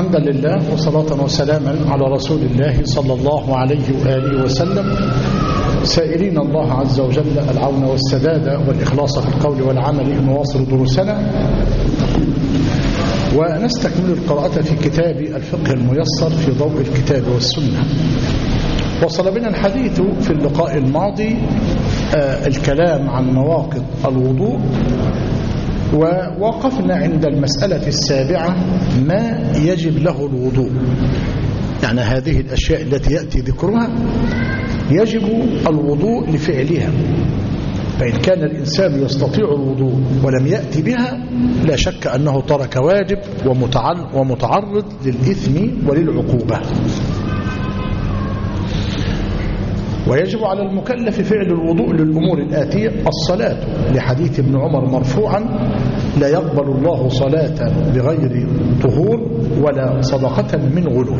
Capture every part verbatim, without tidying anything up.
حمدا لله وصلاة وسلاما على رسول الله صلى الله عليه وآله وسلم، سائلين الله عز وجل العون والسداد والإخلاص في القول والعمل نواصل دروسنا ونستكمل القراءة في كتاب الفقه الميسر في ضوء الكتاب والسنة. وصل بنا الحديث في اللقاء الماضي آه الكلام عن نواقض الوضوء، ووقفنا عند المسألة السابعة ما يجب له الوضوء، يعني هذه الأشياء التي يأتي ذكرها يجب الوضوء لفعلها، فإن كان الإنسان يستطيع الوضوء ولم يأتي بها لا شك أنه ترك واجب ومتعرض للإثم وللعقوبة. ويجب على المكلف فعل الوضوء للأمور الآتية: الصلاة، لحديث ابن عمر مرفوعا: لا يقبل الله صلاة بغير طهور ولا صدقة من غلول.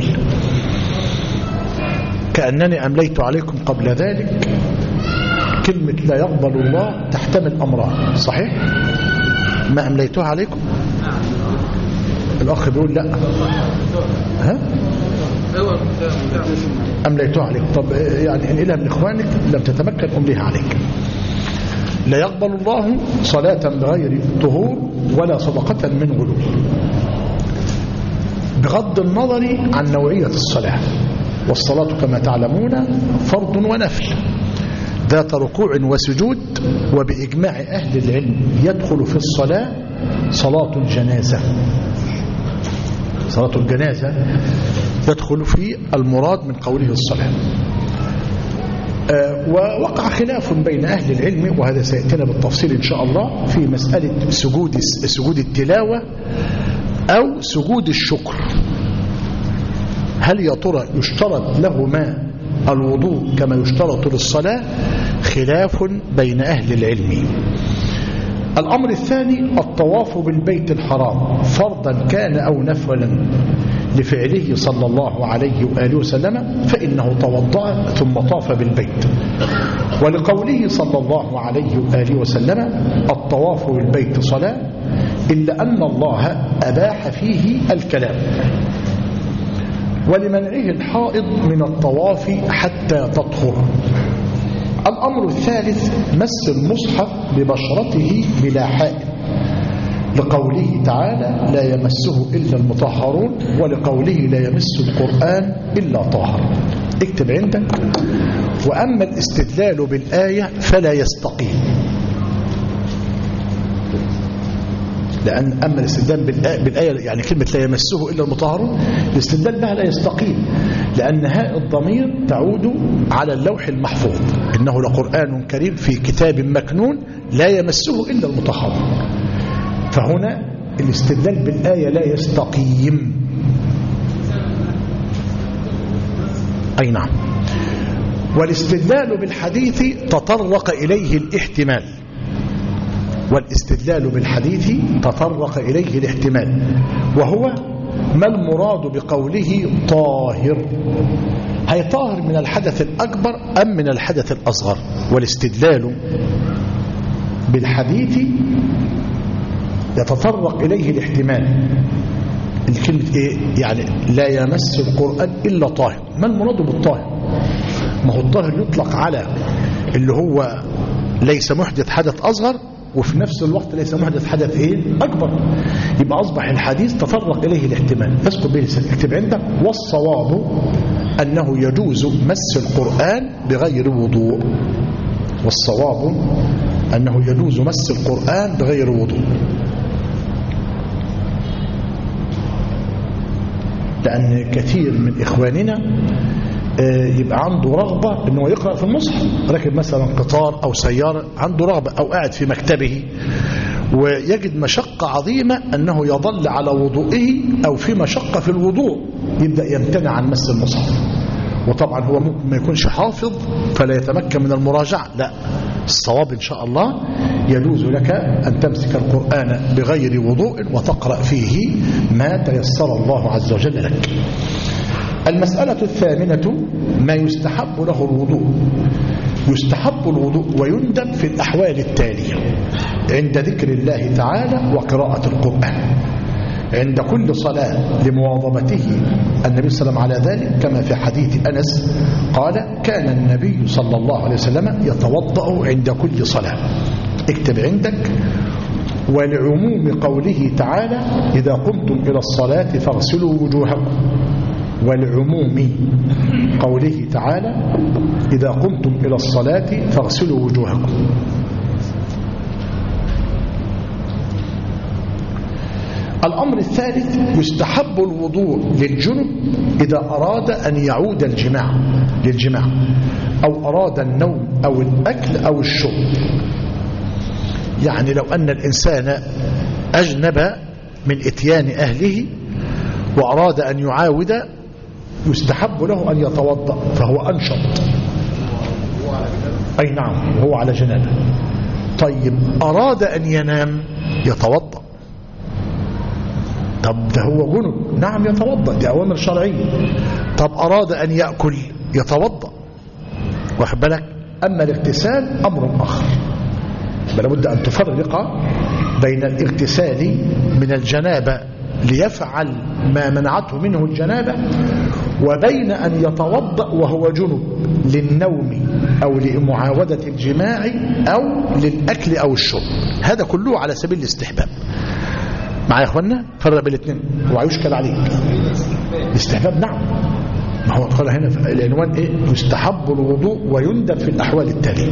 كأنني أمليت عليكم قبل ذلك كلمة لا يقبل الله تحتمل أمران، صحيح؟ ما أمليتها عليكم؟ الأخ بيقول لا. ها؟ أمليتها عليكم. طب يعني إن إلها من إخوانك لم تتمكن أمليها عليك. لا يقبل الله صلاة بغير طهور ولا صدقة من غلول، بغض النظر عن نوعية الصلاة. والصلاة كما تعلمون فرض ونفل ذات ركوع وسجود، وبإجماع أهل العلم يدخل في الصلاة صلاة الجنازة. صلاة الجنازة يدخل في المراد من قوله الصلاة. أه ووقع خلاف بين أهل العلم، وهذا سيأتينا بالتفصيل إن شاء الله، في مسألة سجود سجود التلاوة أو سجود الشكر. هل يا ترى يشترط لهما الوضوء كما يشترط للصلاة؟ خلاف بين أهل العلم. الأمر الثاني: الطواف بالبيت الحرام فرضا كان أو نفلا لفعله صلى الله عليه وآله وسلم، فإنه توضأ ثم طاف بالبيت، ولقوله صلى الله عليه وآله وسلم: الطواف بالبيت صلاة، إلا أن الله أباح فيه الكلام، ولمنعه الحائض من الطواف حتى تطهر. الأمر الثالث: مس المصحف ببشرته بلا حائل، لقوله تعالى: لا يمسه إلا المطهرون، ولقوله: لا يمس القرآن إلا طاهر. اكتب عندك: وأما الاستدلال بالآية فلا يستقيم، لأن أما الاستدلال بالآية يعني كلمة لا يمسه إلا المطهرون، الاستدلال بها لا يستقيم، لأن هاء الضمير تعود على اللوح المحفوظ: إنه لقرآن كريم في كتاب مكنون لا يمسه إلا المطهرون. فهنا الاستدلال بالآية لا يستقيم. أي نعم. والاستدلال بالحديث تطرق إليه الاحتمال، والاستدلال بالحديث تطرق إليه الاحتمال، وهو: ما المراد بقوله طاهر؟ هي طاهر من الحدث الأكبر أم من الحدث الأصغر؟ والاستدلال بالحديث يتطرق إليه الاحتمال. الكلمة إيه؟ يعني لا يمس القرآن إلا طاهر. ما المراد بالطاهر؟ ما هو الطاهر يطلق على اللي هو ليس محدث حدث أصغر، وفي نفس الوقت ليس محدث حدث إيه؟ أكبر. يبقى أصبح الحديث تطرق إليه الاحتمال. اسكت به لسان، اكتب عندك: والصواب أنه يجوز مس القرآن بغير وضوء. والصواب أنه يجوز مس القرآن بغير وضوء، لأن كثير من إخواننا يبقى عنده رغبة أنه يقرأ في المصحف، راكب مثلا قطار أو سيارة، عنده رغبة، أو قاعد في مكتبه ويجد مشقة عظيمة أنه يظل على وضوئه أو في مشقة في الوضوء، يبدأ يمتنع عن مس المصحف. وطبعا هو ممكن ما يكونش حافظ فلا يتمكن من المراجعة. لا، الصواب إن شاء الله يجوز لك أن تمسك القرآن بغير وضوء وتقرأ فيه ما تيسر الله عز وجل لك. المسألة الثامنة: ما يستحب له الوضوء. يستحب الوضوء ويندب في الأحوال التالية: عند ذكر الله تعالى وقراءة القرآن. عند كل صلاة لمواظبته النبي صلى الله عليه وسلم على ذلك، كما في حديث أنس قال كان النبي صلى الله عليه وسلم يتوضأ عند كل صلاة. اكتب عندك. ولعموم قوله تعالى إذا قمتم إلى الصلاة فاغسلوا وجوهكم، ولعموم قوله تعالى إذا قمتم إلى الصلاة فاغسلوا وجوهكم. الأمر الثالث يستحب الوضوء للجنب إذا أراد أن يعود الجماع للجماع أو أراد النوم أو الأكل أو الشرب. يعني لو أن الإنسان أجنب من إتيان أهله وأراد أن يعاود يستحب له أن يتوضأ فهو أنشط. أي نعم هو على جنابه. طيب أراد أن ينام يتوضأ. طب ده هو جنب، نعم يتوضأ، دي أوامر شرعية. طب أراد أن يأكل يتوضأ، واخد بالك. أما الاغتسال أمر آخر، بل بد أن تفرق بين الاغتسال من الجنابة ليفعل ما منعته منه الجنابة، وبين أن يتوضأ وهو جنب للنوم أو لمعاودة الجماع أو للأكل أو الشرب. هذا كله على سبيل الاستحباب. معايا يا اخوانا؟ فرق بين الاثنين ويشكل عليك. الاستحباب نعم، ما هو قال هنا في العنوان ايه؟ يستحب الوضوء ويندب في الأحوال التالية.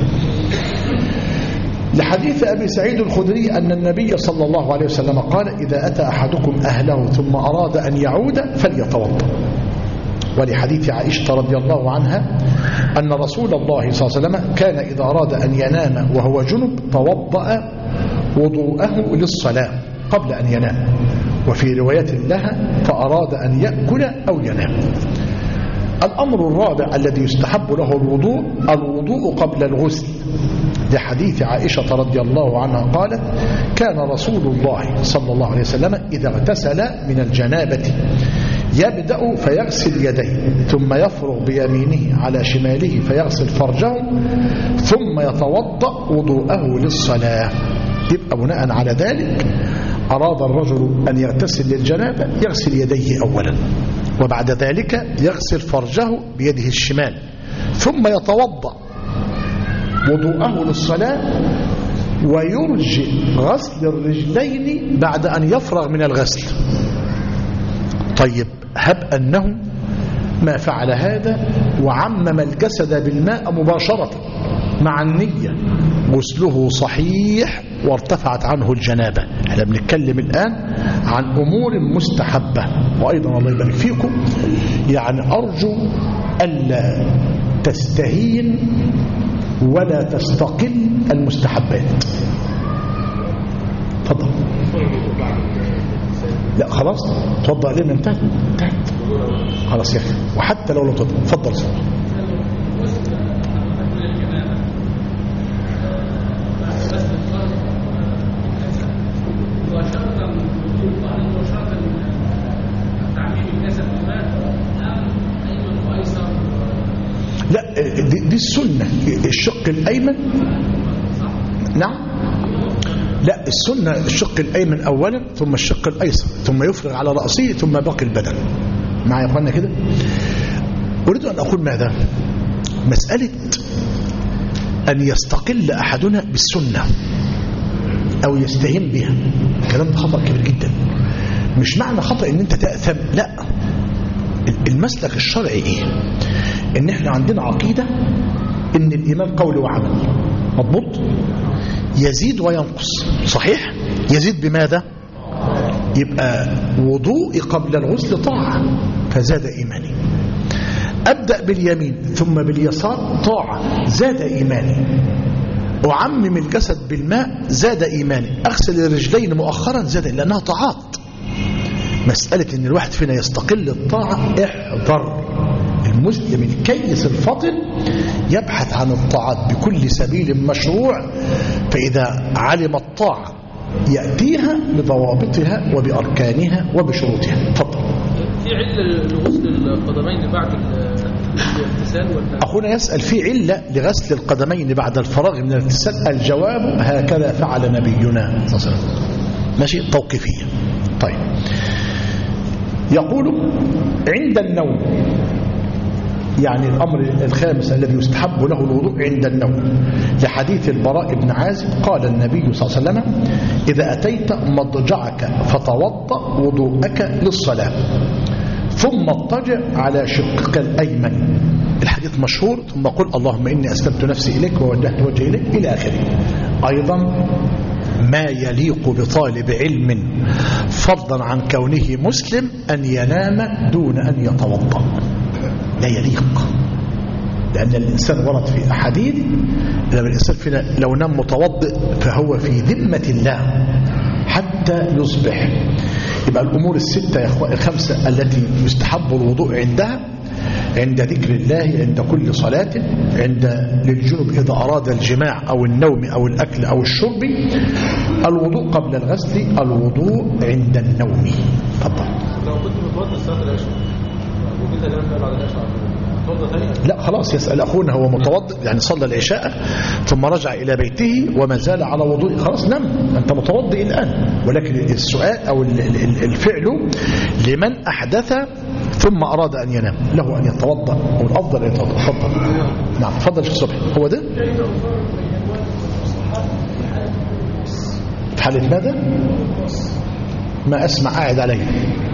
لحديث أبي سعيد الخدري أن النبي صلى الله عليه وسلم قال إذا أتى أحدكم أهله ثم أراد أن يعود فليتوضأ. ولحديث عائشة رضي الله عنها أن رسول الله صلى الله عليه وسلم كان إذا أراد أن ينام وهو جنب توضأ وضوءه للصلاة قبل أن ينام. وفي رواية لها فأراد أن يأكل أو ينام. الأمر الرابع الذي يستحب له الوضوء الوضوء قبل الغسل، لحديث عائشة رضي الله عنها قالت كان رسول الله صلى الله عليه وسلم إذا اغتسل من الجنابة يبدأ فيغسل يديه ثم يفرغ بيمينه على شماله فيغسل فرجه ثم يتوضأ وضوءه للصلاة. يبقى بناء على ذلك أراد الرجل أن يغتسل للجنابة يغسل يديه أولا، وبعد ذلك يغسل فرجه بيده الشمال ثم يتوضأ وضوءه للصلاة ويرجئ غسل الرجلين بعد أن يفرغ من الغسل. طيب هب أنه ما فعل هذا وعمم الجسد بالماء مباشرة مع النية غسله صحيح وارتفعت عنه الجنابة. احنا بنتكلم الآن عن أمور مستحبة. وأيضا الله يبارك فيكم يعني أرجو ألا تستهين ولا تستقل المستحبات. تفضل. لا خلاص توضأ لنا انتهت انتهت خلاص يا أخي، وحتى لو لم تفضل تفضل. لا دي, دي السنة، الشق الأيمن. نعم لا السنة الشق الأيمن أولا ثم الشق الأيسر ثم يفرغ على رأسه ثم باقي البدن. معي يا أخوانا كده؟ أريد أن أقول ماذا؟ مسألة أن يستقل أحدنا بالسنة أو يستهين بها، الكلام ده خطأ كبير جدا. مش معنى خطأ ان انت تأثم، لا. المسلك الشرعي ايه؟ ان احنا عندنا عقيدة ان الايمان قول وعمل، مضبوط؟ يزيد وينقص، صحيح؟ يزيد بماذا؟ يبقى وضوء قبل الغسل طاعة فزاد ايماني. ابدأ باليمين ثم باليسار طاعة زاد ايماني. أعمم الجسد بالماء زاد إيماني. أغسل الرجلين مؤخرا زاد، لأنها طاعات. مسألة أن الواحد فينا يستقل الطاعة، احذر. المسلم الكيس الفطن يبحث عن الطاعات بكل سبيل مشروع، فإذا علم الطاعة يأتيها بضوابطها وبأركانها وبشروطها. تفضل. في علة لغسل القدمين بعد الاغتسال ولا؟ أخونا يسأل في علة لغسل القدمين بعد الفراغ من الاغتسال. الجواب هكذا فعل نبينا صلى الله عليه وسلم. ماشي، توقيفية. طيب، يقول عند النوم، يعني الأمر الخامس الذي يستحب له الوضوء عند النوم، لحديث البراء بن عازب قال النبي صلى الله عليه وسلم: إذا أتيت مضجعك فتوضأ وضوءك للصلاة ثم اضطجع على شقك الأيمن. الحديث مشهور. ثم قل اللهم إني أسلمت نفسي إليك ووجهت وجهي إليك إلى آخره. أيضا ما يليق بطالب علم فضلا عن كونه مسلم أن ينام دون أن يتوضأ، لا يليق، لأن الإنسان ورد في أحاديث لما الإنسان فينا لو نام متوضئ فهو في ذمة الله حتى يصبح. يبقى الأمور الستة يا أخوة الخمسة التي يستحب الوضوء عندها: عند ذكر الله، عند كل صلاة، عند للجنب إذا أراد الجماع أو النوم أو الأكل أو الشرب، الوضوء قبل الغسل، الوضوء عند النوم. تفضل. لو كنت متوضئ صلاة العشاء ممكن تنام بعد العشاء توضأ ثاني؟ لا خلاص، يسأل أخونا هو متوضئ يعني صلى العشاء ثم رجع إلى بيته وما زال على وضوء، خلاص نم، أنت متوضئ الآن. ولكن السؤال أو الفعل لمن أحدث ثم أراد أن ينام، له أن يتوضأ، والأفضل أن يتوضأ. تفضل. نعم تفضل. في الصبح هو ده في حالة ماذا؟ ما أسمع قاعد عليه.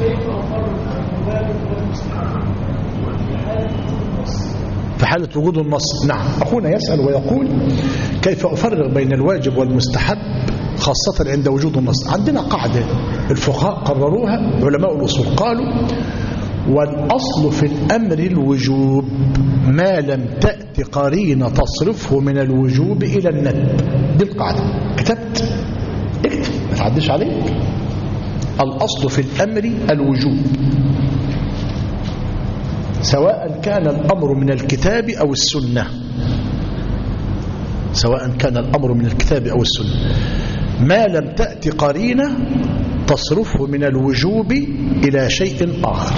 في حالة وجود النص. نعم، أخونا يسأل ويقول: كيف أفرق بين الواجب والمستحب خاصة عند وجود النص؟ عندنا قاعدة الفقهاء قرروها علماء الأصول، قالوا: والأصل في الأمر الوجوب ما لم تأتي قرينة تصرفه من الوجوب إلى الندب. دي القاعدة. كتبت؟ اكتب ما تعديش عليك. الأصل في الأمر الوجوب سواء كان الأمر من الكتاب أو السنة، سواء كان الأمر من الكتاب أو السنة ما لم تأتي قرينة تصرفه من الوجوب إلى شيء آخر،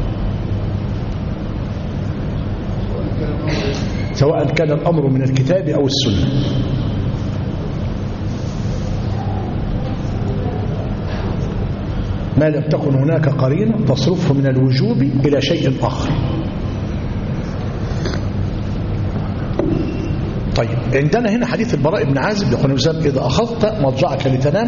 سواء كان الأمر من الكتاب أو السنة. ما لم تكن هناك قرينة تصرفه من الوجوب إلى شيء آخر. طيب، عندنا هنا حديث البراء بن عازب يقول: إذا أخذت مضجعك لتنام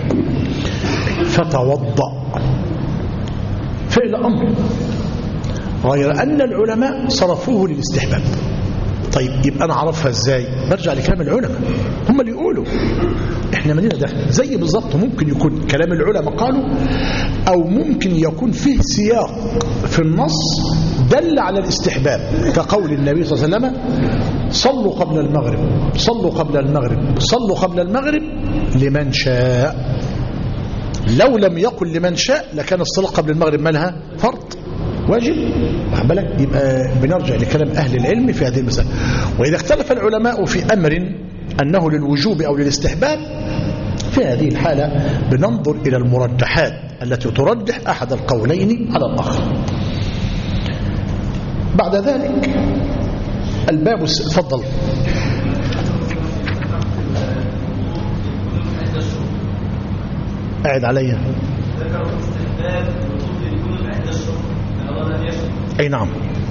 فتوضأ. فعل أمر، غير أن العلماء صرفوه للاستحباب. طيب، يبقى أنا أعرفها إزاي؟ برجع لكلام العلماء، هم اللي يقولوا، إحنا مالنا دخل. زي بالضبط ممكن يكون كلام العلماء قالوا، أو ممكن يكون فيه سياق في النص دل على الاستحباب، كقول النبي صلى الله عليه وسلم: صلوا قبل المغرب، صلوا قبل المغرب، صلوا قبل المغرب لمن شاء. لو لم يقل لمن شاء لكان الصلاة قبل المغرب مالها فرض واجب. واخد بالك؟ يبقى بنرجع لكلام أهل العلم في هذه المسألة. وإذا اختلف العلماء في أمر أنه للوجوب أو للاستحباب، في هذه الحالة بننظر إلى المرجحات التي ترجح أحد القولين على الآخر. بعد ذلك الباب الس... فضل. قاعد عليا. أي نعم.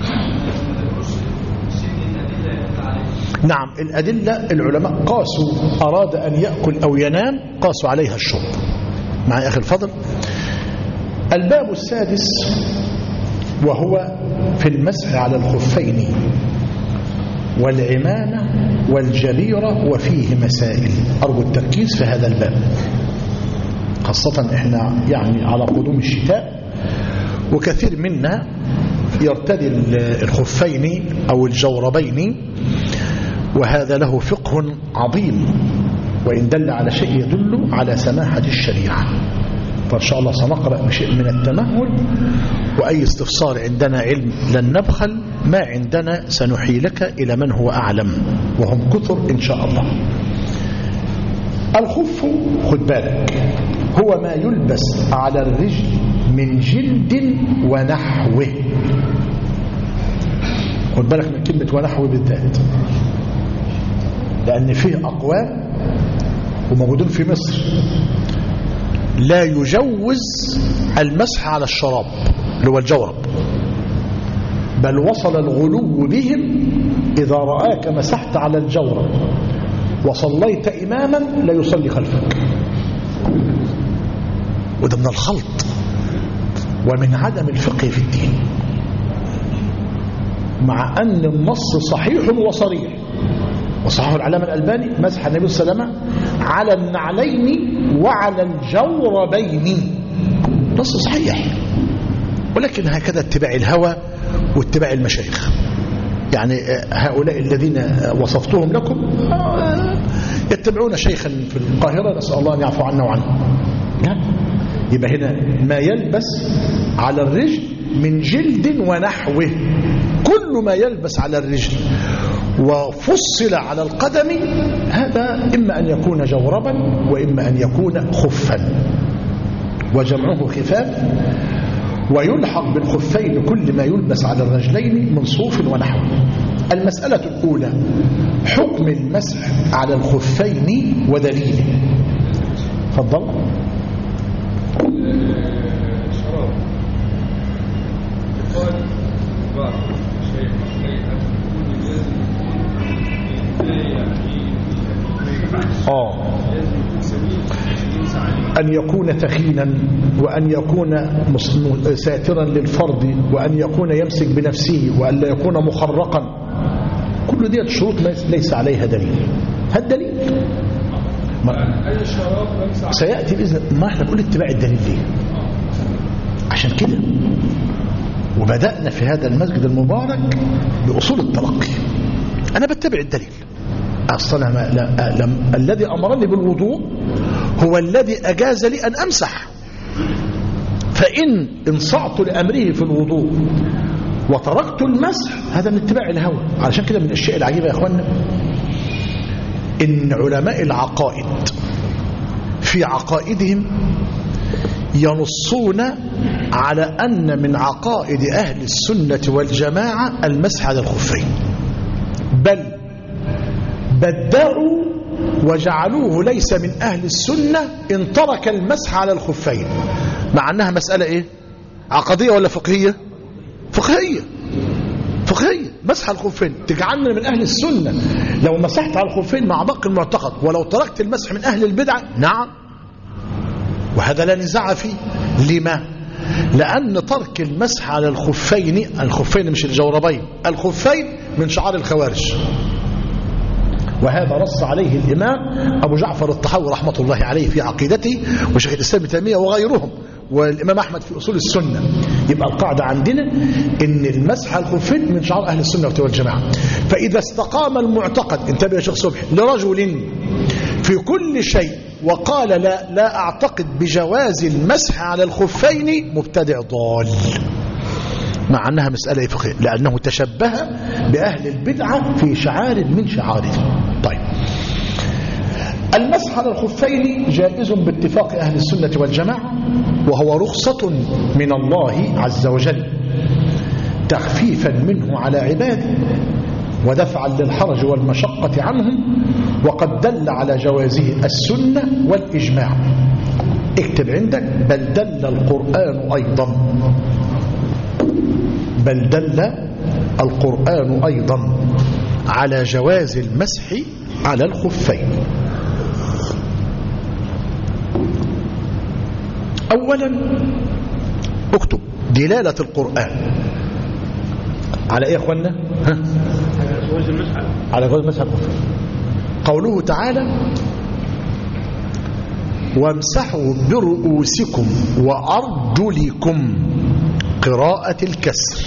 نعم، الأدلة العلماء قاسوا، أراد أن يأكل أو ينام قاسوا عليها الشرب. مع أخي الفضل، الباب السادس وهو في المسح على الخفين والعمامة والجبيرة، وفيه مسائل. أرجو التركيز في هذا الباب، خاصة إحنا يعني على قدوم الشتاء، وكثير منا يرتدي الخفين أو الجوربين، وهذا له فقه عظيم، وإن دل على شيء يدل على سماحة الشريعة. فإن شاء الله سنقرأ بشيء من التمهل، وأي استفسار عندنا علم لن نبخل، ما عندنا سنحيلك إلى من هو أعلم، وهم كثر إن شاء الله. الخف خد بالك هو ما يلبس على الرجل من جلد ونحوه. خد بالك من كلمة ونحوه بالذات، لأن فيه أقوام وموجودون في مصر لا يجوز المسح على الشراب اللي هو الجورب، بل وصل الغلو بهم إذا رآك مسحت على الجورب وصليت إماما لا يصلي خلفك. وده من الخلط ومن عدم الفقه في الدين، مع أن النص صحيح وصريح، وصححه العلامة الألباني مسح النبي صلى الله عليه وسلم على النعلين وعلى الجوربين، نص صحيح. ولكن هكذا اتباع الهوى واتباع المشايخ، يعني هؤلاء الذين وصفتهم لكم يتبعون شيخا في القاهرة، نسأل الله أن يعفو عنا وعنه. يبقى هنا ما يلبس على الرجل من جلد ونحوه، كل ما يلبس على الرجل وفصل على القدم هذا إما أن يكون جوربا وإما أن يكون خفا، وجمعه خفاف. ويلحق بالخفين كل ما يلبس على الرجلين من صوف ونحوه. المسألة الأولى حكم المسح على الخفين ودليله. تفضل. شراب قال بعض الشيء آه أن يكون ثخينا، وأن يكون ساترا للفرد، وأن يكون يمسك بنفسه، وأن لا يكون مخرقا. كل دي شروط ليس عليها دليل. هذا دليل سيأتي بإذن ما احنا بنقول اتباع الدليل ليه؟ عشان كده وبدأنا في هذا المسجد المبارك بأصول التلقي. أنا بتبع الدليل أصلا. ما لا لم الذي أمرني بالوضوء هو الذي أجاز لي أن أمسح، فإن انصعت لأمره في الوضوء وتركت المسح هذا من اتباع الهوى. علشان كده من الأشياء العجيبة يا أخوانا إن علماء العقائد في عقائدهم ينصون على أن من عقائد أهل السنة والجماعة المسح على الخفين، بل بدعوا وجعلوه ليس من أهل السنة إن ترك المسح على الخفين، مع أنها مسألة إيه؟ عقدية ولا فقهية؟ فقهية فقهية. مسح الخفين تجعلنا من أهل السنة لو مسحت على الخفين مع باقي المعتقد، ولو تركت المسح من أهل البدعة نعم، وهذا لا نزاع فيه. لما؟ لأن ترك المسح على الخفين، الخفين مش الجوربين، الخفين من شعار الخوارج، وهذا نص عليه الإمام أبو جعفر الطحاوي رحمة الله عليه في عقيدته، وشيخ الإسلام ابن تيمية وغيرهم، والإمام أحمد في أصول السنة. يبقى القاعدة عندنا إن المسح على الخفين من شعار أهل السنة والجماعة. فإذا استقام المعتقد، انتبه يا شيخ صبحي، لرجل في كل شيء وقال لا لا أعتقد بجواز المسح على الخفين، مبتدع ضال، مع أنها مسألة فقهية، لأنه تشبه بأهل البدعة في شعار من شعارهم. طيب، المسح على الخفين جائز باتفاق أهل السنة والجماعة، وهو رخصة من الله عز وجل تخفيفا منه على عباده ودفعا للحرج والمشقة عنهم، وقد دل على جوازه السنة والإجماع. اكتب عندك بل دل القرآن أيضا، بل دل القرآن أيضا على جواز المسح على الخفين. أولا اكتب دلالة القرآن على ايه يا اخوانا؟ ها؟ على جواز المسح على الخفين. قوله تعالى وامسحوا برؤوسكم وأرجلكم، قراءة الكسر،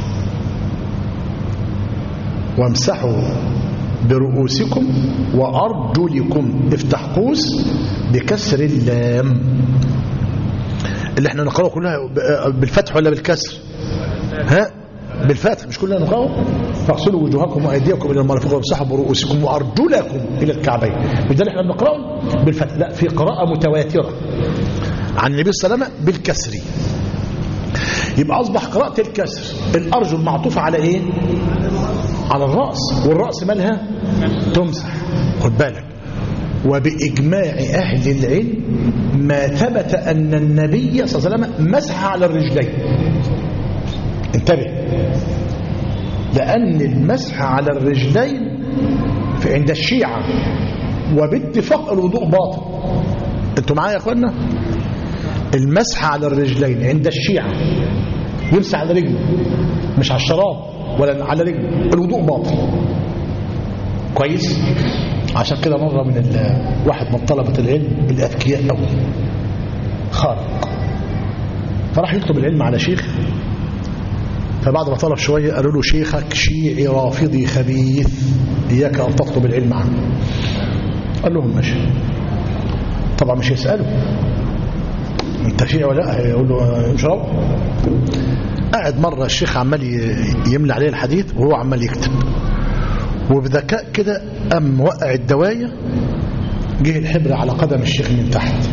وامسحوا برؤوسكم وأرجلكم، افتح قوس بكسر اللام، اللي احنا نقرأه كلها بالفتح ولا بالكسر؟ ها؟ بالفتح، مش كلنا نقرأه فاغسلوا وجوهكم وأيديكم إلى المرافق وامسحوا برؤوسكم وأرجلكم إلى الكعبين، مش ده اللي احنا بنقرأه بالفتح، لا، في قراءة متواترة عن النبي صلى الله عليه وسلم بالكسر. يبقى أصبح قراءة الكسر الأرجل معطوفة على إيه؟ على الرأس، والرأس مالها؟ تمسح. خد بالك، وبإجماع أهل العلم ما ثبت أن النبي صلى الله عليه وسلم مسح على الرجلين. انتبه، لأن المسح على الرجلين في عند الشيعة وباتفاق الوضوء باطل. انتوا معايا يا اخوانا؟ المسح على الرجلين عند الشيعة يمسح على رجله مش على الشراب ولا على رجله، الوضوء باطل. كويس؟ عشان كده مرة من واحد من طلبة العلم الأذكياء قوي خارق، فراح يطلب العلم على شيخ، فبعد ما طلب شوية قالوا له شيخك شيعي رافضي خبيث، إياك أن تطلب العلم عنه. قال لهم ماشي. طبعا مش يسأله انت شيعي ولا لا، يقول له مش راو. قاعد مرة الشيخ عمال يملى عليه الحديث وهو عمال يكتب، وبذكاء كده قام وقع الدواية، جه الحبر على قدم الشيخ من تحت.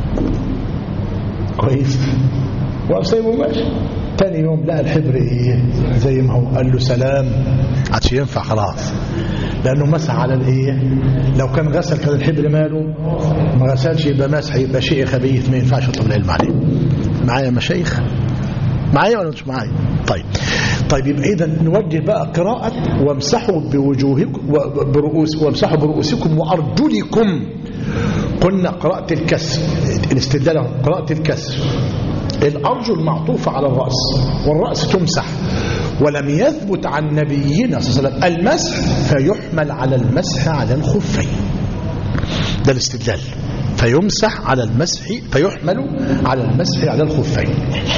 كويس؟ وقام سايبه ماشي. تاني يوم لقى الحبر ايه زي ما هو، قال له سلام، عادش ينفع خلاص، لانه مسح على الايه. لو كان غسل كان الحبر ماله، ما غسلش يبقى مسح، يبقى شيء خبيث ما ينفعش يطلب العلم عليه. معايا مشايخ؟ معايا ولا مش معايا؟ طيب طيب يبقى اذا نوجه بقى قراءة وامسحوا بوجوهكم وبرؤوس وامسحوا برؤوسكم وارجلكم. قلنا قراءة الكسر، الاستدلال قراءة الكسر. الأرجل معطوفة على الرأس، والرأس تمسح، ولم يثبت عن نبينا صلى الله عليه وسلم المسح فيحمل على المسح على الخفين. ده الاستدلال، فيمسح على المسح فيحمل على المسح على الخفين.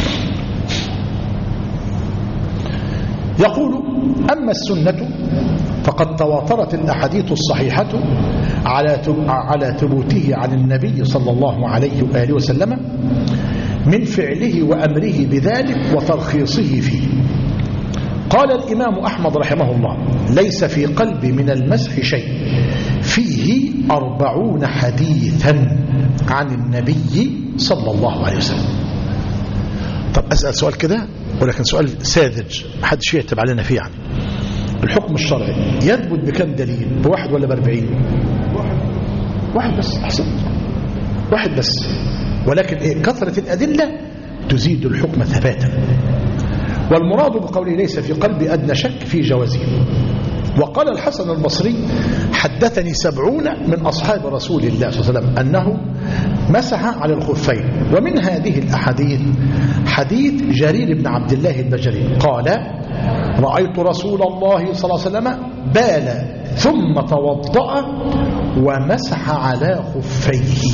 يقول أما السنة فقد تواترت الأحاديث الصحيحة على على ثبوته عن النبي صلى الله عليه وآله وسلم من فعله وأمره بذلك وترخيصه فيه. قال الإمام أحمد رحمه الله: ليس في قلبي من المسح شيء، فيه أربعون حديثا عن النبي صلى الله عليه وسلم. طب أسأل سؤال كده، ولكن سؤال ساذج محدش يكتب علينا فيه. يعني الحكم الشرعي يثبت بكم دليل؟ بواحد ولا باربعين؟ واحد واحد بس. أحسن، واحد بس. ولكن إيه؟ كثرة الأدلة تزيد الحكم ثباتا. والمراد بقوله ليس في قلبي أدنى شك في جوازه. وقال الحسن البصري: حدثني سبعون من أصحاب رسول الله صلى الله عليه وسلم أنه مسح على الخفين. ومن هذه الأحاديث حديث جرير بن عبد الله البجلي قال: رأيت رسول الله صلى الله عليه وسلم بال ثم توضأ ومسح على خفيه.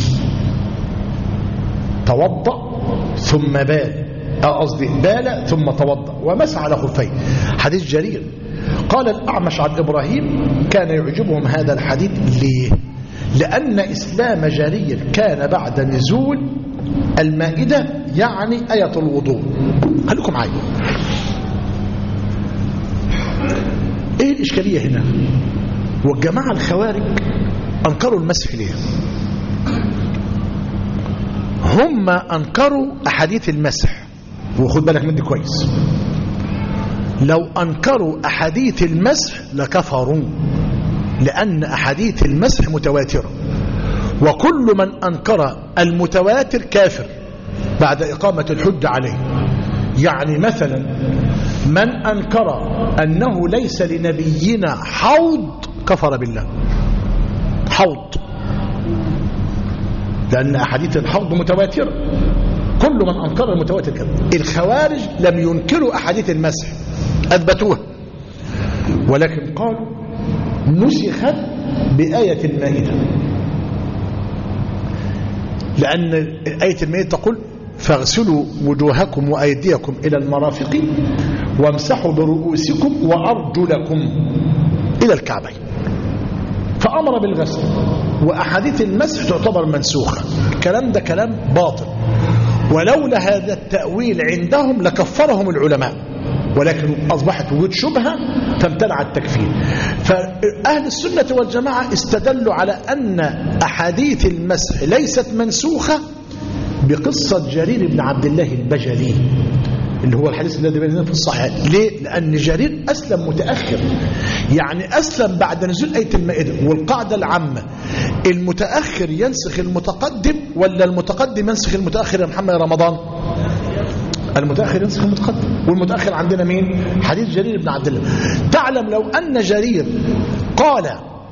توضأ ثم بال، قصدي بال ثم توضأ ومسح على خفيه. حديث جرير. قال الأعمش عن إبراهيم: كان يعجبهم هذا الحديث. ليه؟ لأن إسلام جرير كان بعد نزول المائدة، يعني آية الوضوء. خليكم معايا. ايه الإشكالية هنا؟ والجماعة الخوارج أنكروا المسح ليه؟ هم أنكروا أحاديث المسح، وخد بالك من دي كويس. لو أنكروا أحاديث المسح لكفروا، لأن أحاديث المسح متواترة، وكل من أنكر المتواتر كافر بعد إقامة الحجة عليه. يعني مثلا من أنكر أنه ليس لنبينا حوض كفر بالله. حوض، لأن أحاديث الحوض متواترة، كل من أنكر المتواتر كذا. الخوارج لم ينكروا أحاديث المسح، أثبتوها، ولكن قالوا نسخت بآية المائدة، لأن آية المائدة تقول: فاغسلوا وجوهكم وأيديكم إلى المرافق وامسحوا برؤوسكم وأرجلكم إلى الكعبين. فأمر بالغسل، وأحاديث المسح تعتبر منسوخة. الكلام ده كلام باطل، ولولا هذا التأويل عندهم لكفرهم العلماء، ولكن أصبحت وجود شبهة فامتنع التكفير. فأهل السنة والجماعة استدلوا على أن أحاديث المسح ليست منسوخة بقصة جرير بن عبد الله البجلي. اللي هو الحديث الذي بيننا في الصحيح. ليه؟ لأن جرير أسلم متأخر، يعني أسلم بعد نزول آية المائدة. والقاعدة العامة المتأخر ينسخ المتقدم ولا المتقدم ينسخ المتأخر يا محمد يا رمضان؟ المتأخر ينسخ المتقدم. والمتأخر عندنا مين؟ حديث جرير بن عبد الله. تعلم لو أن جرير قال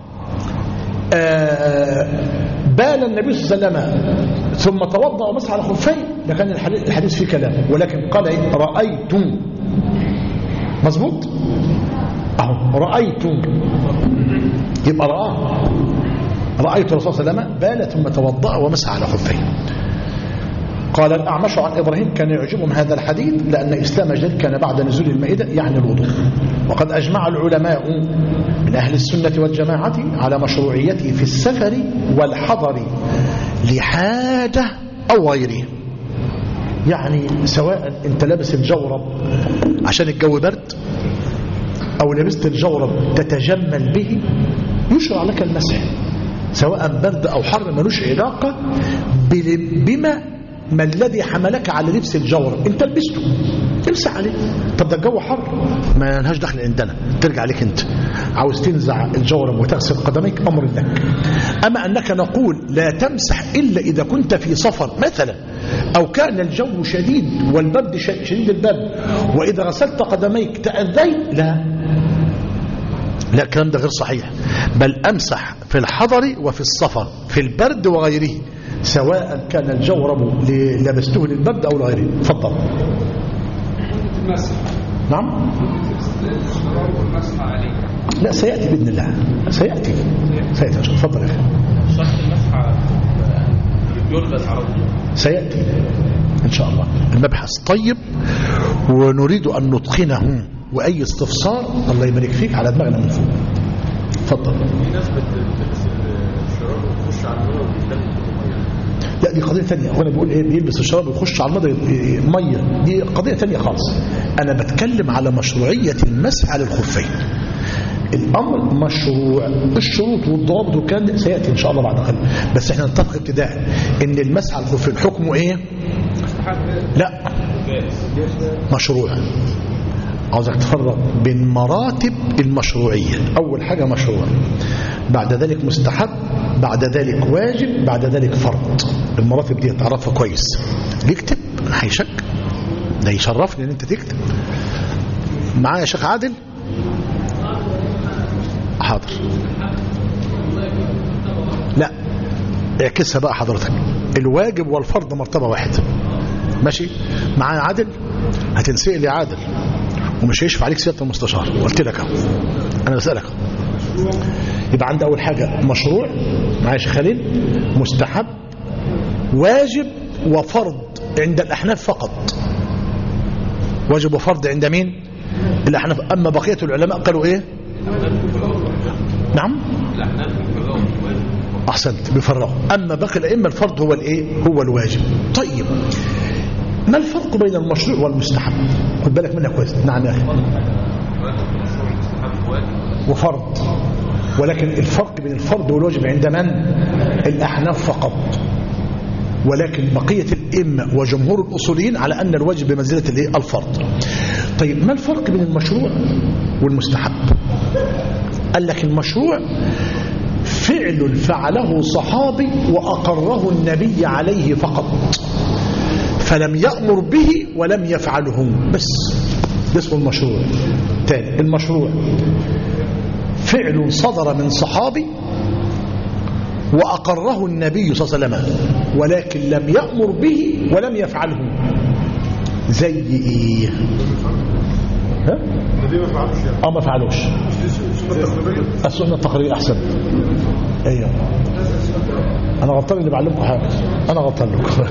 آه بال النبي صلى الله عليه وسلم ثم توضأ ومسح على خفيه لكان الحديث فيه كلام، ولكن قال ايه؟ رأيتم. مظبوط؟ اهو رأيتم يبقى رآه. رأيت الرسول صلى الله عليه وسلم بال ثم توضأ ومسح على خفيه. قال الأعمش عن إبراهيم كان يعجبهم هذا الحديث لأن إسلام جرير كان بعد نزول المائدة يعني الوضوء. وقد أجمع العلماء من أهل السنة والجماعة على مشروعيته في السفر والحضر لحاجة أو غيره. يعني سواء أنت لابس الجورب عشان الجو برد أو لبست الجورب تتجمل به يشرع لك المسح، سواء برد أو حر ملوش علاقة بما ما الذي حملك على لبس الجورب. انت لبسته امسح عليه. طب ده الجو حر ما لهاش دخل عندنا، ترجع لك انت. عاوز تنزع الجورب وتغسل قدميك امر لك. اما انك نقول لا تمسح الا اذا كنت في سفر مثلا او كان الجو شديد والبرد شديد البرد واذا غسلت قدميك تأذيت، لا لا الكلام ده غير صحيح. بل امسح في الحضر وفي السفر في البرد وغيره سواء كان الجورب لبسته للبرد أو لغيره. تفضل. نعم. لا سيأتي بإذن الله، سيأتي سيأتي. تفضل يا أخي. شرط المسح يلبس على طول سيأتي إن شاء الله. المبحث طيب ونريد أن نتقنه، وأي استفسار الله يبارك فيك على دماغنا من فوق. تفضل. في ناس بتلبس الشراب وتخش على النور وبتتكلم. لا دي قضية تانية. وانا بقول ايه بيلبس الشراب ويخش على المضى مية، دي قضية تانية خالص. انا بتكلم على مشروعية المسح على الخفين. الامر مشروع، الشروط والضوابط والكلام ده سيأتي ان شاء الله بعد قليل. بس احنا نتفق ابتداء ان المسح على الخفين حكمه ايه؟ لا مشروع. عاوزك تفرق بين مراتب المشروعية. اول حاجة مشروع، بعد ذلك مستحب، بعد ذلك واجب، بعد ذلك فرض. المراتب دي تعرفها كويس. يكتب هيشك ده يشرفني ان انت تكتب معايا يا شيخ عادل. حاضر. لا اعكسها بقى حضرتك. الواجب والفرض مرتبة واحدة. ماشي معايا عادل؟ هتنسئل يا عادل ومش هيشفع عليك سيادة المستشار. قلت لك اهو انا بسألك. يبقى عندي اول حاجة مشروع معايا شيخ خليل، مستحب، واجب وفرض عند الاحناف فقط. واجب وفرض عند مين؟ الاحناف. اما بقية العلماء قالوا ايه؟ نعم احسنت بيفرقوا. اما باقي الائمه الفرض هو الايه؟ هو الواجب. طيب ما الفرق بين المشروع والمستحب؟ خد بالك منها كويس. نعم يا اخي. وفرض، ولكن الفرق بين الفرض والواجب عند من؟ الأحناف فقط. ولكن بقية الأئمة وجمهور الأصوليين على أن الواجب بمنزلة الايه؟ الفرض. طيب ما الفرق بين المشروع والمستحب؟ قال لك المشروع فعل فعله صحابي وأقره النبي عليه فقط، فلم يأمر به ولم يفعله بس، ده اسمه المشروع. تاني، المشروع فعل صدر من صحابي وأقره النبي صلى الله عليه وسلم ولكن لم يأمر به ولم يفعله. زي ايه؟ ها؟ اه ما فعلوش. السنة التقريرية احسن. ايوه انا غلطان اللي بعلمكم حاجة، انا غلطان لكم.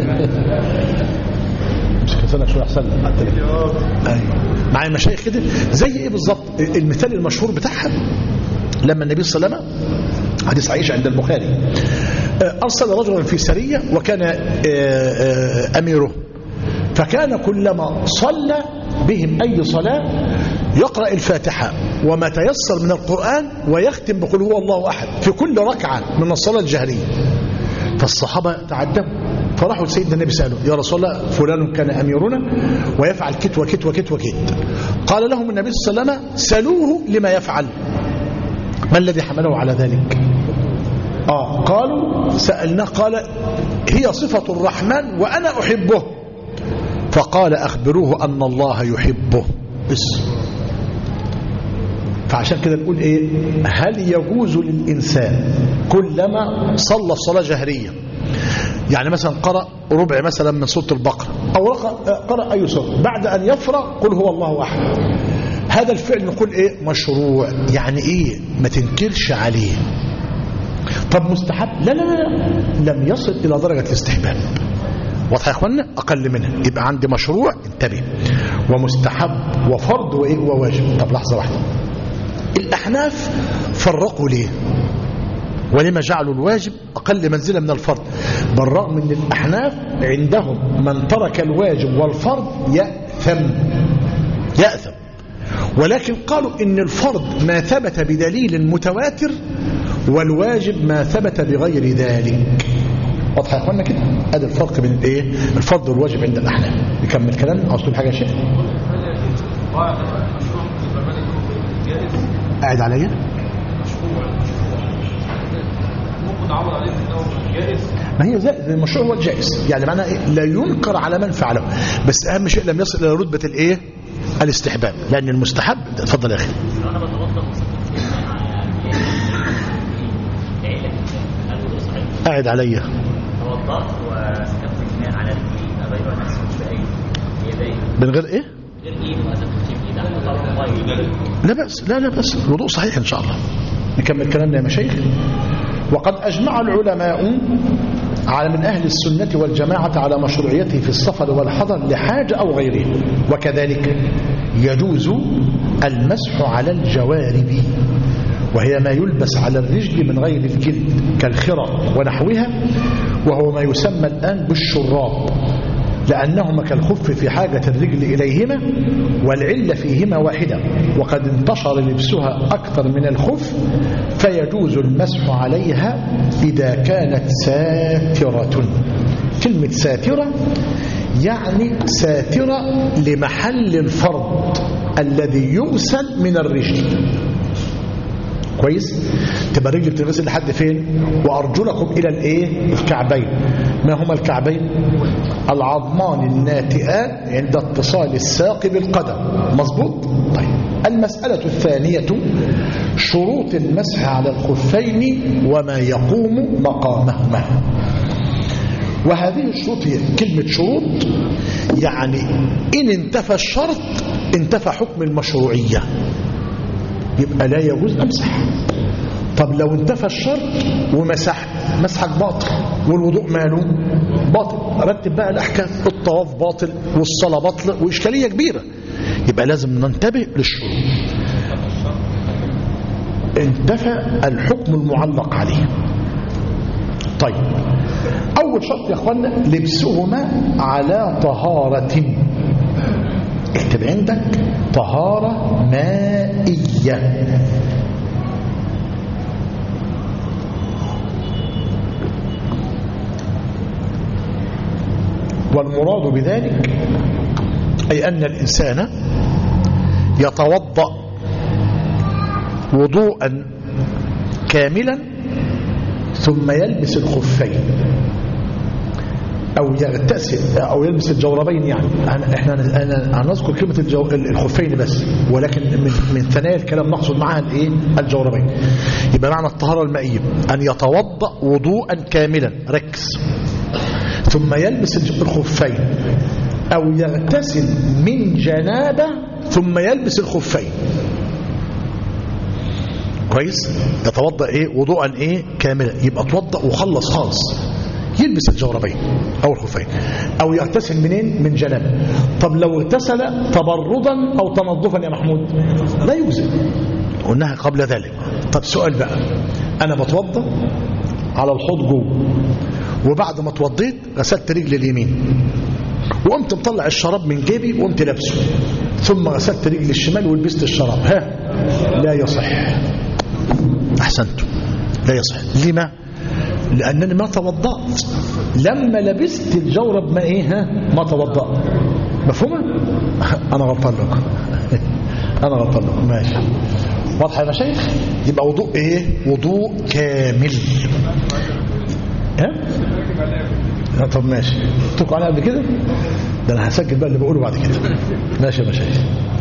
مش كسلك شوية احسن لك. ايوه مع المشايخ كده. زي ايه بالظبط؟ المثال المشهور بتاعها لما النبي صلى الله عليه وسلم، حديث عائشة عند البخاري، أرسل رجلا في سرية وكان أميره، فكان كلما صلى بهم أي صلاة يقرأ الفاتحة وما تيسر من القرآن ويختم بقول هو الله أحد في كل ركعة من الصلاة الجهرية. فالصحابة تعجبوا فراحوا لسيدنا النبي سألوا يا رسول الله فلان كان أميرنا ويفعل كت وكت وكت وكت. قال لهم النبي صلى الله عليه وسلم سألوه لما يفعل، ما الذي حمله على ذلك؟ آه قالوا سألناه قال هي صفة الرحمن وأنا أحبه. فقال أخبروه أن الله يحبه بس. فعشان كده نقول إيه، هل يجوز للإنسان كلما صلى صلاة جهرية، يعني مثلا قرأ ربع مثلا من سورة البقرة أو قرأ أي سورة، بعد أن يفرغ قل هو الله أحد، هذا الفعل نقول إيه مشروع، يعني إيه ما تنكرش عليه. طب مستحب؟ لا لا لا لم يصل إلى درجة الاستحباب. واضح يا اخوانا؟ اقل منها. يبقى عندي مشروع انتبه ومستحب وفرض وايه وواجب. طب لحظه واحده، الاحناف فرقوا ليه ولما جعلوا الواجب اقل منزله من الفرض؟ بالرغم ان الاحناف عندهم من ترك الواجب والفرض ياثم ياثم ولكن قالوا ان الفرض ما ثبت بدليل متواتر والواجب ما ثبت بغير ذلك. واضح يا اخوانا كده؟ ادي الفرق بين الايه الفرض والواجب عند الاحناف. نكمل كلام او تقول حاجه يا شيخ؟ قاعد عليا ممكن نعوض عليه انه جائز. ما هي زائد المشروع هو الجائز، يعني معناه إيه؟ لا ينكر على من فعله، بس اهم شيء لم يصل الى رتبه الايه الاستحباب، لان المستحب. اتفضل يا اخي. انا بتوضا قاعد عليا توضأت وسكبت الماء على رجلي غير نفسي بأي يدي من غير ايه؟ غير ايد وأسكت في ايد على طرف الماء. لا بأس لا لا بأس، الوضوء صحيح ان شاء الله. نكمل كلامنا يا مشايخ. وقد أجمع العلماء على من أهل السنة والجماعة على مشروعيته في السفر والحضر لحاجة أو غيره. وكذلك يجوز المسح على الجوارب، وهي ما يلبس على الرجل من غير الجلد كالخرق ونحوها، وهو ما يسمى الآن بالشراب، لأنهما كالخف في حاجة الرجل إليهما، والعلة فيهما واحدة، وقد انتشر لبسها أكثر من الخف، فيجوز المسح عليها إذا كانت ساترة. كلمة ساترة يعني ساترة لمحل الفرض الذي يغسل من الرجل. كويس؟ تبقى الرجل بتغسل لحد فين؟ وأرجلكم إلى الإيه؟ الكعبين. ما هما الكعبين؟ العظمان الناتئان عند اتصال الساق بالقدم. مظبوط؟ طيب. المسألة الثانية شروط المسح على الخفين وما يقوم مقامهما. وهذه الشروط هي كلمة شروط، يعني إن انتفى الشرط انتفى حكم المشروعية، يبقى لا يجوز أمسح. طب لو انتفى الشرط ومسحت، مسحك باطل والوضوء ماله باطل. رتب بقى الأحكام، الطواف باطل والصلاة باطل وإشكالية كبيرة، يبقى لازم ننتبه للشروط. انتفى الحكم المعلق عليه. طيب، أول شرط يا أخوانا لبسهما على طهارة. اكتب عندك طهارة مائية. والمراد بذلك أي أن الإنسان يتوضأ وضوءا كاملا ثم يلبس الخفين أو يغتسل أو يلبس الجوربين. يعني احنا هنذكر كلمة الجو... الخفين بس، ولكن من, من ثنايا الكلام نقصد معها الايه الجوربين. يبقى معنى الطهارة المائية أن يتوضأ وضوءا كاملا، ركز، ثم يلبس الخفين أو يغتسل من جنابه ثم يلبس الخفين. كويس؟ يتوضأ ايه وضوءا ايه كاملا، يبقى توضأ وخلص خالص، يلبس الجوربين أو الخفين، أو يغتسل منين؟ من جنابه. طب لو اغتسل تبردا أو تنظفا يا محمود لا يجزئ، قلناها قبل ذلك. طب سؤال بقى، أنا بتوضأ على الحوض جوه، وبعد ما اتوضيت غسلت رجل اليمين وقمت مطلع الشراب من جيبي وقمت لابسه، ثم غسلت رجل الشمال ولبست الشراب، ها لا يصح. أحسنتم، لا يصح. لما؟ لأنني ما توضأت. لما لبست الجورب ما إيه ها ما توضأت. مفهومة؟ أنا غلطان لكم أنا غلطان لكم. ماشي واضح يا مشايخ؟ يبقى وضوء إيه؟ وضوء كامل. ها؟ طب ماشي. قلتلكوا عليها قبل كده؟ ده أنا هسجل بقى اللي بقوله بعد كده. ماشي يا مشايخ.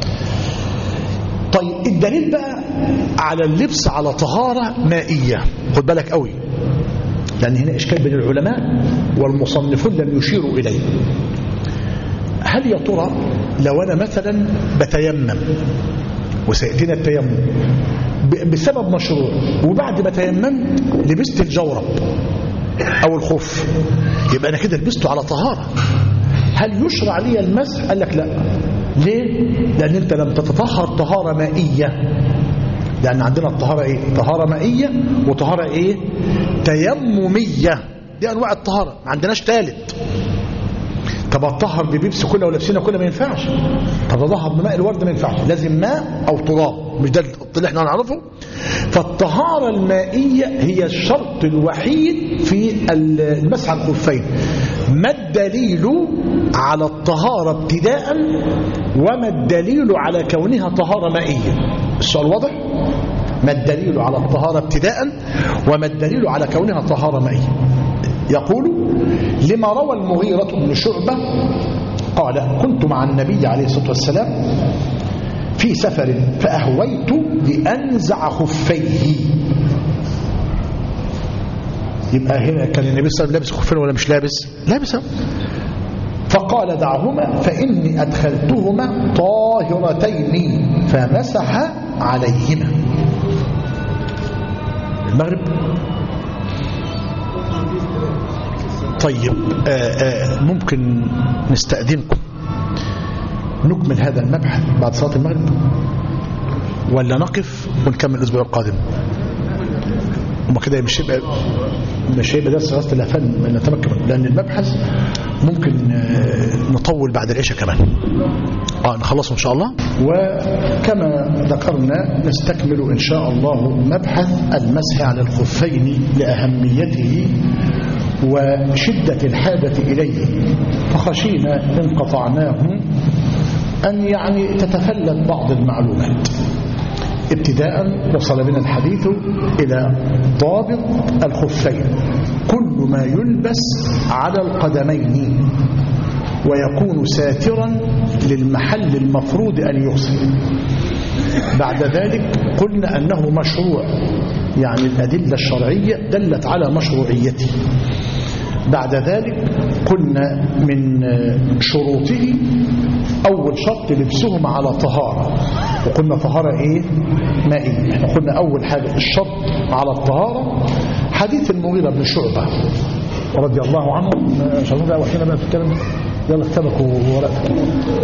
طيب الدليل بقى على اللبس على طهارة مائية. خد بالك قوي، لأن هنا إشكال بين العلماء والمصنفون لم يشيروا إليه. هل يا ترى لو أنا مثلا بتيمم، وسيأتينا التيمم بسبب مشروع، وبعد ما تيممت لبست الجورب أو الخف، يبقى أنا كده لبسته على طهارة، هل يشرع لي المسح؟ قال لك لا. ليه؟ لأن أنت لم تتطهر طهارة مائية. لأن عندنا الطهارة إيه؟ طهارة مائية وطهارة إيه؟ تيممية. دي أنواع الطهارة، ما عندناش ثالث. طب أطهر ببيبس كله ولبسنا كله ما ينفعش. طب أطهر بماء الورد ما ينفعش، لازم ماء أو تراب. مش ده اللي احنا نعرفه. فالطهارة المائية هي الشرط الوحيد في المسح على الخفين. ما الدليل على الطهارة ابتداء، وما الدليل على كونها طهارة مائية؟ السؤال واضح؟ ما الدليل على الطهارة ابتداء، وما الدليل على كونها طهارة مائية؟ يقول: لما روى المغيرة بن شعبة قال: كنت مع النبي عليه الصلاة والسلام في سفر فأهويت لأنزع خفيه. يبقى هنا كان النبي صلى الله عليه وسلم لابس خفين ولا مش لابس؟ لابس. فقال: دعهما فإني أدخلتهما طاهرتين. فمسح عليهما. المغرب. طيب آآ آآ ممكن نستأذنكم نكمل هذا المبحث بعد صلاة المغرب، ولا نقف ونكمل الأسبوع القادم؟ وما كده مش هيبقى مش هيبقى درس غسل الأفان نتمكن، لأن المبحث ممكن نطول بعد العشاء كمان. اه نخلصه إن شاء الله. وكما ذكرنا نستكمل إن شاء الله مبحث المسح على الخفين لأهميته وشدة الحاجة إليه، فخشينا إن قطعناه أن يعني تتفلت بعض المعلومات. ابتداء وصل بنا الحديث إلى ضابط الخفين: كل ما يلبس على القدمين ويكون ساترا للمحل المفروض أن يغسل. بعد ذلك قلنا أنه مشروع، يعني الأدلة الشرعية دلت على مشروعيته. بعد ذلك قلنا من شروطه أول شرط لبسهم على طهارة، وقلنا طهارة إيه؟ مائية. احنا قلنا أول حاجة الشرط على الطهارة حديث المغيرة بن شعبة رضي الله عنه. مش هنقول وحينا بقى في الكلام، يلا كتابك وورقتك.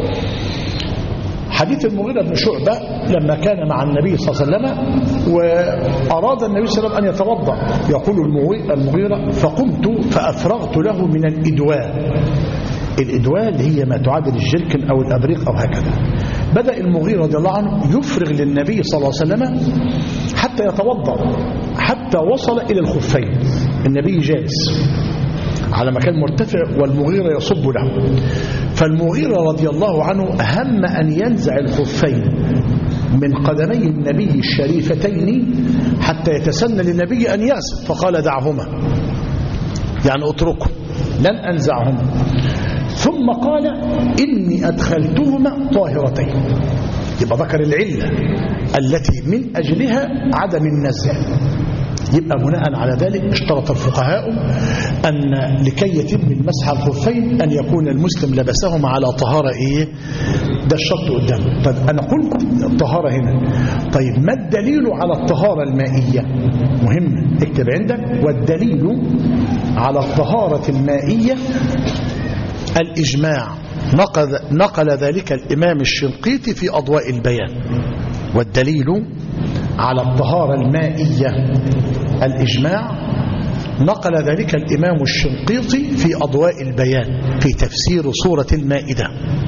حديث المغيرة بن شعبة لما كان مع النبي صلى الله عليه وسلم وأراد النبي صلى الله عليه وسلم أن يتوضأ، يقول المغيرة: فقمت فأفرغت له من الإدواء. الإدواء اللي هي ما تعادل الجركن أو الأبريق أو هكذا. بدأ المغيرة رضي الله عنه يفرغ للنبي صلى الله عليه وسلم حتى يتوضأ، حتى وصل إلى الخفين. النبي جالس على مكان مرتفع والمغيرة يصب له، فالمغيرة رضي الله عنه هم أن ينزع الخفين من قدمي النبي الشريفتين حتى يتسنى للنبي أن يغسل، فقال: دعهما، يعني اتركه، لن أنزعهما. ثم قال: إني أدخلتهما طاهرتين. يبقى ذكر العلة التي من أجلها عدم النزع. يبقى بناء على ذلك اشترط الفقهاء أن لكي يتم المسح على الخفين أن يكون المسلم لبسهما على طهارة إيه؟ ده الشرط قدامه. طيب أنا قلت الطهارة هنا. طيب ما الدليل على الطهارة المائية؟ مهم اكتب عندك. والدليل على الطهارة المائية الإجماع، نقل, نقل ذلك الإمام الشنقيطي في أضواء البيان. والدليل على الطهارة المائية الإجماع، نقل ذلك الإمام الشنقيطي في أضواء البيان في تفسير سورة المائدة.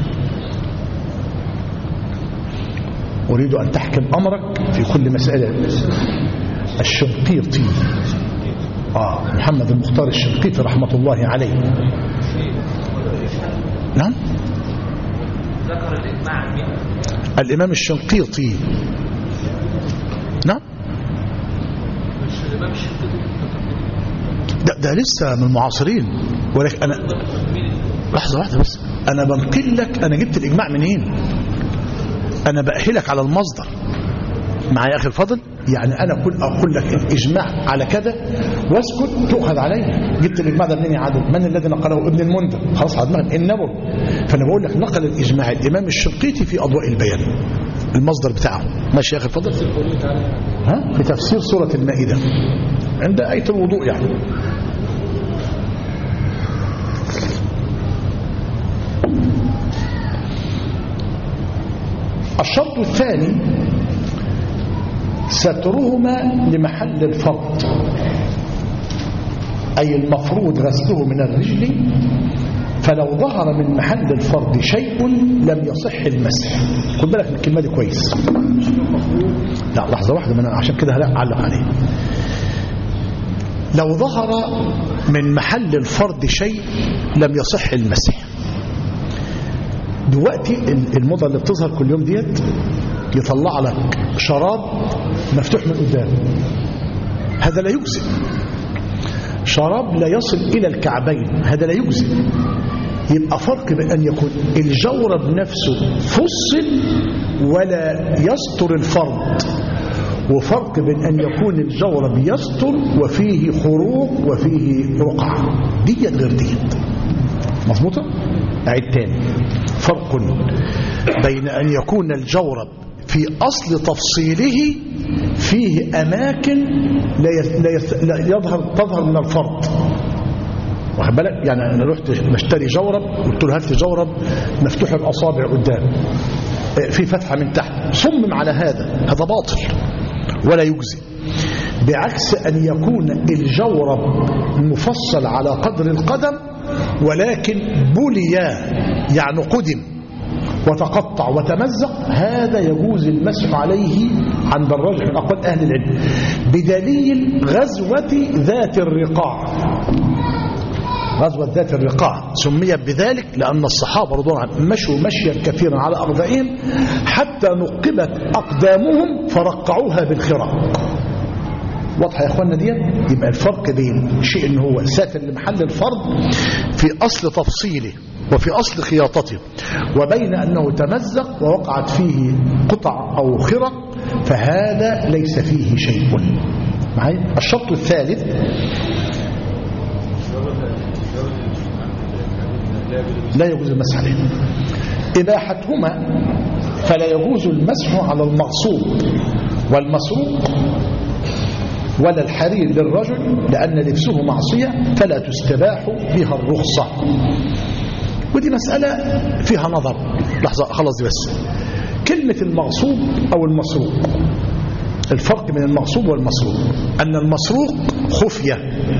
أريد أن تحكم أمرك في كل مسألة. الشنقيطي آه محمد المختار الشنقيطي رحمة الله عليه. نعم ذكر الإجماع الإمام الشنقيطي. نعم ده, ده لسه من المعاصرين، ولكن أنا لحظة واحدة بس، أنا بنقل لك أنا جبت الإجماع منين، أنا بأهلك على المصدر معايا أخي الفضل. يعني أنا كل أقول لك الإجماع على كذا واسكت تؤخذ علي. جبت الإجماع ده منين يا عادل؟ من الذي نقله؟ ابن المنذر. خلاص عدناه النووي. فأنا بقول لك نقل الإجماع الإمام الشنقيطي في أضواء البيان، المصدر بتاعه. ماشي يا أخي الفضل؟ ها في تفسير سورة المائدة عند آية الوضوء يعني. الشرط الثاني سترهما لمحل الفرض، أي المفروض غسله من الرجل، فلو ظهر من محل الفرض شيء لم يصح المسح. خد بالك من الكلمة دي كويس. لا لحظة واحدة، من عشان كده هلا أعلق عليه. لو ظهر من محل الفرض شيء لم يصح المسح. دلوقتي الموضة اللي بتظهر كل يوم ديت يطلع لك شراب مفتوح من قدام، هذا لا يجزئ. شراب لا يصل إلى الكعبين، هذا لا يجزئ. يبقى فرق بين أن يكون الجورب نفسه فصل ولا يستر الفرض، وفرق بين أن يكون الجورب يستر وفيه خروج وفيه رقعة. ديت غير ديت. مظبوطة؟ أعيد تاني. فرق بين أن يكون الجورب في أصل تفصيله فيه أماكن لا يظهر تظهر من الفرض. واخد بالك؟ يعني أنا رحت بشتري جورب، قلت له هات لي جورب مفتوح الأصابع قدام في فتحة من تحت، صمم على هذا، هذا باطل ولا يجزي. بعكس أن يكون الجورب مفصل على قدر القدم ولكن بليا يعني قدم وتقطع وتمزق، هذا يجوز المسح عليه عند الرجل من أقوال أهل العلم، بدليل غزوة ذات الرقاع. غزوة ذات الرقاع سميت بذلك لأن الصحابة رضوان عنهم مشوا مشيا كثيرا على أقدامهم حتى نقبت أقدامهم فرقعوها بالخراق. واضحة يا أخوانا دي؟ يبقى الفرق بين شيء إن هو ساتر لمحل الفرض في أصل تفصيله وفي أصل خياطته، وبين أنه تمزق ووقعت فيه قطع أو خرق، فهذا ليس فيه شيء. معي؟ الشرط الثالث لا يجوز المسح عليه. إباحتهما فلا يجوز المسح على المغصوب والمسروق ولا الحرير للرجل لأن لبسه معصية فلا تستباح بها الرخصة. ودي مسألة فيها نظر. لحظة خلص دي بس. كلمة المغصوب أو المسروق، الفرق بين المغصوب والمسروق أن المسروق خفية،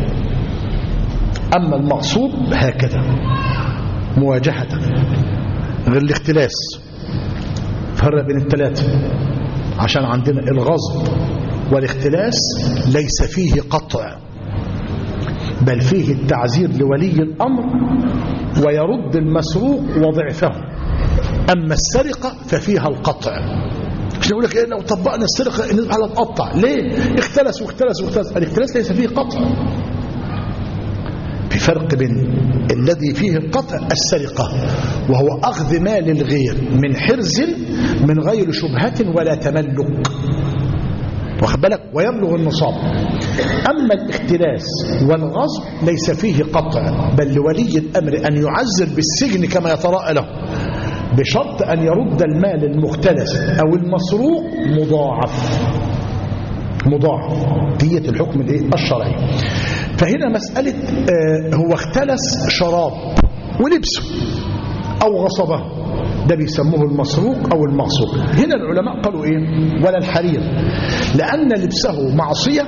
أما المغصوب هكذا مواجهة غير الاختلاس. فرق بين الثلاثة عشان عندنا الغصب والاختلاس ليس فيه قطع بل فيه التعزير لولي الأمر ويرد المسروق وضعفه. أما السرقة ففيها القطع. مش نقول لك إيه لو طبقنا السرقة نذبح على تقطع ليه؟ اختلس واختلس واختلس. الاختلاس ليس فيه قطع. في فرق بين الذي فيه القطع السرقة وهو أخذ مال الغير من حرز من غير شبهة ولا تملك، واخد بالك، ويبلغ النصاب. أما الاختلاس والغصب ليس فيه قطع بل لولي الأمر أن يعزل بالسجن كما يتراءى له بشرط أن يرد المال المختلس أو المسروق مضاعف مضاعف. دية الحكم الشرعي. فهنا مسألة آه هو اختلس شراب ولبسه أو غصبه، ده بيسموه المسروق أو المغصوب. هنا العلماء قالوا إيه؟ ولا الحرير، لأن لبسه معصية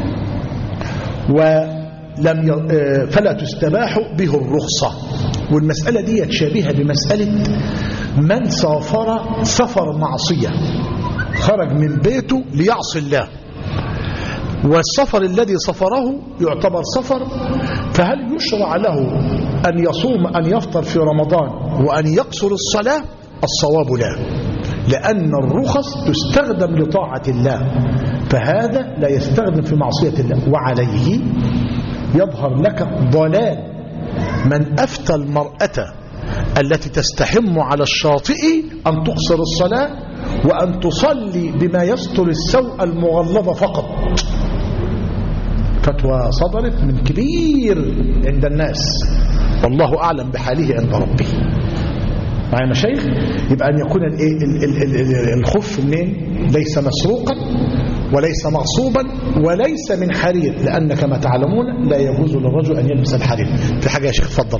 ولم ي... آه فلا تستباح به الرخصة. والمسألة دي شبيهة بمسألة من سافر سفر معصية، خرج من بيته ليعصي الله، والسفر الذي سفره يعتبر سفر، فهل يشرع له أن يصوم أن يفطر في رمضان وأن يقصر الصلاة؟ الصواب لا، لأن الرخص تستخدم لطاعة الله، فهذا لا يستخدم في معصية الله. وعليه يظهر لك ضلال من أفتى المرأة التي تستحم على الشاطئ أن تقصر الصلاة وأن تصلي بما يستر السوء المغلظة فقط. فتوى صدرت من كبير عند الناس، والله أعلم بحاله عند ربه. معي مشايخ؟ يبقى أن يكون الخف منين؟ ليس مسروقا وليس مغصوبا وليس من حرير، لأن كما تعلمون لا يجوز للرجل أن يلبس الحرير. في حاجة يا شيخ؟ تفضل.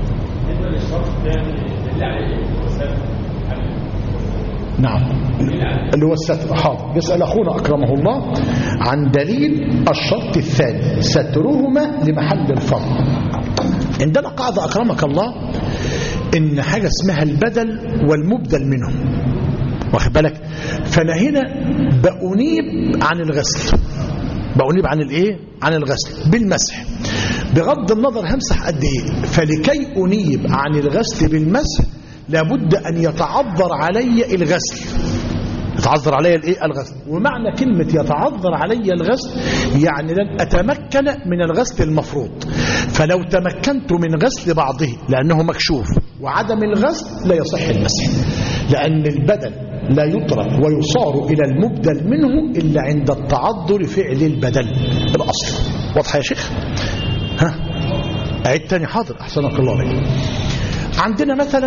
نعم، اللي هو الستر. حاضر. يسأل أخونا أكرمه الله عن دليل الشرط الثاني سترهما لمحل الفرض. عندنا قاعدة أكرمك الله إن حاجة اسمها البدل والمبدل منه، واخد بالك؟ فأنا هنا بأنيب عن الغسل، بأنيب عن الإيه؟ عن الغسل بالمسح، بغض النظر همسح قد إيه. فلكي أنيب عن الغسل بالمسح لابد أن يتعذر علي الغسل، يتعذر علي الإيه؟ الغسل. ومعنى كلمة يتعذر علي الغسل يعني لن أتمكن من الغسل المفروض. فلو تمكنت من غسل بعضه لأنه مكشوف وعدم الغسل لا يصح المسح، لأن البدل لا يترك ويصار إلى المبدل منه إلا عند التعذر فعل البدل الأصل. واضح يا شيخ؟ ها أعيد تاني؟ حاضر. أحسنك الله عليك. عندنا مثلا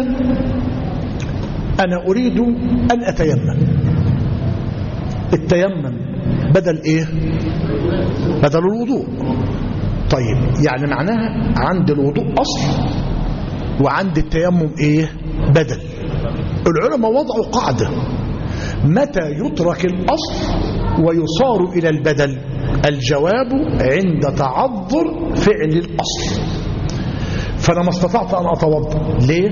أنا أريد أن أتيمم، التيمم بدل إيه؟ بدل الوضوء. طيب يعني معناها عند الوضوء أصل وعند التيمم إيه؟ بدل. العلماء وضعوا قاعدة: متى يترك الأصل ويصار إلى البدل؟ الجواب عند تعذر فعل الأصل. فأنا ما استطعت أن أتوضأ، ليه؟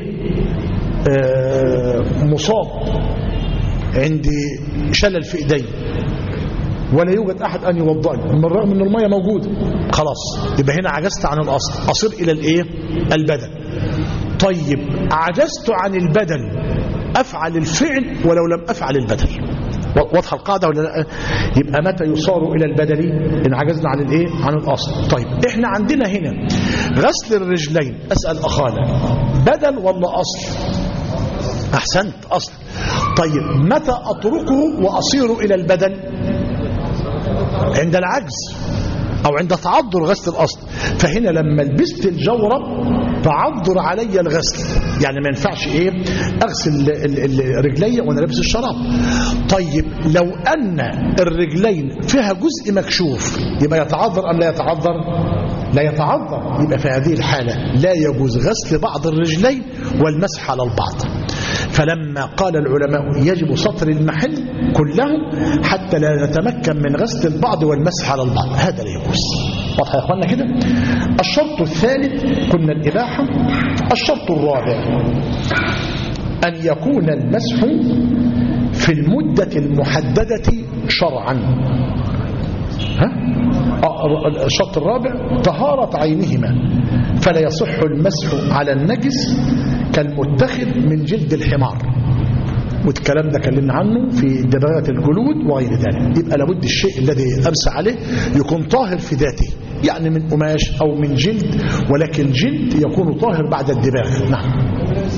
آه مصاب، عندي شلل في إيدي ولا يوجد أحد أن يوضأني من الرغم أن المية موجودة، خلاص يبقى هنا عجزت عن الأصل، أصير إلى الإيه؟ البدل. طيب عجزت عن البدل، أفعل الفعل ولو لم أفعل البدل. واضحه القاعده ولا لا؟ يبقى متى يصار الى البدل؟ ان عجزنا عن الايه؟ عن الاصل. طيب احنا عندنا هنا غسل الرجلين، اسال اخانا بدل ولا اصل؟ احسنت، اصل. طيب متى اتركه واصير الى البدل؟ عند العجز او عند تعذر غسل الاصل. فهنا لما لبست الجورب تعذر علي الغسل، يعني ما ينفعش ايه اغسل الرجلي وانا لابس الشراب. طيب لو ان الرجلين فيها جزء مكشوف يبقى يتعذر ام لا يتعذر؟ لا يتعذر. يبقى في هذه الحالة لا يجوز غسل بعض الرجلين والمسح على البعض. فلما قال العلماء يجب سطر المحل كله حتى لا نتمكن من غسل البعض والمسح على البعض، هذا لا يجوز. واضح يا اخوانا كده؟ الشرط الثالث قلنا الإباحة. الشرط الرابع أن يكون المسح في المدة المحددة شرعا. ها؟ الشرط الرابع طهارة عينهما، فلا يصح المسح على النجس كالمتخذ من جلد الحمار، والكلام ده كلمنا عنه في دباغة الجلود وغير ذلك. يبقى لابد الشيء الذي أمسح عليه يكون طاهر في ذاته، يعني من قماش أو من جلد، ولكن جلد يكون طاهر بعد الدباغ. نعم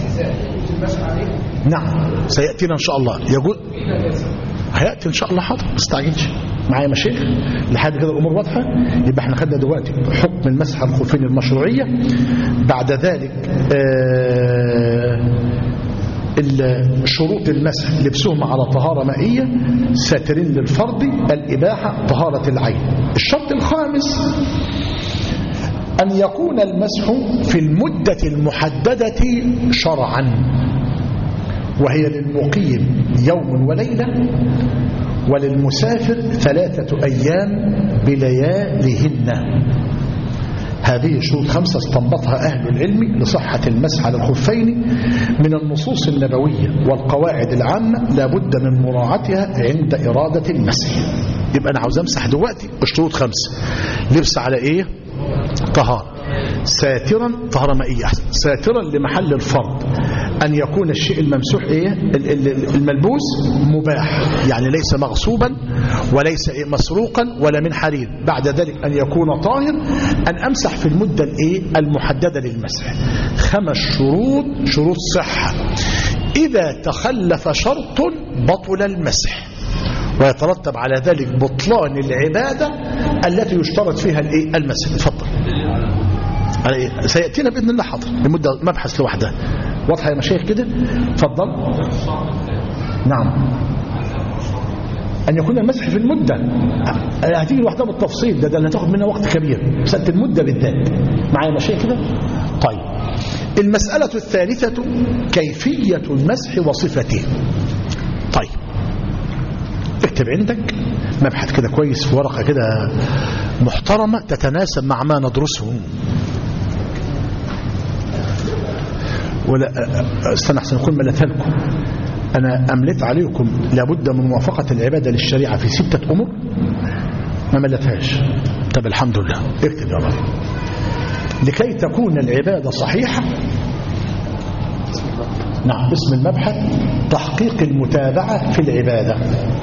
نعم سيأتينا إن شاء الله. يقول هيأتي إن شاء الله. حاضر، ما تستعجلش معايا مشايخ لحد كده الأمور واضحة. يبقى احنا خدنا دلوقتي حكم المسح على الخفين المشروعية. بعد ذلك شروط المسح لبسهم على طهارة مائية، ساترين للفرض، الإباحة، طهارة العين. الشرط الخامس أن يكون المسح في المدة المحددة شرعا، وهي للمقيم يوم وليلة، وللمسافر ثلاثة أيام بلياليهن. هذه شروط خمسة استنبطها أهل العلم لصحة المسح على الخفين من النصوص النبوية والقواعد العامة لا بد من مراعاتها عند إرادة المسح. يبقى أنا عاوز أمسح دلوقتي الشروط خمسة. لبس على إيه؟ طهارة، ساترا، طهارة مائية أحسن، ساترا لمحل الفرض، أن يكون الشيء الممسوح إيه؟ الملبوس مباح، يعني ليس مغصوبا وليس إيه؟ مسروقا ولا من حرير. بعد ذلك أن يكون طاهر، أن أمسح في المدة الإيه؟ المحددة للمسح. خمس شروط، شروط صحة. إذا تخلف شرط بطل المسح، ويترتب على ذلك بطلان العبادة التي يشترط فيها الإيه؟ المسح. اتفضل. على إيه؟ سيأتينا بإذن الله حاضر لمدة مبحث لوحدها. واضحة يا مشايخ كده؟ اتفضل. نعم. أن يكون المسح في المدة هتيجي لوحدها بالتفصيل، ده ده اللي هتاخد منها وقت كبير، مسألة المدة بالذات. معايا يا مشايخ كده؟ طيب. المسألة الثالثة كيفية المسح وصفته. طيب. اكتب عندك مبحث كده كويس في ورقة كده محترمة تتناسب مع ما ندرسه. ولا استنى احسن اكون ملتها لكم. انا املت عليكم لابد من موافقة العبادة للشريعة في ستة امور، ما ملتهاش. طب الحمد لله. اكتب يا رب. لكي تكون العبادة صحيحة. نعم. اسم المبحث تحقيق المتابعة في العبادة.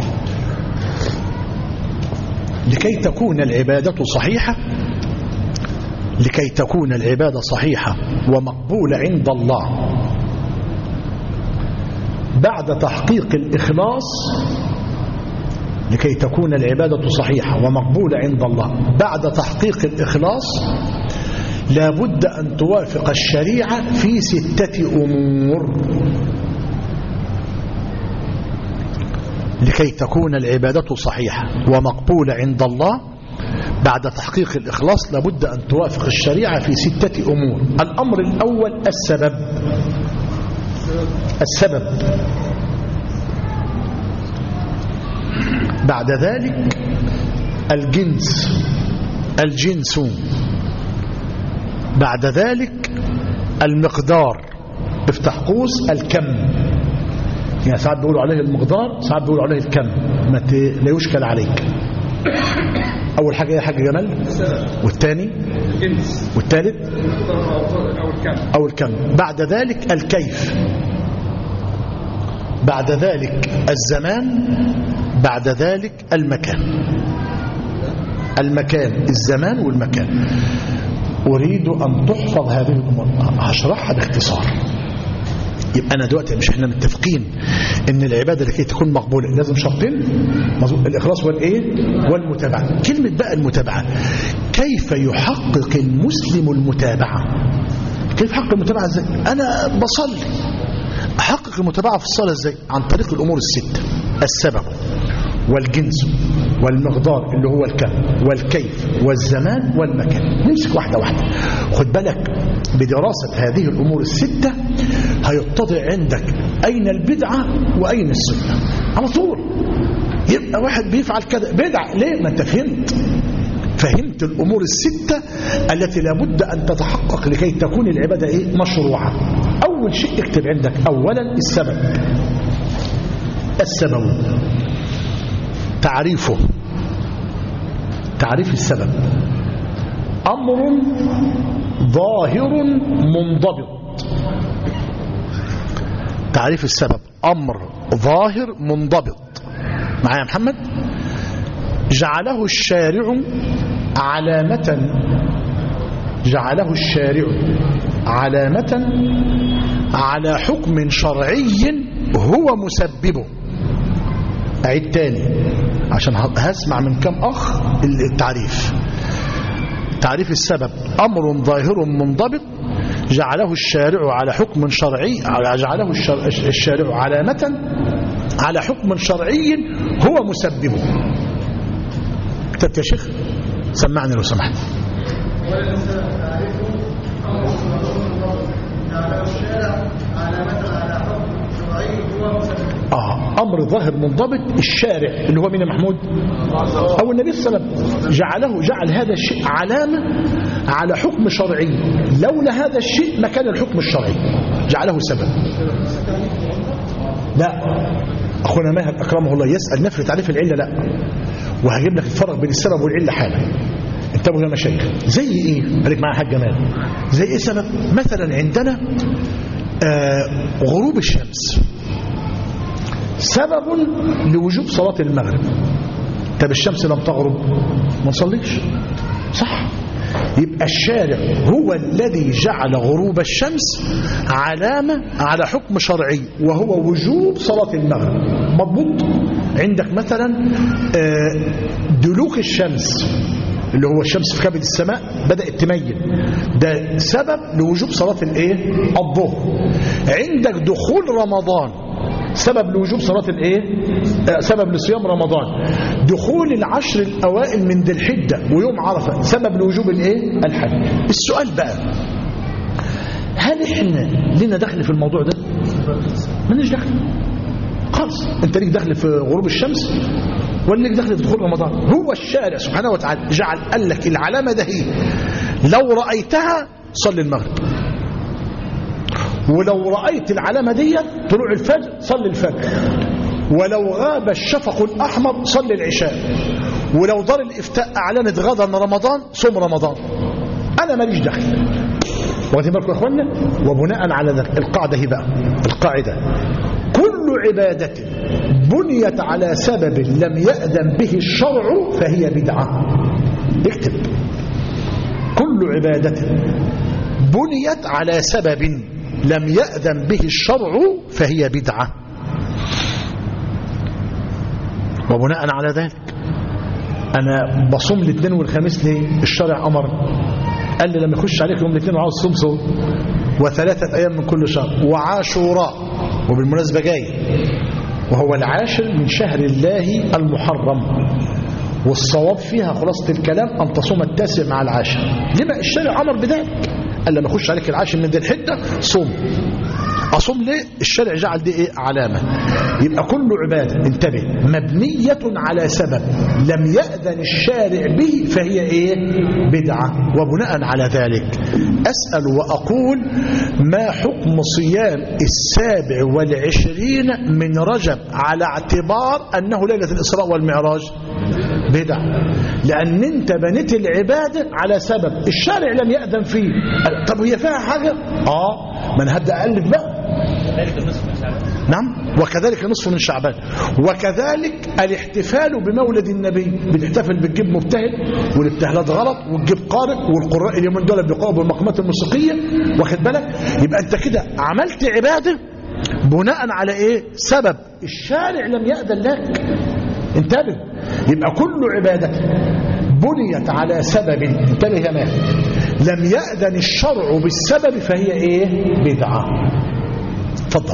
لكي تكون العبادة صحيحة، لكي تكون العبادة صحيحة ومقبولة عند الله بعد تحقيق الإخلاص، لكي تكون العبادة صحيحة ومقبولة عند الله بعد تحقيق الإخلاص لا بد أن توافق الشريعة في ستة أمور. لكي تكون العبادة صحيحة ومقبولة عند الله بعد تحقيق الإخلاص لابد أن توافق الشريعة في ستة أمور. الأمر الأول السبب. السبب. بعد ذلك الجنس. الجنس. بعد ذلك المقدار. افتح قوس الكم. يعني ساعات بيقولوا عليه المقدار، ساعات بيقولوا عليه الكم، ما لا يشكل عليك. أول حاجة يا حاج جمال، والثاني والثالث أو الكم. بعد ذلك الكيف. بعد ذلك الزمان. بعد ذلك المكان. المكان، الزمان والمكان. أريد أن تحفظ هذه الأمور، هشرحها باختصار. يبقى أنا دلوقتي مش احنا متفقين إن العبادة لكي تكون مقبولة لازم شرطين، الإخلاص والإيه والمتابعة. كلمة بقى المتابعة، كيف يحقق المسلم المتابعة؟ كيف يحقق المتابعة ازاي؟ أنا بصلي، أحقق المتابعة في الصلاة ازاي؟ عن طريق الأمور الستة: السبب والجنس والمقدار اللي هو الكم والكيف والزمان والمكان. نمسك واحدة واحدة. خد بالك بدراسة هذه الأمور الستة هيتضح عندك أين البدعة وأين السنة على طول. يبقى واحد بيفعل كذا بدعة، ليه؟ ما أنت فهمت فهمت الأمور الستة التي لابد أن تتحقق لكي تكون العبادة إيه؟ مشروعة. أول شيء اكتب عندك أولا السبب. السبب تعريفه. تعريف السبب: أمر ظاهر منضبط. تعريف السبب: أمر ظاهر منضبط. معايا يا محمد؟ جعله الشارع علامة جعله الشارع علامة على حكم شرعي هو مسببه. أعيد تاني عشان هسمع من كم أخ التعريف. تعريف السبب: أمر ظاهر منضبط جعله الشارع على حكم شرعي جعله الشارع علامة على حكم شرعي هو مسببه. كتبت يا شيخ؟ سمعني لو سمحت. آه أمر ظاهر منضبط، الشارع اللي هو مين يا محمود؟ أو النبي صلى الله عليه وسلم جعله جعل هذا الشيء علامة على حكم شرعي، لولا هذا الشيء ما كان الحكم الشرعي، جعله سبب. لا أخونا ماهر أكرمه الله يسأل نفر تعريف العلة، لا، وهجيب لك الفرق بين السبب والعلة حالا. انتبهوا يا مشايخ. زي ايه؟ خليك معايا حاج جمال. زي ايه سبب؟ مثلا عندنا آه غروب الشمس سبب لوجوب صلاة المغرب. طب الشمس لم تغرب ما نصليش، صح؟ يبقى الشارع هو الذي جعل غروب الشمس علامة على حكم شرعي وهو وجوب صلاة المغرب. مضبوط؟ عندك مثلا دلوك الشمس اللي هو الشمس في كبد السماء بدأت تميل، ده سبب لوجوب صلاة الايه؟ الظهر. عندك دخول رمضان سبب لوجوب صلاة الايه؟ سبب لصيام رمضان. دخول العشر الاوائل من ذي الحجة ويوم عرفة سبب لوجوب الايه؟ الحج. السؤال بقى، هل احنا لنا دخل في الموضوع ده؟ مالناش دخل خالص. انت ليك دخل في غروب الشمس ولا ليك دخل في دخول رمضان؟ هو الشارع سبحانه وتعالى جعل قال لك العلامة ده هي لو رأيتها صلي المغرب، ولو رأيت العلامة دي طلوع الفجر صلي الفجر، ولو غاب الشفق الأحمر صلي العشاء، ولو دار الإفتاء أعلنت غدا رمضان صوم رمضان. أنا ماليش دخل. واخدين بالكم يا اخوانا؟ وبناء على ذلك القاعدة هي بقى القاعدة: كل عبادة بنيت على سبب لم يأذن به الشرع فهي بدعة. اكتب: كل عبادة بنيت على سبب لم يأذن به الشرع فهي بدعة. وبناء على ذلك أنا بصوم الاثنين والخميس ليه؟ الشرع أمر، قال لي لما يخش عليك يوم الاثنين وعاوز تصوم صوم، وثلاثة أيام من كل شهر، وعاشوراء، وبالمناسبة جاي وهو العاشر من شهر الله المحرم، والصواب فيها خلاصة الكلام أن تصوم التاسع مع العاشر. لما الشرع أمر بذلك، قال لما يخش عليك العاشر من ذي الحجة صوم. أصوم ليه؟ الشرع جعل دي إيه؟ علامة. يبقى كل عبادة انتبه مبنية على سبب لم يأذن الشارع به فهي إيه؟ بدعة. وبناء على ذلك أسأل وأقول: ما حكم صيام السابع والعشرين من رجب على اعتبار أنه ليلة الإسراء والمعراج؟ بدعة، لأن أنت بنيت العبادة على سبب الشارع لم يأذن فيه. طب هي فيها حاجة؟ آه من هبدأ ألف بقى. نعم، وكذلك نصف من شعبان، وكذلك الاحتفال بمولد النبي. بتحتفل بتجيب مبتهل، والابتهالات غلط، وتجيب قارئ، والقراء اليومين دول بيقرأوا بالمقامات الموسيقية، واخد بالك؟ يبقى انت كده عملت عبادة بناء على ايه؟ سبب الشارع لم يأذن لك. انتبه، يبقى كل عبادة بنيت على سبب، انتبه يا مان، لم يأذن الشرع بالسبب فهي ايه؟ بدعة. تفضل.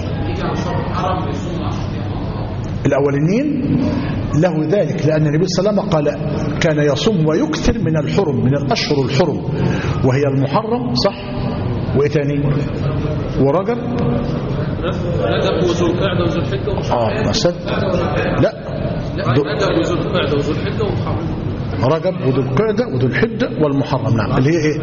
الأولين له ذلك لأن النبي صلى الله عليه وسلم قال كان يصوم ويكثر من الحرم، من الأشهر الحرم، وهي المحرم، صح؟ وإيه تاني؟ ورجب رجب وذو القعدة وذو الحجة ومحرم. اه مثلا لا لا رجب وذو القعدة وذو الحجة ومحرم. رجب وذو القعدة وذو الحجة والمحرم، نعم، اللي هي ايه؟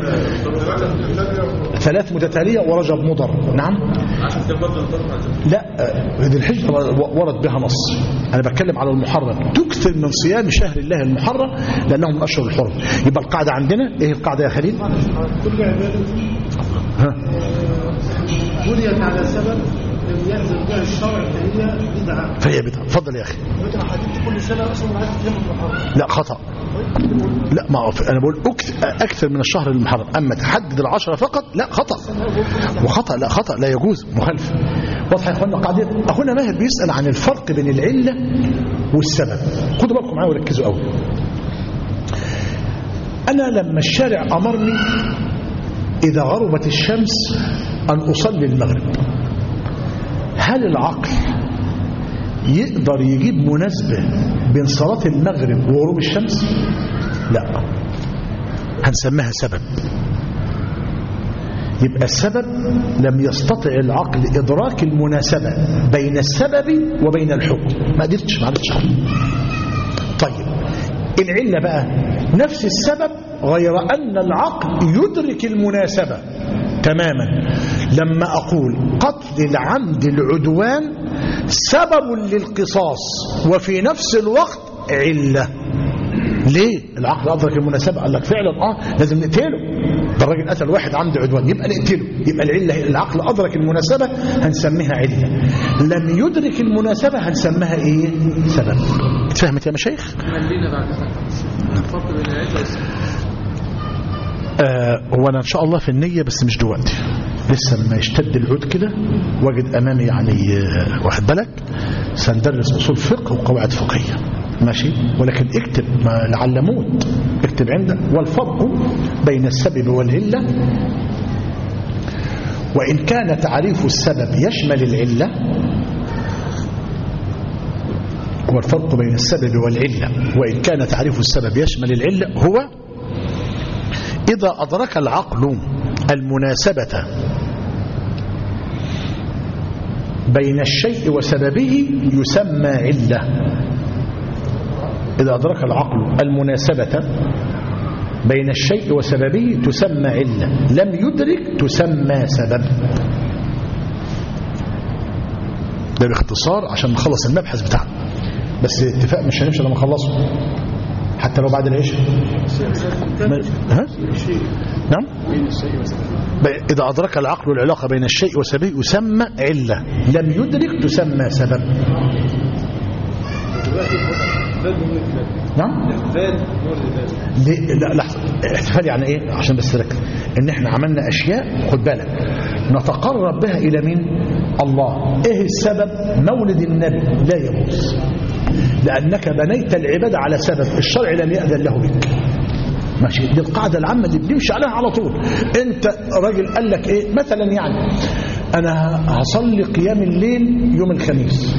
ثلاث متتالية ورجب مضر، نعم. لا ذي الحجة ورد بها نص، أنا بتكلم على المحرم. تكثر من صيام شهر الله المحرم لأنه من أشهر الحرم. يبقى القاعدة عندنا ايه القاعدة يا خليل؟ كل عبادة ها بنيت على سبب لم يأذن بها الشرع فهي بدعة. فهي بدعة. اتفضل يا أخي. كل سنة أصلا عايز تتم المحرم. لا خطأ. لا، ما أنا بقول أكثر من الشهر المحرم، أما تحدد العشرة فقط لا، خطأ. وخطأ لا، خطأ لا يجوز، مخالف. واضح يا أخوانا قاعدة؟ أخونا ماهر بيسأل عن الفرق بين العلة والسبب. خدوا بالكم معايا وركزوا قوي. أنا لما الشارع أمرني إذا غربت الشمس أن أصلي المغرب، هل العقل يقدر يجيب مناسبة بين صلاة المغرب وغروب الشمس؟ لا، هنسميها سبب. يبقى السبب لم يستطع العقل إدراك المناسبة بين السبب وبين الحكم، ما قدرتش ما عرفتش. طيب العلة بقى نفس السبب غير أن العقل يدرك المناسبة، تماما لما أقول قتل العمد العدوان سبب للقصاص وفي نفس الوقت علة. ليه؟ العقل أدرك المناسبة، قال لك فعلا آه لازم نقتله، ده الراجل قتل واحد عمد عدوان يبقى نقتله، يبقى العلة العقل أدرك المناسبة هنسميها علة، لم يدرك المناسبة هنسميها إيه؟ سبب. فهمت يا مشايخ؟ ملينا بعد الفرق بين العلة والسبب. آه هو أنا إن شاء الله في النية بس مش دلوقتي، لسه لما يشتد العود كده واجد أمامي يعني آه واخد بالك سندرس أصول فقه وقواعد فقهية ماشي، ولكن اكتب ما لعل موت، اكتب عندك والفرق بين السبب والعلة، وإن كان تعريف السبب يشمل العلة، والفرق بين السبب والعلة وإن كان تعريف السبب يشمل العلة هو إذا أدرك العقل المناسبة بين الشيء وسببه يسمى علة. إذا أدرك العقل المناسبة بين الشيء وسببه تسمى علة، لم يدرك تسمى سبب. ده باختصار عشان نخلص المبحث بتاعنا، بس اتفاق مش هنمشي لما نخلصه حتى لو بعد العشاء. ها؟ نعم. إذا أدرك العقل العلاقة بين الشيء وسببه يسمى علة، لم يدرك تسمى سبب. نعم. لا لحظة، احتفال يعني ايه عشان بس تركز ان احنا عملنا اشياء خد بالك نتقرب بها الى مين؟ الله. ايه السبب؟ مولد النبي لا يجوز، لانك بنيت العبادة على سبب الشرع لم يأذن له بك ماشي. دي القاعدة العامة اللي بنمشي عليها على طول. انت راجل قال لك ايه مثلا يعني انا هصلي قيام الليل يوم الخميس،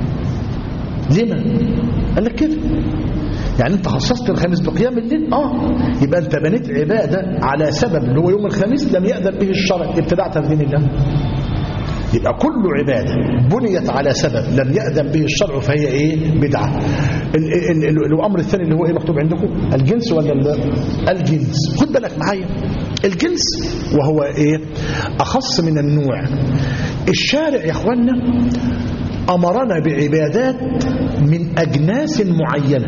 ليه؟ قال لك كده يعني انت خصصت الخميس بقيام الليل، اه يبقى انت بنيت عبادة على سبب اللي هو يوم الخميس لم يأذن به الشرع، ابتدعت في دين الله. يبقى كل عبادة بنيت على سبب لم يأذن به الشرع فهي ايه؟ بدعة. الامر الثاني اللي هو ايه مكتوب عندكم؟ الجنس ولا الجنس؟ خد بالك معايا، الجنس وهو ايه؟ اخص من النوع. الشارع يا اخوانا امرنا بعبادات من اجناس معينة،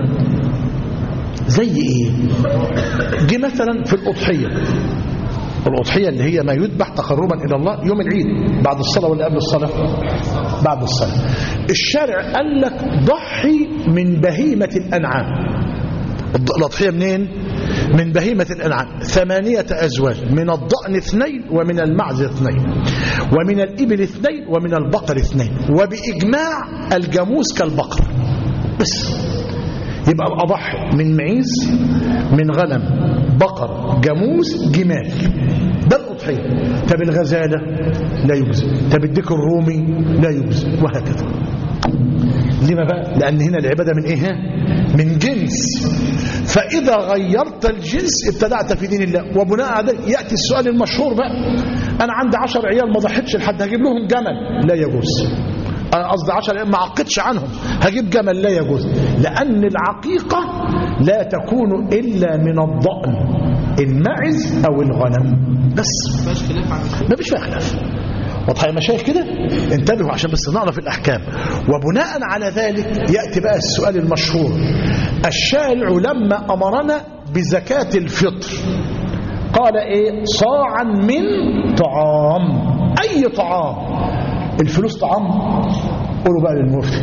زي ايه؟ جه مثلا في الاضحية، الأضحية اللي هي ما يذبح تقربا إلى الله يوم العيد بعد الصلاة ولا قبل الصلاة؟ بعد الصلاة. الشارع قال لك ضحي من بهيمة الأنعام. الأضحية منين؟ من بهيمة الأنعام، ثمانية أزواج، من الضأن اثنين ومن المعز اثنين ومن الإبل اثنين ومن البقر اثنين، وبإجماع الجاموس كالبقر بس. يبقى أضحي من معيز، من غنم، بقر، جاموس، جمال، ده الأضحية. طب الغزالة لا يجزي، طب الديك الرومي لا يجزي، وهكذا. لما بقى؟ لأن هنا العبادة من إيه؟ من جنس، فإذا غيرت الجنس ابتدعت في دين الله. وبناء على ذلك يأتي السؤال المشهور بقى، أنا عندي عشر عيال ما ضحيتش لحد هجيب لهم جمل؟ لا يجوز. أنا قصدي عشر ما عقدش عنهم هجيب جمل؟ لا يجوز، لأن العقيقة لا تكون إلا من الضأن، المعز أو الغنم بس، ما فيش فيها خلاف. واضحة يا مشايخ كده؟ انتبهوا عشان بس نعرف الأحكام. وبناء على ذلك يأتي بقى السؤال المشهور، الشارع لما أمرنا بزكاة الفطر قال إيه؟ صاعا من طعام. أي طعام؟ الفلوس طعام؟ قولوا بقى للمفتي.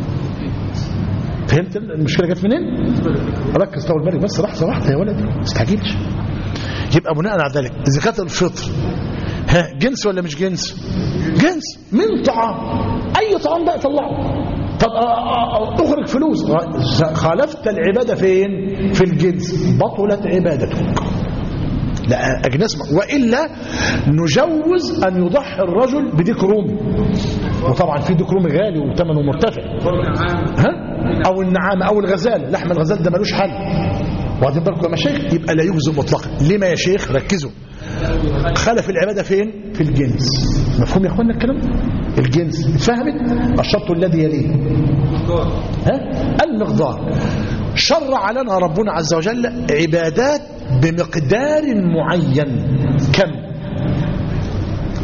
فهمت المشكلة جت منين؟ ركز طول بالك بس لحظة واحدة يا ولدي، ما تستعجلش. يبقى بناء على ذلك زكاة الفطر ها جنس ولا مش جنس؟ جنس من طعام. أي طعام بقى طلعه. طب تخرج فلوس، خالفت العبادة فين؟ في الجنس، بطلت عبادتك. لا أجناس، وإلا نجوز أن يضحي الرجل بديك رومي، وطبعا في ديك رومي غالي وثمنه مرتفع، ها؟ أو النعامة أو الغزال، لحم الغزال ده ملوش حل. واخدين بالكم يا مشايخ؟ يبقى لا يجوز مطلقا. لما يا شيخ؟ ركزوا، خلف العبادة فين؟ في الجنس. مفهوم يا اخوانا الكلام؟ الجنس اتفهمت؟ الشرط الذي يليه ها؟ المقدار. شرع لنا ربنا عز وجل عبادات بمقدار معين. كم؟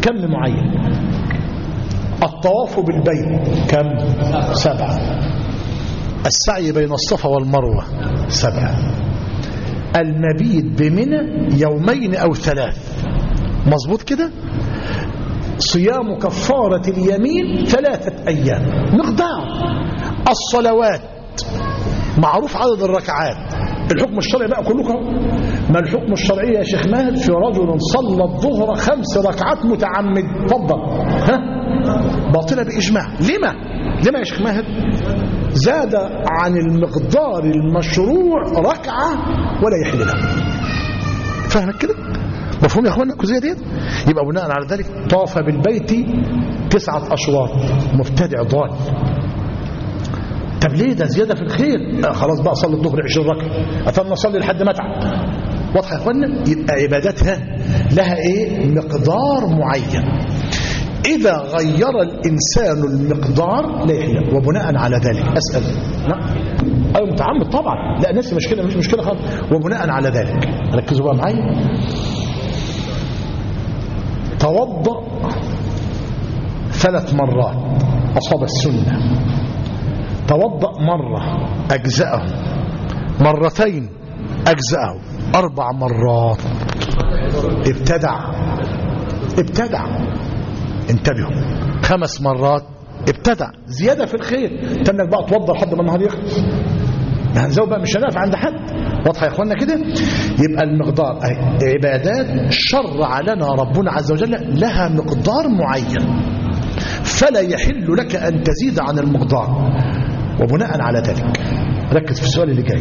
كم معين. الطواف بالبيت كم؟ سبعة. السعي بين الصفا والمروة سبعة. المبيت بمنى يومين أو ثلاث، مظبوط كده. صيام كفارة اليمين ثلاثة أيام. مقدار الصلوات معروف عدد الركعات. الحكم الشرعي بقى كلكم. ما الحكم الشرعي يا شيخ ماهد في رجل صلى الظهر خمس ركعات متعمد؟ تفضل. ها؟ باطلة بإجماع. لما؟ لما يا شيخ ماهد؟ زاد عن المقدار المشروع ركعة ولا يحل له. فاهمك كده؟ مفهوم يا اخوانا الجزئيه ديت؟ يبقى بناء على ذلك طاف بالبيت تسعة أشواط. مبتدع ضال. طب ليه؟ ده زيادة في الخير. آه خلاص بقى صلي الظهر عشرين ركعة، أتمنى أصلي لحد ما أتعب. واضحة يا اخوانا؟ يبقى عباداتها لها ايه؟ مقدار معين. إذا غير الإنسان المقدار لا يحل. وبناء على ذلك أسأل. لا أيوة متعمد طبعا. لا نفس مشكلة مش مشكلة خالص. وبناء على ذلك ركزوا بقى معايا. توضأ ثلاث مرات أصاب السنة. توضأ مرة أجزأه، مرتين أجزأه، أربع مرات ابتدع. ابتدع. انتبهوا. خمس مرات ابتدع. زيادة في الخير. تنك بقى توضأ لحد ما النهار يخلص. هنزود بقى مش هنقف عند حد. واضحه يا اخوانا كده؟ يبقى المقدار عبادات شرع لنا ربنا عز وجل لها مقدار معين، فلا يحل لك ان تزيد عن المقدار. وبناء على ذلك ركز في السؤال اللي جاي.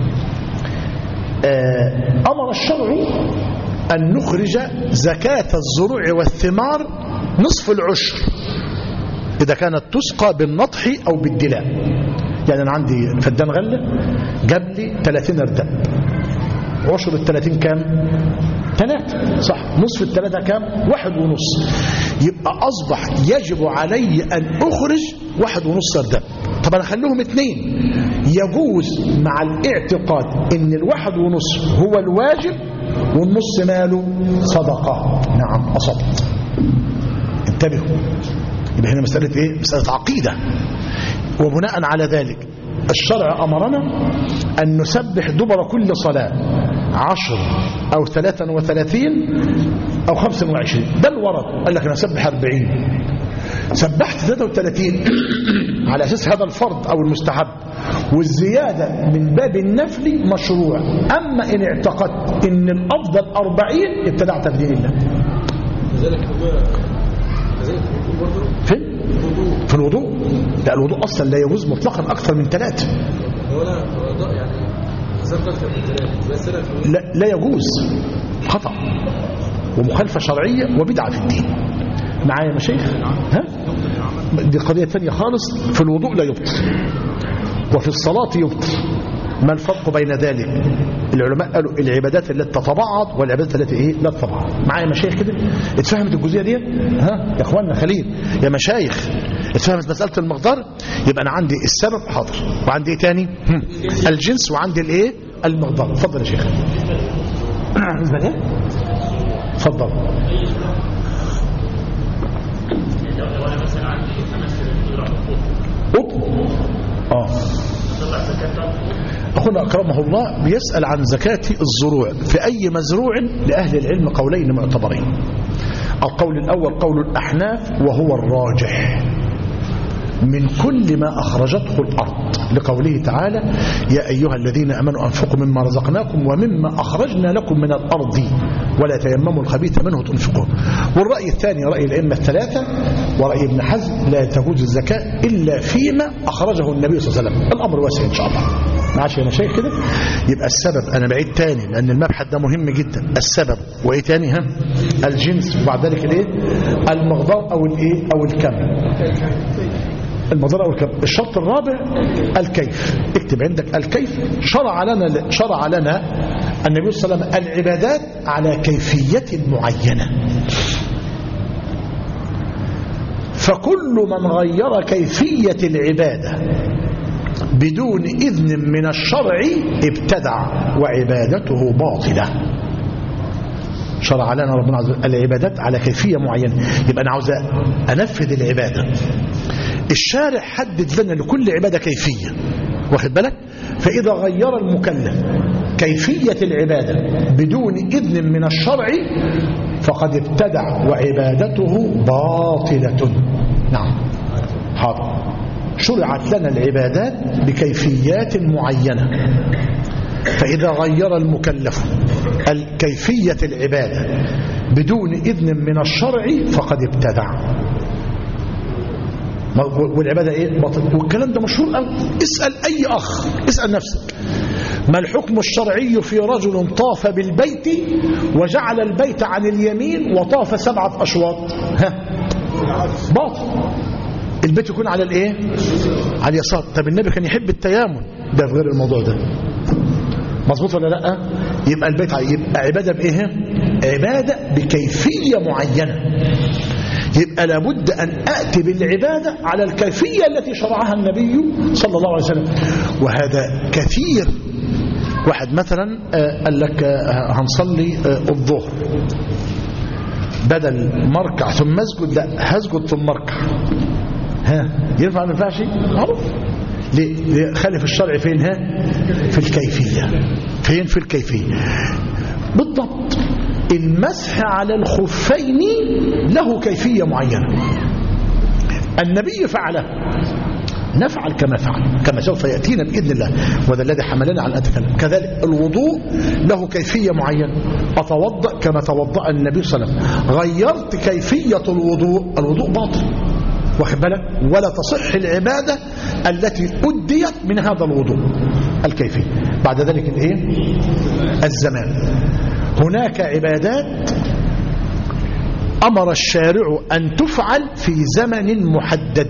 امر الشرع ان نخرج زكاة الزروع والثمار نصف العشر اذا كانت تسقى بالنطح او بالدلاء. يعني أنا عندي فدان غلة جاب لي ثلاثين أرداب. عشر الثلاثين كام؟ ثلاثة. صح. نصف الثلاثة كام؟ واحد ونص. يبقى أصبح يجب علي أن أخرج واحد ونص أرداب. طب أنا أخليهم اثنين. يجوز مع الاعتقاد إن الواحد ونص هو الواجب والنص ماله صدقة. نعم أصبت. انتبهوا. يبقى هنا مسألة إيه؟ مسألة عقيدة. وبناء على ذلك الشرع أمرنا أن نسبح دبر كل صلاة عشر أو ثلاثا وثلاثين أو خمسا وعشرين. ده الورد. قال لك أنا أسبح أربعين. سبحت ثلاثة وثلاثين على أساس هذا الفرض أو المستحب، والزيادة من باب النفل مشروع. أما إن اعتقدت إن الأفضل أربعين ابتدعت في دين الله. لذلك هو فين؟ في الوضوء. لا الوضوء أصلا لا يجوز مطلقا أكثر من ثلاثة. يعني لا, لا يجوز. خطأ ومخالفة شرعية وبدعة في الدين. معايا يا مشايخ؟ ها؟ دي قضية ثانية خالص. في الوضوء لا يبطل وفي الصلاة يبطل. ما الفرق بين ذلك؟ العلماء قالوا العبادات التي تتبعض والعبادات التي ايه لا تتبعض. معايا يا مشايخ كده؟ اتفهمت الجزئيه دي؟ ها يا اخواننا خليل يا مشايخ، اتفهمت مساله المقدار؟ يبقى انا عندي السبب حاضر، وعندي ايه تاني؟ الجنس، وعندي الايه؟ المقدار. اتفضل يا شيخ. اتفضل. لو انا مثلا عندي خمس قدره اه أخونا أكرمه الله بيسأل عن زكاة الزروع في أي مزروع. لأهل العلم قولين معتبرين. القول الأول قول الأحناف وهو الراجح، من كل ما أخرجته الأرض، لقوله تعالى يا أيها الذين أمنوا أنفقوا مما رزقناكم ومما أخرجنا لكم من الأرض ولا تيمموا الخبيث منه تنفقون. والرأي الثاني رأي الأئمة الثلاثة ورأي ابن حزم لا تجوز الزكاة إلا فيما أخرجه النبي صلى الله عليه وسلم. الأمر واسع إن شاء الله. معاش يا مشايخ كده؟ يبقى السبب، أنا بعيد تاني لأن المبحث ده مهم جدا. السبب وإيه تاني؟ ها؟ الجنس، وبعد ذلك الإيه؟ المقدار أو الإيه؟ أو الكم. المقدار أو الكم. الشرط الرابع الكيف. اكتب عندك الكيف. شرع لنا شرع لنا النبي صلى الله عليه وسلم العبادات على كيفية معينة، فكل من غير كيفية العبادة بدون إذن من الشرع ابتدع وعبادته باطلة. شرع لنا ربنا عز وجل العبادات على كيفية معينة، يبقى أنا عاوز أنفذ العبادة. الشارع حدد لنا لكل عبادة كيفية، واخد بالك؟ فإذا غير المكلف كيفية العبادة بدون إذن من الشرع فقد ابتدع وعبادته باطلة. نعم حاضر. شرعت لنا العبادات بكيفيات معينة، فإذا غير المكلف كيفية العبادة بدون إذن من الشرع فقد ابتدع، والعبادة إيه؟ باطل. والكلام ده مشهور قوي. اسأل أي أخ، اسأل نفسك ما الحكم الشرعي في رجل طاف بالبيت وجعل البيت عن اليمين وطاف سبعة أشواط؟ ها باطل. البيت يكون على الايه؟ على اليسار. طب النبي كان يحب التيامن، ده في غير الموضوع ده. مظبوط ولا لا؟ يبقى البيت يبقى عباده بايه؟ عباده بكيفيه معينه. يبقى لابد ان اتي بالعباده على الكيفيه التي شرعها النبي صلى الله عليه وسلم. وهذا كثير. واحد مثلا قال لك هنصلي الظهر، بدل مركع ثم اسجد، لا هسجد ثم مركع. ها ينفع ما ينفعش؟ معروف. ليه؟ خالف الشرع فين؟ ها في الكيفيه. فين؟ في الكيفيه بالضبط. المسح على الخفين له كيفيه معينه، النبي فعله، نفعل كما فعل، كما سوف ياتينا باذن الله، وذا الذي حملنا على ان نتكلم. كذلك الوضوء له كيفيه معينه، اتوضا كما توضا النبي صلى الله عليه وسلم. غيرت كيفيه الوضوء، الوضوء باطل، واخد بالك؟ ولا تصح العبادة التي أديت من هذا الوضوء. الكيفية بعد ذلك الايه؟ الزمان. هناك عبادات أمر الشارع أن تفعل في زمن محدد،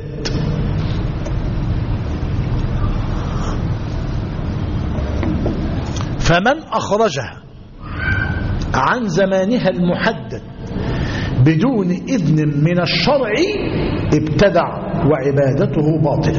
فمن أخرجها عن زمانها المحدد بدون إذن من الشرع ابتدع وعبادته باطلة.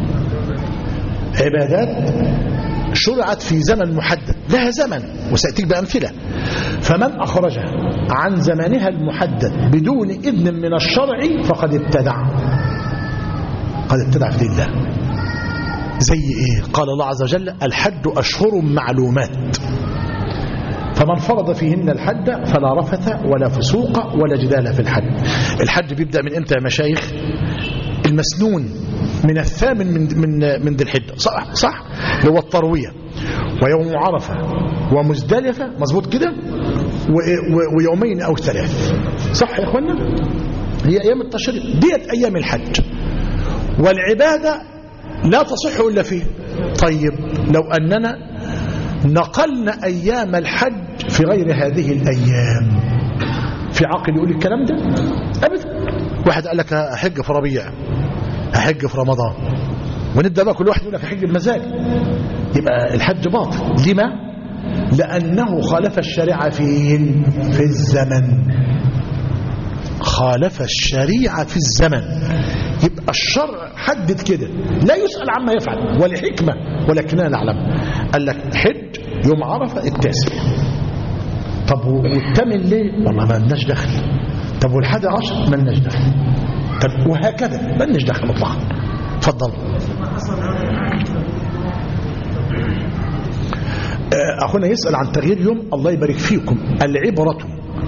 عبادات شرعت في زمن محدد، لها زمن وسأتيك بأمثلة، فمن أخرجها عن زمانها المحدد بدون إذن من الشرع فقد ابتدع، قد ابتدع في دين الله. زي إيه؟ قال الله عز وجل الحج أشهر معلومات، فمن فرض فيهن الحج فلا رفث ولا فسوق ولا جدال في الحج. الحج بيبدأ من امتى يا مشايخ؟ المسنون من الثامن من من من ذي الحجة، صح صح، اللي هو التروية ويوم عرفة ومزدلفة، مظبوط كده، ويومين او ثلاث، صح يا اخوانا؟ هي ايام التشريق ديت ايام الحج، والعبادة لا تصح الا فيه. طيب لو اننا نقلنا أيام الحج في غير هذه الأيام، في عاقل يقول الكلام ده؟ أبدا. واحد قال لك أحج في ربيع، أحج في رمضان، ونبدأ بقى كل واحد يقول لك أحج بمزاج، يبقى الحج باطل. لما؟ لأنه خالف الشريعة فين؟ في الزمن. خالف الشريعة في الزمن. يبقى الشرع حدد كده، لا يسأل عما يفعل ولا حكمة ولكننا نعلم. قال لك حج يوم عرفة التاسع، طب والثامن ليه؟ والله ما لناش دخل. طب والحادي عشر ما لناش دخل. طب وهكذا ما لناش دخل مطلقا. اتفضل. أخونا يسأل عن تغيير يوم، الله يبارك فيكم. العبرة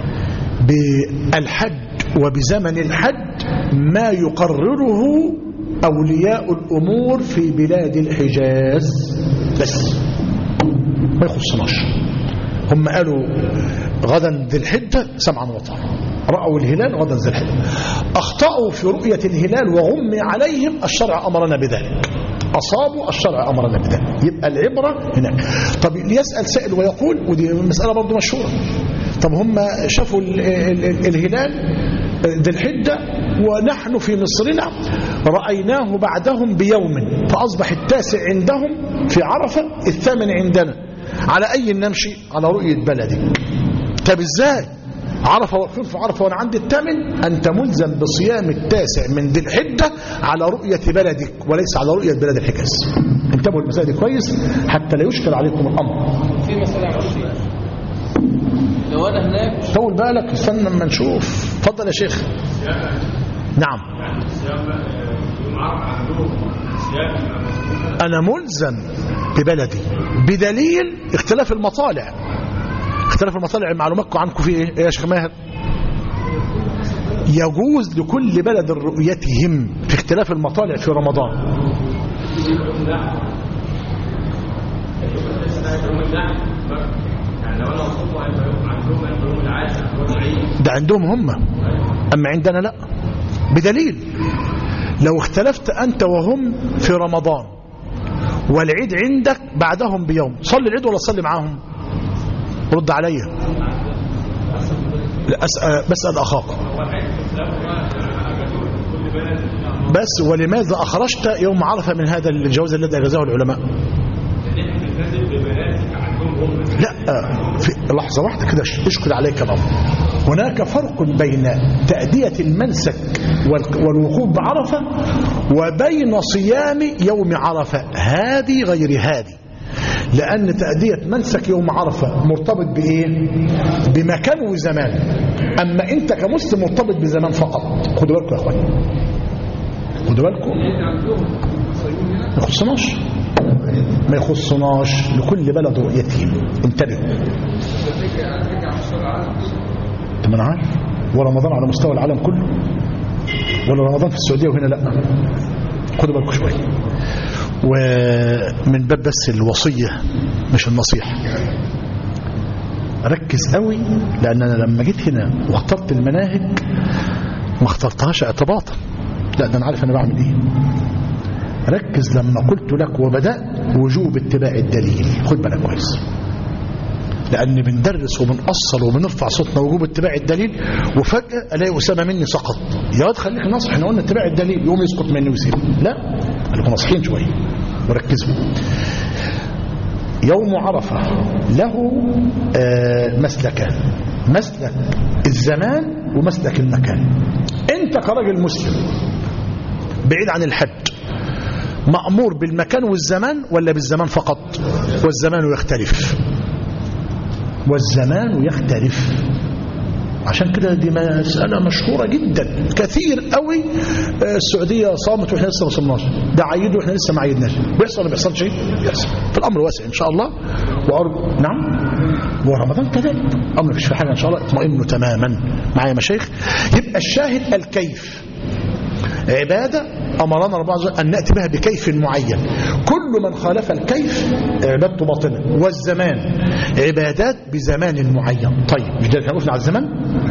بالحج وبزمن الحج ما يقرره أولياء الأمور في بلاد الحجاز بس، ما يخصناش. هم قالوا غدا ذي الحجة سمعا وطاعة، رأوا الهلال غدا ذي الحجة، أخطأوا في رؤية الهلال وغمي عليهم، الشرع أمرنا بذلك، أصابوا، الشرع أمرنا بذلك. يبقى العبرة هناك. طب يسأل سائل ويقول، ودي مسألة برضو مشهورة، طب هم شافوا ال ال ال الهلال ذي الحجة ونحن في مصرنا رأيناه بعدهم بيوم، فأصبح التاسع عندهم في عرفة، الثامن عندنا، على أي نمشي؟ على رؤية بلدك. طب ازاي عرفة واقفين في عرفة وانا عندي الثامن؟ أنت ملزم بصيام التاسع من ذي الحجة على رؤية بلدك وليس على رؤية بلد الحجاز. انتبهوا المسألة دي كويس حتى لا يشكل عليكم الأمر. في مسألة عشرين لو انا هناك طول بالك استنى اما نشوف. اتفضل يا شيخ. نعم. انا ملزم ببلدي بدليل اختلاف المطالع. اختلاف المطالع معلوماتكم عنكم في ايه يا شيخ ماهر؟ يجوز لكل بلد رؤيتهم في اختلاف المطالع في رمضان. ده عندهم هم، أما عندنا لا. بدليل لو اختلفت أنت وهم في رمضان والعيد عندك بعدهم بيوم، صلي العيد ولا صلي معاهم؟ رد عليا. بسأل أخاك بس، ولماذا أخرجت يوم عرفة من هذا الجواز الذي أجازه العلماء؟ لا، في لحظة واحدة كده اشكل عليك الأمر. هناك فرق بين تأدية المنسك والوقوف بعرفة وبين صيام يوم عرفة. هذه غير هذه، لأن تأدية منسك يوم عرفة مرتبط بإيه؟ بمكان وزمان. أما أنت كمسلم مرتبط بزمان فقط. خدوا بالكم يا أخواني، خدوا بالكم، ما يخصناش ما يخصناش لكل بلد رؤيتهم. انتبهوا. طب انا عارف، ورمضان على مستوى العالم كله ولا رمضان في السعوديه وهنا لا؟ خدوا بالكم شويه. ومن باب بس الوصيه مش النصيحه، ركز قوي، لان انا لما جيت هنا واخترت المناهج ما اخترتهاش اعتباطا، لا ده انا عارف انا بعمل ايه. ركز لما قلت لك وبدأ وجوب اتباع الدليل. خد بالك كويس، لأن بندرس وبنأصل وبنرفع صوتنا وجوب اتباع الدليل، وفجأة ألاقي أسامة مني سقط. يا واد خليك نصح، احنا قلنا اتباع الدليل، يقوم يسقط مني ويسيب. لا، خليكم ناصحين شوية وركزوا. يوم عرفة له آه مسلكان، مسلك الزمان ومسلك المكان. أنت كراجل مسلم بعيد عن الحج مأمور بالمكان والزمان ولا بالزمان فقط؟ والزمان يختلف، والزمان يختلف. عشان كده دي مسألة مشهورة جدا. كثير قوي السعودية صامت واحنا لسه ما صمناش، ده عيدوا واحنا لسه ما عيدناش. بيحصل ولا بيحصلش؟ بيحصل. فالأمر واسع إن شاء الله. وأرجو نعم، ورمضان كذلك أمر مفيش في حاجة إن شاء الله. اطمئنوا تماما معايا مشايخ. يبقى الشاهد الكيف. عبادة أمرنا ربنا عز وجل أن نأتي بها بكيف معين. كل من خالف الكيف عبادته باطلة. والزمان عبادات بزمان معين. طيب مش ده اللي قلنا على الزمان؟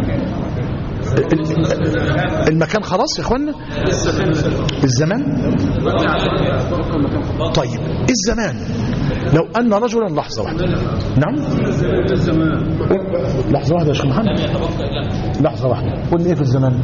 المكان خلاص يا اخوانا. الزمان طيب الزمان لو أن رجلا لحظة واحدة. نعم لحظة واحدة يا شيخ محمد، لحظة واحدة. قل لي ايه في الزمان؟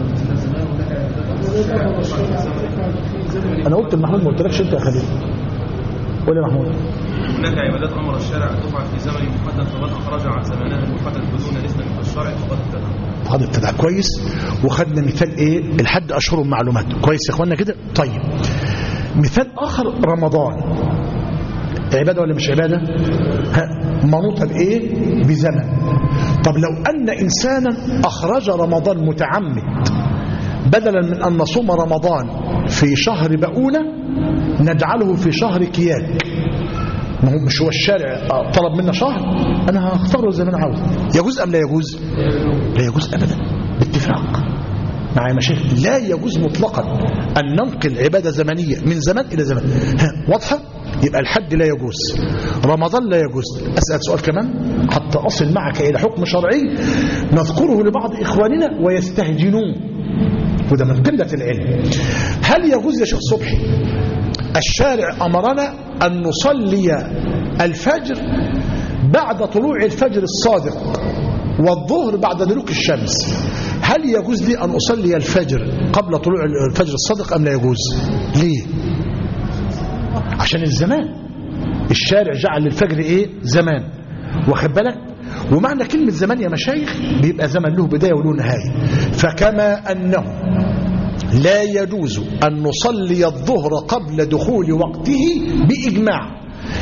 انا قلت لمحمود ما قلتلكش انت يا خليل. قول يا محمود. هناك عبادات امر الشارع ان تفعل في زمن محدد فقد اخرج عن زمانها المحدد بدون اذن من الشرع فقد ابتدع. فقد ابتدع. كويس. وخدنا مثال ايه؟ الحد اشهر معلومات. كويس يا اخوانا كده. طيب مثال اخر رمضان، عباده ولا مش عباده؟ منوطه بايه؟ بزمن. طب لو ان انسانا اخرج رمضان متعمد، بدلا من أن نصوم رمضان في شهر بؤونة نجعله في شهر كياك. ما هو مش هو الشارع طلب منا شهر، أنا هختاره زي ما أنا عاوز. يجوز أم لا يجوز؟ لا يجوز أبدا باتفاق. معايا مشايخ؟ لا يجوز مطلقا أن ننقل عبادة زمنية من زمان إلى زمان. ها واضحة؟ يبقى الحد لا يجوز، رمضان لا يجوز. أسأل سؤال كمان حتى أصل معك إلى حكم شرعي نذكره لبعض إخواننا ويستهجنون، وده من قلة العلم. هل يجوز يا شيخ صبحي الشارع أمرنا أن نصلي الفجر بعد طلوع الفجر الصادق والظهر بعد دلوك الشمس، هل يجوز لي أن أصلي الفجر قبل طلوع الفجر الصادق أم لا يجوز؟ ليه؟ عشان الزمان. الشارع جعل للفجر إيه؟ زمان. واخد بالك؟ ومعنى كلمة زمان يا مشايخ بيبقى زمن له بداية وله نهاية. فكما أنه لا يجوز أن نصلي الظهر قبل دخول وقته بإجماع،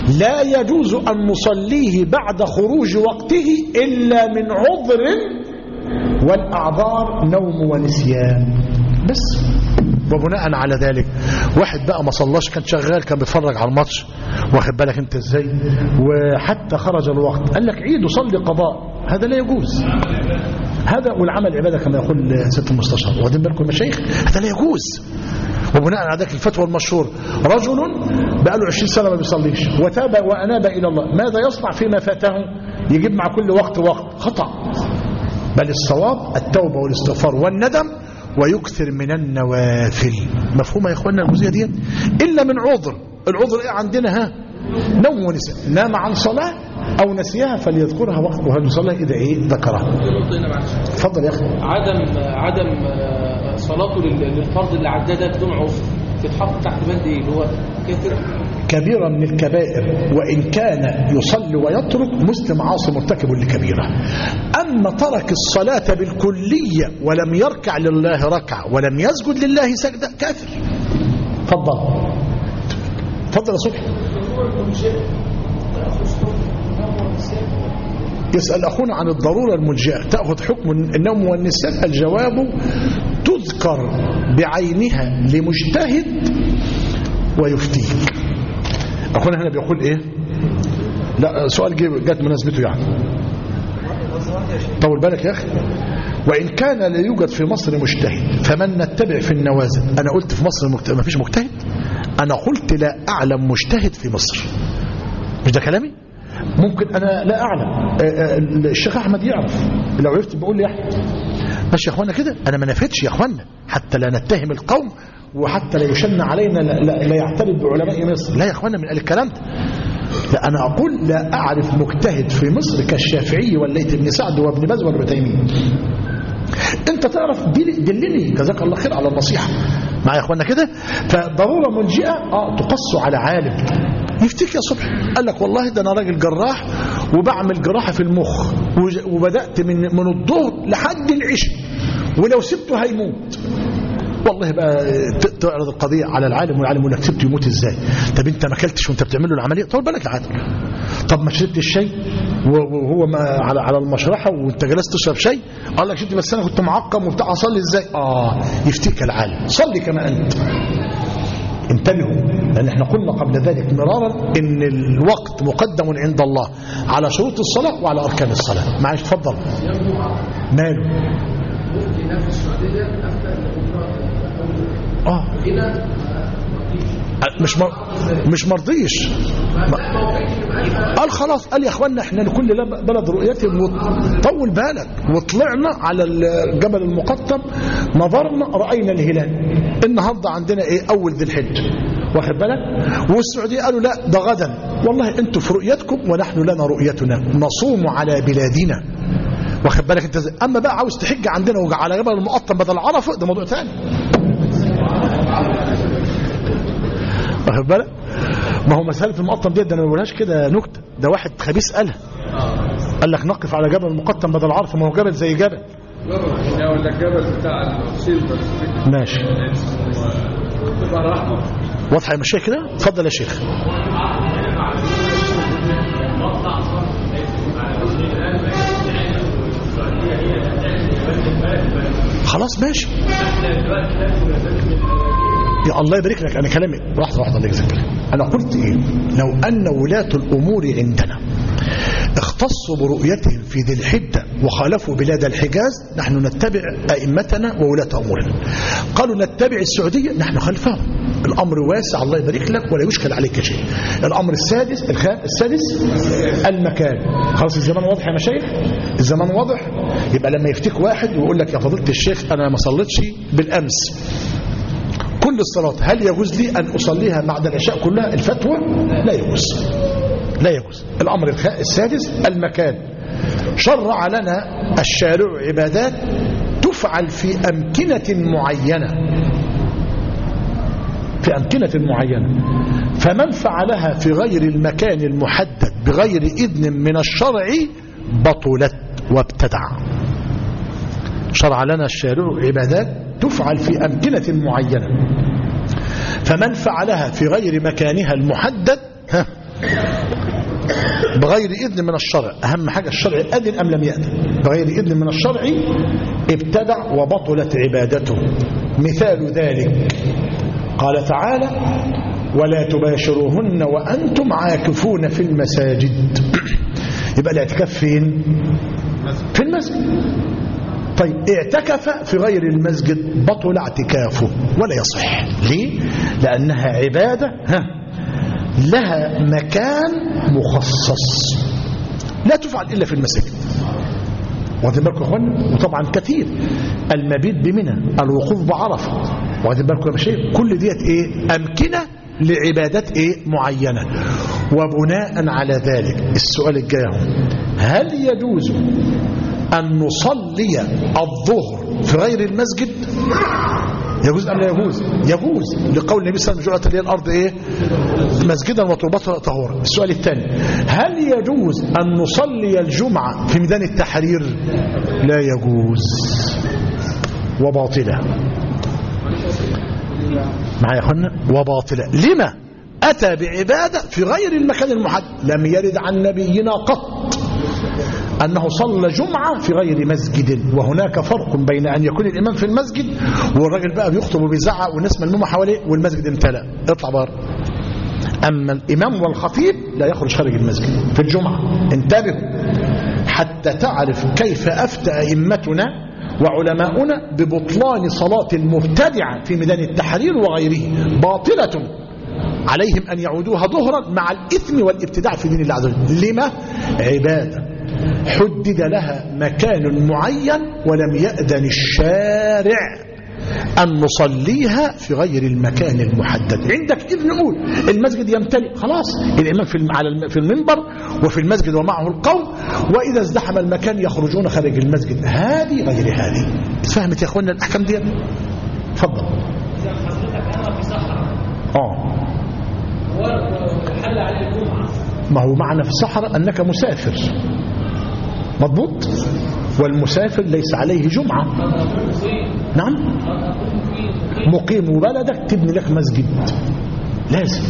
لا يجوز أن نصليه بعد خروج وقته إلا من عذر، والأعذار نوم ونسيان بس. وبناء على ذلك واحد بقى ما صلاش، كان شغال، كان بيتفرج على الماتش، واخد بالك انت ازاي، وحتى خرج الوقت قال لك عيد وصلي قضاء، هذا لا يجوز. هذا والعمل عباده كما يقول ست المستشار، واخدين بالكم المشايخ، هذا لا يجوز. وبناء على ذلك الفتوى المشهور، رجل بقى له عشرين سنه ما بيصليش وتاب واناب الى الله، ماذا يصنع فيما فاته؟ يجيب مع كل وقت وقت، خطأ. بل الصواب التوبه والاستغفار والندم، ويكثر من النوافل. مفهومه يا اخواننا الجزئيه دي؟ الا من عذر. العذر ايه عندنا؟ ها، نوم ونسيان، نام عن صلاه او نسيها فليذكرها وقتها المصلى اذا ايه ذكرها. اتفضل يا اخي. عدم عدم صلاته للفرض اللي عددها بدون عذر تتحط تحت بند ايه؟ اللي هو كافر كبيرة من الكبائر، وإن كان يصلي ويترك مسلم عاصي مرتكب لكبيرة. أما ترك الصلاة بالكلية ولم يركع لله ركعة ولم يسجد لله سجدة كافر. تفضل تفضل يا صبحي. يسأل أخونا عن الضرورة الملجئة تأخذ حكم النوم والنسيان. الجواب تذكر بعينها لمجتهد ويفتيك. أخونا هنا بيقول إيه؟ لا سؤال جات مناسبته يعني. طول بالك يا أخي. وإن كان لا يوجد في مصر مجتهد فمن نتبع في النوازل. أنا قلت في مصر مجتهد. ما فيش مجتهد. أنا قلت لا أعلم مجتهد في مصر. مش ده كلامي؟ ممكن أنا لا أعلم، الشيخ أحمد يعرف، لو عرفت بقول لي أحمد. ماشي يا أخوانا كده. أنا ما نفيتش يا أخوانا حتى لا نتهم القوم وحتى لا يشن علينا لا, لا, لا يعترف بعلماء مصر. لا يا أخوانا من قال الكلام ده. لا أنا أقول لا أعرف مجتهد في مصر كالشافعي والليث بن سعد وابن باز وابن تيمية. أنت تعرف دلني جزاك الله خير على النصيحة معايا يا أخوانا كده. فضرورة ملجئة آه تقص على عالم يفتيك يا صبح قال لك والله ده أنا راجل جراح وبعمل جراحة في المخ وبدأت من من الظهر لحد العشاء ولو سبته هيموت. والله بقى تعرض القضية على العالم والعالم يقول لك سبته يموت ازاي؟ طب انت ما اكلتش وانت بتعمل له العملية؟ طول بالك العادل. طب ما شربت الشاي وهو ما على على المشرحة وانت جلست تشرب شاي؟ قال لك شفت بس انا كنت معقم وبتاع اصلي ازاي؟ اه يفتيك العالم. صلي كما انت. انتبهوا لان احنا قلنا قبل ذلك مرارا ان الوقت مقدم عند الله على شروط الصلاة وعلى اركان الصلاة. معلش اتفضل. ماله؟ اه مش مر... مش مرضيش قال خلاص. قال يا اخوانا احنا لكل بلد رؤيتي طول بالك. وطلعنا على الجبل المقطم نظرنا رأينا الهلال. النهارده عندنا ايه؟ اول ذي الحجه واخد بالك. والسعوديه قالوا لا ده غدا. والله انتوا في رؤيتكم ونحن لنا رؤيتنا نصوم على بلادنا واخد بالك انت. اما بقى عاوز تحج عندنا وعلى جبل المقطم بدل عرفه ده موضوع ثاني واخد بالك. ما هو مساله المقطم دي ده انا ما بقولهاش كده نكته، ده واحد خبيث قالها. قال لك نقف على جبل المقطم بدل عرفه. ما هو جبل زي جبل ولا الجبل بتاع السيل بس. ماشي واضحه يا مشايخ كده. اتفضل يا شيخ. خلاص ماشي يا الله يبارك لك. انا كلامي لحظه واحده الله يجزاك خير. انا قلت ايه؟ لو ان ولاة الامور عندنا اختصوا برؤيتهم في ذي الحجه وخالفوا بلاد الحجاز نحن نتبع ائمتنا وولاة امورنا. قالوا نتبع السعوديه نحن خلفهم. الامر واسع الله يبارك لك ولا يشكل عليك شيء. الامر السادس السادس المكان. خلاص الزمان واضح يا مشايخ. الزمان واضح. يبقى لما يفتك واحد ويقول لك يا فضيله الشيخ انا ما صليتش بالامس كل الصلاة، هل يجوز لي أن أصليها بعد العشاء كلها؟ الفتوى لا يجوز. لا يجوز. الأمر السادس المكان. شرع لنا الشارع عبادات تفعل في أمكنة معينة في أمكنة معينة فمن فعلها في غير المكان المحدد بغير إذن من الشرع بطلت وابتدع. شرع لنا الشارع عبادات تفعل في أمكنة معينة فمن فعلها في غير مكانها المحدد بغير إذن من الشرع، أهم حاجة الشرع أذن أم لم يأذن، بغير إذن من الشرع ابتدع وبطلت عبادته. مثال ذلك قال تعالى ولا تباشروهن وأنتم عاكفون في المساجد. يبقى الاعتكاف فين؟ في المسجد. طيب اعتكف في غير المسجد بطل اعتكافه ولا يصح. ليه؟ لأنها عبادة ها لها مكان مخصص لا تفعل إلا في المسجد. واخدين بالكم يا اخوانا؟ وطبعا كثير المبيت بمنى، الوقوف بعرفه، واخدين بالكم يا مشايخ؟ كل ديت ايه؟ أمكنة لعبادات ايه معينة. وبناء على ذلك السؤال الجاي هل يجوز أن نصلي الظهر في غير المسجد؟ يجوز أم لا يجوز؟ يجوز لقول النبي صلى الله عليه وسلم جعلت لي الأرض إيه؟ مسجدا وتربتها طهورا. السؤال الثاني هل يجوز أن نصلي الجمعة في ميدان التحرير؟ لا يجوز وباطلة. معايا يا أخوانا؟ وباطلة. لما؟ أتى بعبادة في غير المكان المحدد. لم يرد عن نبينا قط أنه صلى جمعة في غير مسجد. وهناك فرق بين أن يكون الإمام في المسجد والراجل بقى بيخطب وبيزعق والناس ملمومة حواليه والمسجد امتلأ، اطلع بره. أما الإمام والخطيب لا يخرج خارج المسجد في الجمعة. انتبهوا حتى تعرف كيف أفتى أئمتنا وعلماؤنا ببطلان صلاة المبتدعة في ميدان التحرير وغيره، باطلة، عليهم أن يعودوها ظهرا مع الإثم والابتداع في دين الله عز وجل. لما؟ عبادة حدد لها مكان معين ولم يأذن الشارع أن نصليها في غير المكان المحدد. عندك إذن نقول المسجد يمتلئ خلاص، الإمام في في المنبر وفي المسجد ومعه القوم، وإذا ازدحم المكان يخرجون خارج المسجد. هذه غير هذه. فهمت يا أخوانا الأحكام دي؟ اتفضل. اه حل على الجمعة. ما هو معنى في الصحراء أنك مسافر، مضبوط، والمسافر ليس عليه جمعة. نعم مقيم بلدك تبني لك مسجد لازم.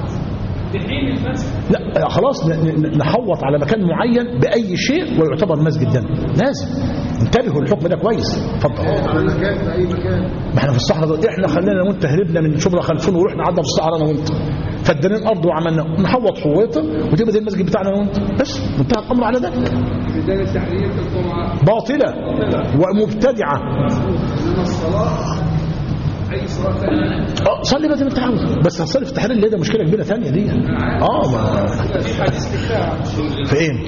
لا خلاص نحوط على مكان معين بأي شيء ويعتبر مسجد لنا لازم. انتبهوا الحكم ده كويس. اتفضل. على مكان في أي مكان. ما احنا في الصحراء احنا خلينا وانت هربنا من شبرا خلفون ورحنا قعدنا في الصحراء انا وانت فدانين ارض وعملنا نحوط حويطه وتبقى دي المسجد بتاعنا انا وانت بس، منتهى الامر على ذلك. ميدان التحرير في الجمعه باطله ومبتدعه. انما الصلاه اي صلاه ثانيه اه صلي بدل ما انت عاوز، بس هتصلي في التحرير اللي ده مشكله كبيره ثانيه دي. اه ما فين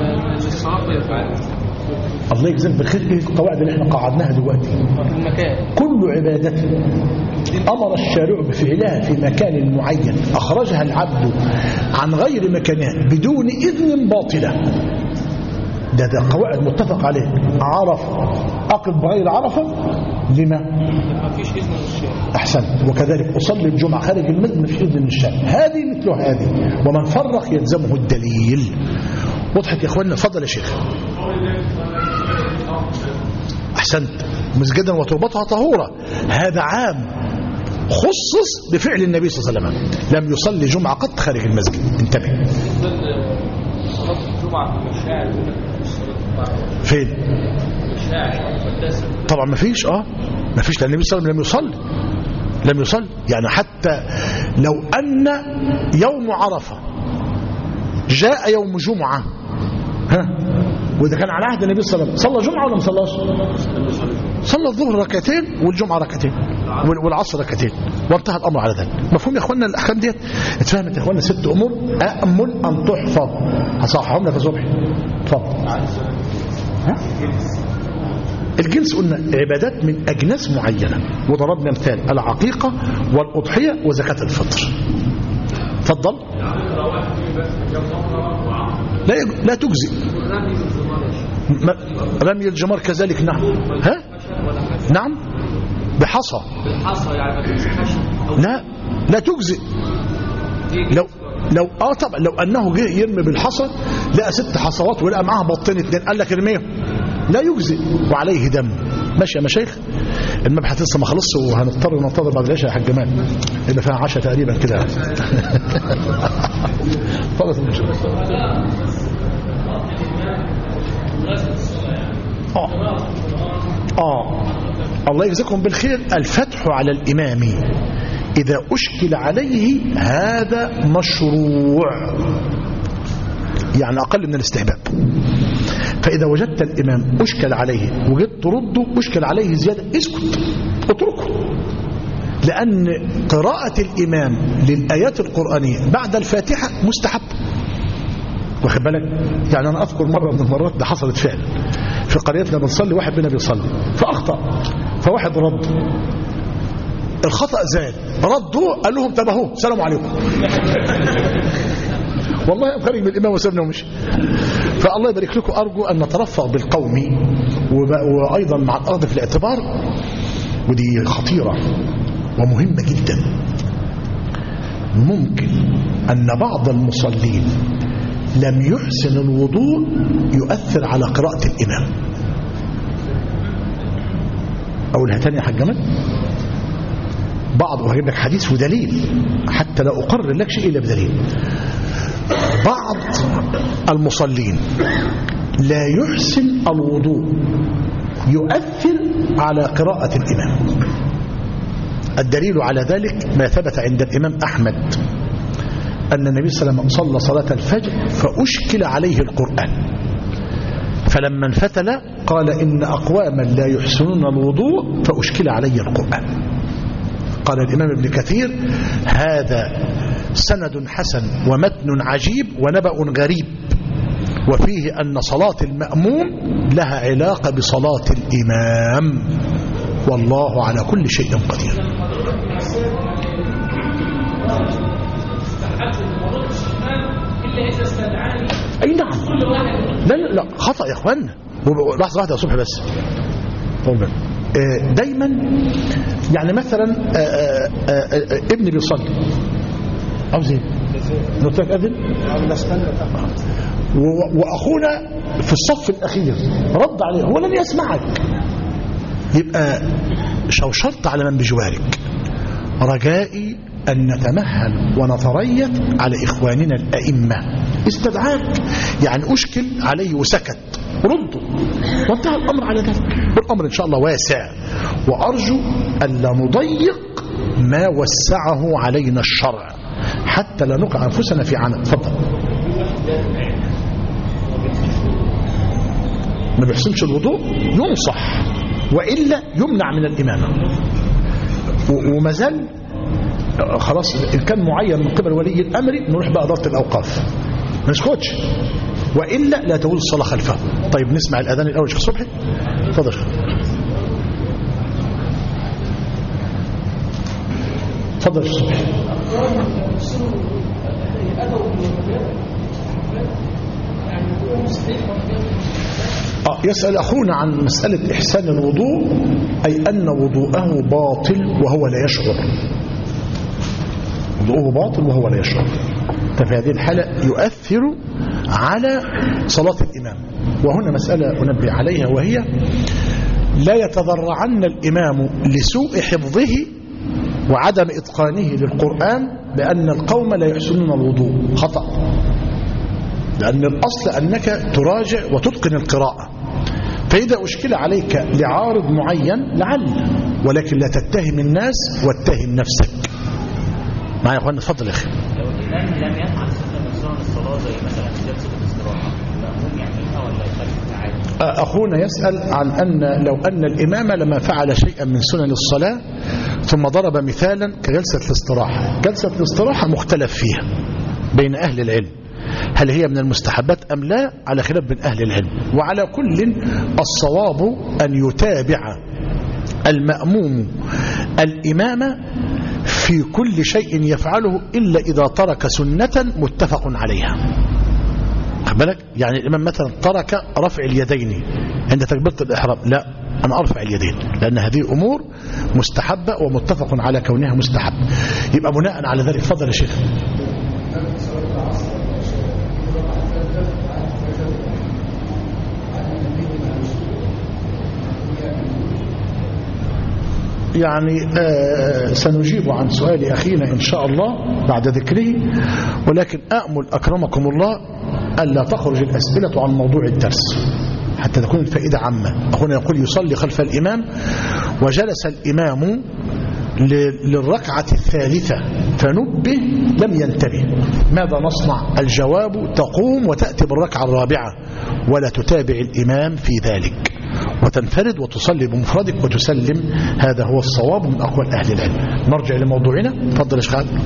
الله يجزاك بخير. ايه القواعد اللي احنا قعدناها دلوقتي؟ المكان كل عبادة أمر الشارع بفعلها في مكان معين أخرجها العبد عن غير مكانها بدون إذن باطلة. ده ده قواعد متفق عليه. عرفة أقف بغير عرفة لما؟ ما فيش إذن من الشارع. أحسن. وكذلك أصلي الجمعة خارج المسجد ما فيش إذن من الشارع. هذه مثل هذه. ومن فرق يلزمه الدليل. وضحت يا إخواننا؟ فضل يا شيخ. أحسنت. مسجدا وتربتها طهورة، هذا عام خصص بفعل النبي صلى الله عليه وسلم. لم يصلي جمعة قط خارج المسجد. انتبه. صلاة الجمعة في الشارع فين؟ الشارع طبعا ما فيش. اه ما فيش لأن النبي صلى الله عليه وسلم لم يصلي لم يصلي يعني حتى لو أن يوم عرفة جاء يوم جمعة ها وإذا كان على عهد النبي صلى الله عليه وسلم صلى جمعة ولا ما صلاش؟ صلى الظهر ركعتين والجمعة ركعتين والعصر ركعتين وانتهى الأمر على ذلك. مفهوم يا اخوانا الأحكام ديت؟ اتفهمت يا اخوانا؟ ست أمور أأمل أن تحفظ هصححهم لك يا صبحي. اتفضل. ها؟ الجنس قلنا عبادات من أجناس معينة وضربنا مثال العقيقة والأضحية وزكاة الفطر. اتفضل. لا لا تجزئ. رمي الجمار كذلك. نعم. ها؟ نعم بحصى. لا لا تجزئ. لو لو اه طبعا لو انه جه يرمي بالحصى لقى ست حصوات ولقى معاها بطين اتنين قال لك ارميهم لا يجزئ وعليه دم. ماشي يا مشايخ؟ المبحث لسه ما خلصش وهنضطر ننتظر بعد العشاء يا حاج جمال. يبقى فيها عشاء تقريبا كده. فضل المشكلة. آه. آه. الله يجزاكم بالخير. الفتح على الإمام إذا أشكل عليه هذا مشروع، يعني أقل من الاستحباب. فإذا وجدت الإمام أشكل عليه وجدت ترده أشكل عليه زيادة، اسكت اتركه، لأن قراءة الإمام للآيات القرآنية بعد الفاتحة مستحب. واخد بالك؟ يعني أنا أذكر مرة من المرات ده حصلت فعلا في قريتنا، بنصلي واحد بنا بيصلي فأخطأ، فواحد رد، الخطأ زاد، ردوا قال لهم تبهوا السلام عليكم. والله خارج من الإمام وسابنا ومشي. فالله يبارك لكم، أرجو أن نترفق بالقوم وأيضا مع الأخذ في الاعتبار، ودي خطيرة ومهمة جدا. ممكن أن بعض المصلين لم يحسن الوضوء يؤثر على قراءة الإمام. أقولها تاني يا حاج جمال، بعض، وهجيب لك حديث ودليل حتى لا أقرر لك شيء إلا بدليل. بعض المصلين لا يحسن الوضوء يؤثر على قراءة الإمام. الدليل على ذلك ما ثبت عند الإمام أحمد أن النبي صلى الله عليه وسلم صلى صلاة الفجر فأشكل عليه القرآن، فلما انفتل قال إن أقواما لا يحسنون الوضوء فأشكل علي القرآن. قال الإمام ابن كثير هذا سند حسن ومتن عجيب ونبأ غريب، وفيه أن صلاة المأموم لها علاقة بصلاة الإمام، والله على كل شيء قدير. أي نعم، لا لا لا خطأ يا أخوانا. لحظة واحدة يا صبح بس. طبعا دايما يعني مثلا آآ آآ ابني بيصلي عاوز ايه؟ قلت لك اذن واخونا في الصف الاخير رد عليه هو لن يسمعك، يبقى شوشرت على من بجوارك. رجائي أن نتمهل ونتريث على إخواننا الأئمة. استدعاك يعني أشكل عليه وسكت، ردوا وانتهى الأمر على ذلك. والأمر إن شاء الله واسع، وأرجو ألا نضيق ما وسعه علينا الشرع حتى لا نقع أنفسنا في عناء. تفضل. ما بيحسنش الوضوء ينصح، وإلا يمنع من الإمامة. وما زال خلاص إن كان معين من قبل ولي الأمر نروح بقى إدارة الأوقاف، ما نسكتش، وإلا لا تجوز الصلاة خلفه. طيب نسمع الأذان الأول. شيخ صبحي تفضل. تفضل يا شيخ صبحي. آه يسأل أخونا عن مسألة إحسان الوضوء، أي أن وضوءه باطل وهو لا يشعر. وضوءه باطل وهو لا يشعر، ففي هذه الحالة يؤثر على صلاة الإمام. وهنا مسألة أنبه عليها، وهي لا يتضرعن الإمام لسوء حفظه وعدم إتقانه للقرآن بأن القوم لا يحسنون الوضوء. خطأ، لأن الأصل أنك تراجع وتتقن القراءة. فإذا أشكل عليك لعارض معين لعل، ولكن لا تتهم الناس واتهم نفسك. معايا يا أخوان؟ اتفضل يا أخي. لو الإمام لم يفعل سنة من سنن الصلاة زي مثلا جلسة الاستراحة، المأموم يعملها ولا يخالف العادة؟ أخونا يسأل عن أن لو أن الإمام لما فعل شيئا من سنن الصلاة ثم ضرب مثالا كجلسة الاستراحة. جلسة الاستراحة مختلف فيها بين أهل العلم، هل هي من المستحبات أم لا، على خلاف بين أهل العلم. وعلى كل الصواب أن يتابع المأموم الإمام في كل شيء يفعله إلا إذا ترك سنة متفق عليها. بالك يعني الإمام مثلا ترك رفع اليدين عند تكبيرة الإحرام، لا أنا أرفع اليدين، لأن هذه أمور مستحبة ومتفق على كونها مستحب. يبقى بناء على ذلك فضل يا شيخ. يعني آه سنجيب عن سؤال أخينا إن شاء الله بعد ذكره، ولكن أأمل أكرمكم الله ألا تخرج الأسئلة عن موضوع الدرس حتى تكون الفائدة عامة. أخونا يقول يصلي خلف الإمام وجلس الإمام للركعة الثالثة فنبه لم ينتبه، ماذا نصنع؟ الجواب تقوم وتأتي بالركعة الرابعة ولا تتابع الإمام في ذلك، وتنفرد وتصلي بمفردك وتسلم. هذا هو الصواب من أقوال أهل العلم. نرجع لموضوعنا. تفضل يا شيخ خالد.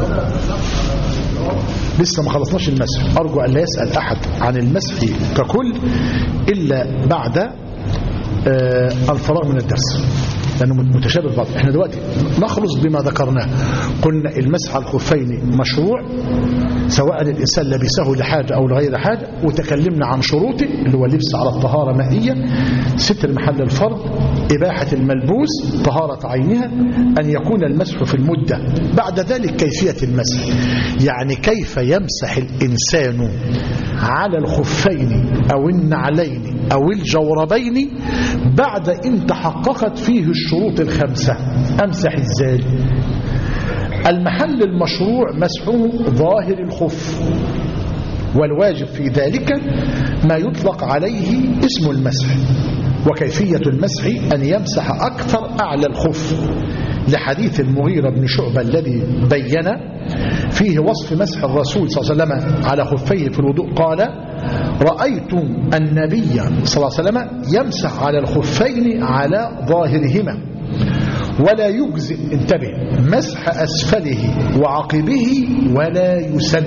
لسه ما خلصناش المسح، أرجو أن لا يسأل أحد عن المسح ككل إلا بعد آه الفراغ من الدرس لأنه متشابه بعض. احنا دلوقتي نخلص بما ذكرناه. قلنا المسح على الخفين مشروع سواء الإنسان لبسه لحاجة أو لغير حاجة، وتكلمنا عن شروطه اللي هو اللبس على الطهارة مائية، ستر محل الفرض، إباحة الملبوس، طهارة عينها، أن يكون المسح في المدة. بعد ذلك كيفية المسح، يعني كيف يمسح الإنسان على الخفين أو النعلين أو الجوربين بعد إن تحققت فيه الشروط الخمسة. أمسح إزاي؟ المحل المشروع مسحه ظاهر الخف، والواجب في ذلك ما يطلق عليه اسم المسح. وكيفية المسح أن يمسح أكثر أعلى الخف لحديث المغيرة بن شعبة الذي بين فيه وصف مسح الرسول صلى الله عليه وسلم على خفيه في الوضوء. قال: رأيت النبي صلى الله عليه وسلم يمسح على الخفين على ظاهرهما ولا يجزئ، انتبه، مسح أسفله وعقبه ولا يسن،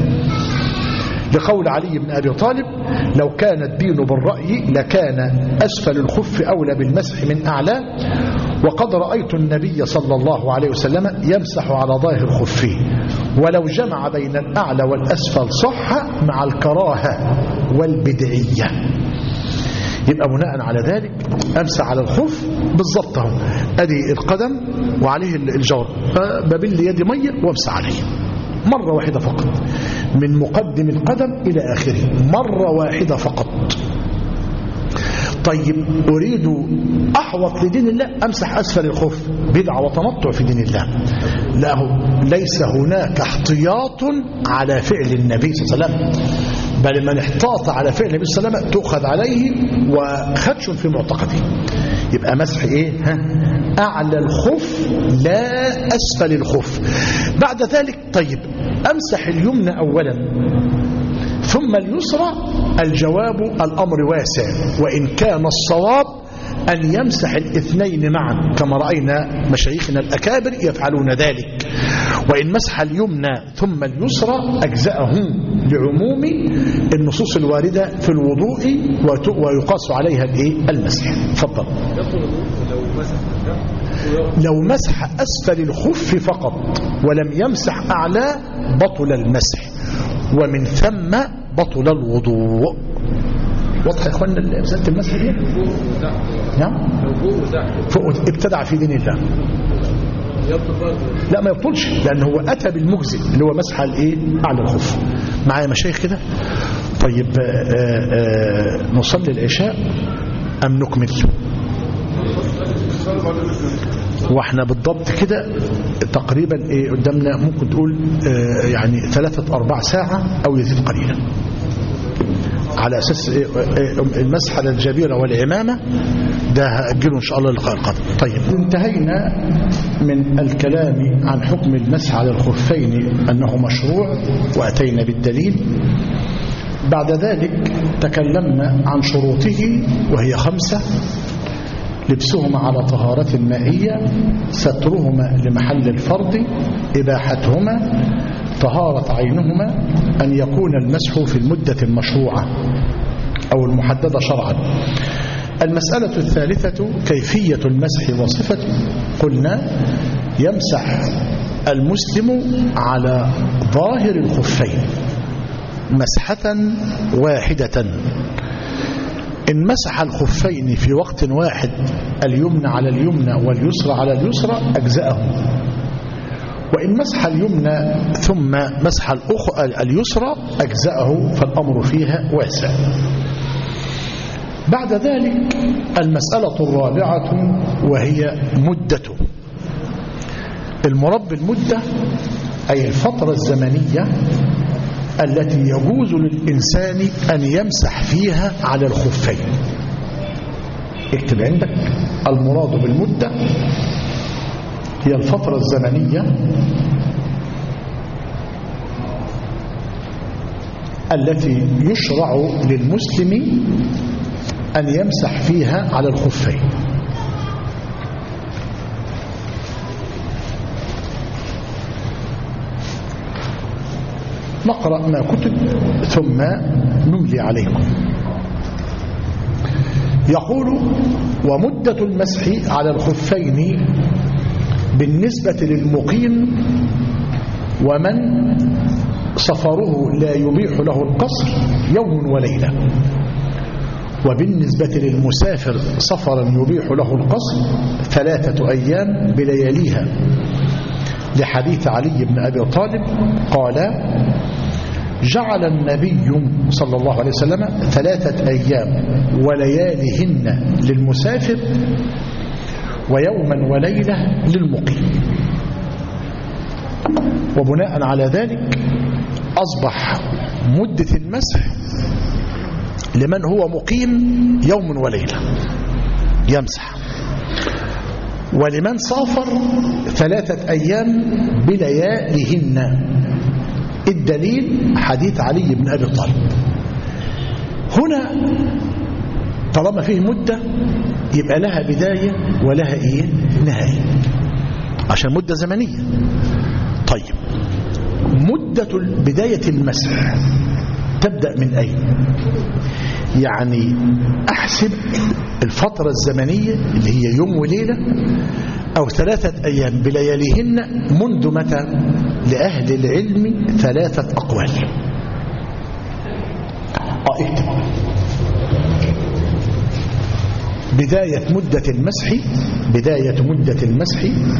لقول علي بن أبي طالب: لو كان الدين بالرأي لكان أسفل الخف أولى بالمسح من أعلى، وقد رأيت النبي صلى الله عليه وسلم يمسح على ظاهر خفه، ولو جمع بين الأعلى والأسفل صح مع الكراهة والبدعية. يبقى بناء على ذلك أمسح على الخف بالضبط اهو، أدي القدم وعليه الجور، ببل يدي مية وامسح عليه مرة واحدة فقط من مقدم القدم إلى آخره، مرة واحدة فقط. طيب أريد أحوط لدين الله أمسح أسفل الخف، بدعة وتنطع في دين الله. لا، ليس هناك احتياط على فعل النبي صلى الله عليه وسلم، بل من احتاط على فعل النبي صلى الله عليه وسلم تؤخذ عليه وخدش في معتقده. يبقى مسح ايه؟ ها؟ أعلى الخف لا أسفل الخف. بعد ذلك طيب أمسح اليمنى أولا ثم اليسرى؟ الجواب الأمر واسع، وإن كان الصواب أن يمسح الاثنين معا كما رأينا مشايخنا الأكابر يفعلون ذلك. وإن مسح اليمنى ثم اليسرى أجزأه لعموم النصوص الواردة في الوضوء ويقاس عليها الايه؟ المسح. تفضل. لو مسح أسفل الخف فقط ولم يمسح أعلى بطل المسح، ومن ثم بطل الوضوء. واضح يا اخوانا مسألة المسح دي؟ نعم. فوق ابتدع في دين الله. لا ما يبطلش، لأن هو أتى بالمجزئ اللي هو مسح الايه؟ أعلى الخف. معايا مشايخ كده؟ طيب آآ آآ نصلي العشاء أم نكمل؟ واحنا بالضبط كده تقريبا ايه قدامنا، ممكن تقول آه يعني ثلاثة أربع ساعة أو يزيد قليلا، على أساس إيه إيه المسح على الجبيرة والعمامة ده هأجله إن شاء الله للقاء القادم. طيب انتهينا من الكلام عن حكم المسح على الخفين أنه مشروع وأتينا بالدليل. بعد ذلك تكلمنا عن شروطه وهي خمسة: لبسهما على طهارة مائية، سترهما لمحل الفرض، إباحتهما، طهارة عينهما، أن يكون المسح في المدة المشروعة أو المحددة شرعا. المسألة الثالثة كيفية المسح وصفته. قلنا يمسح المسلم على ظاهر الخفين مسحة واحدة. إن مسح الخفين في وقت واحد اليمنى على اليمنى واليسرى على اليسرى أجزأه، وإن مسح اليمنى ثم مسح اليسرى أجزأه، فالأمر فيها واسع. بعد ذلك المسألة الرابعة وهي مدته. المراد بالمدة أي الفترة الزمنية التي يجوز للإنسان أن يمسح فيها على الخفين. اكتب عندك المراد بالمدة هي الفترة الزمنية التي يشرع للمسلم أن يمسح فيها على الخفين. نقرأ ما كتب ثم نملي عليكم. يقول: ومدة المسح على الخفين بالنسبة للمقيم ومن سفره لا يبيح له القصر يوم وليلة، وبالنسبة للمسافر سفرا يبيح له القصر ثلاثة أيام بلياليها، لحديث علي بن أبي طالب قال: جعل النبي صلى الله عليه وسلم ثلاثة أيام ولياليهن للمسافر ويوما وليلة للمقيم. وبناء على ذلك أصبح مدة المسح لمن هو مقيم يوم وليلة يمسح، ولمن سافر ثلاثة أيام بلياليهن. الدليل حديث علي بن أبي طالب. هنا طالما فيه مدة يبقى لها بداية ولها إيه؟ نهاية، عشان مدة زمنية. طيب مدة بداية المسح تبدأ من أين؟ يعني أحسب الفترة الزمنية اللي هي يوم وليلة أو ثلاثة أيام بلياليهن منذ متى؟ لأهل العلم ثلاثة أقوال. اكتب بداية مدة المسح. بداية مدة المسح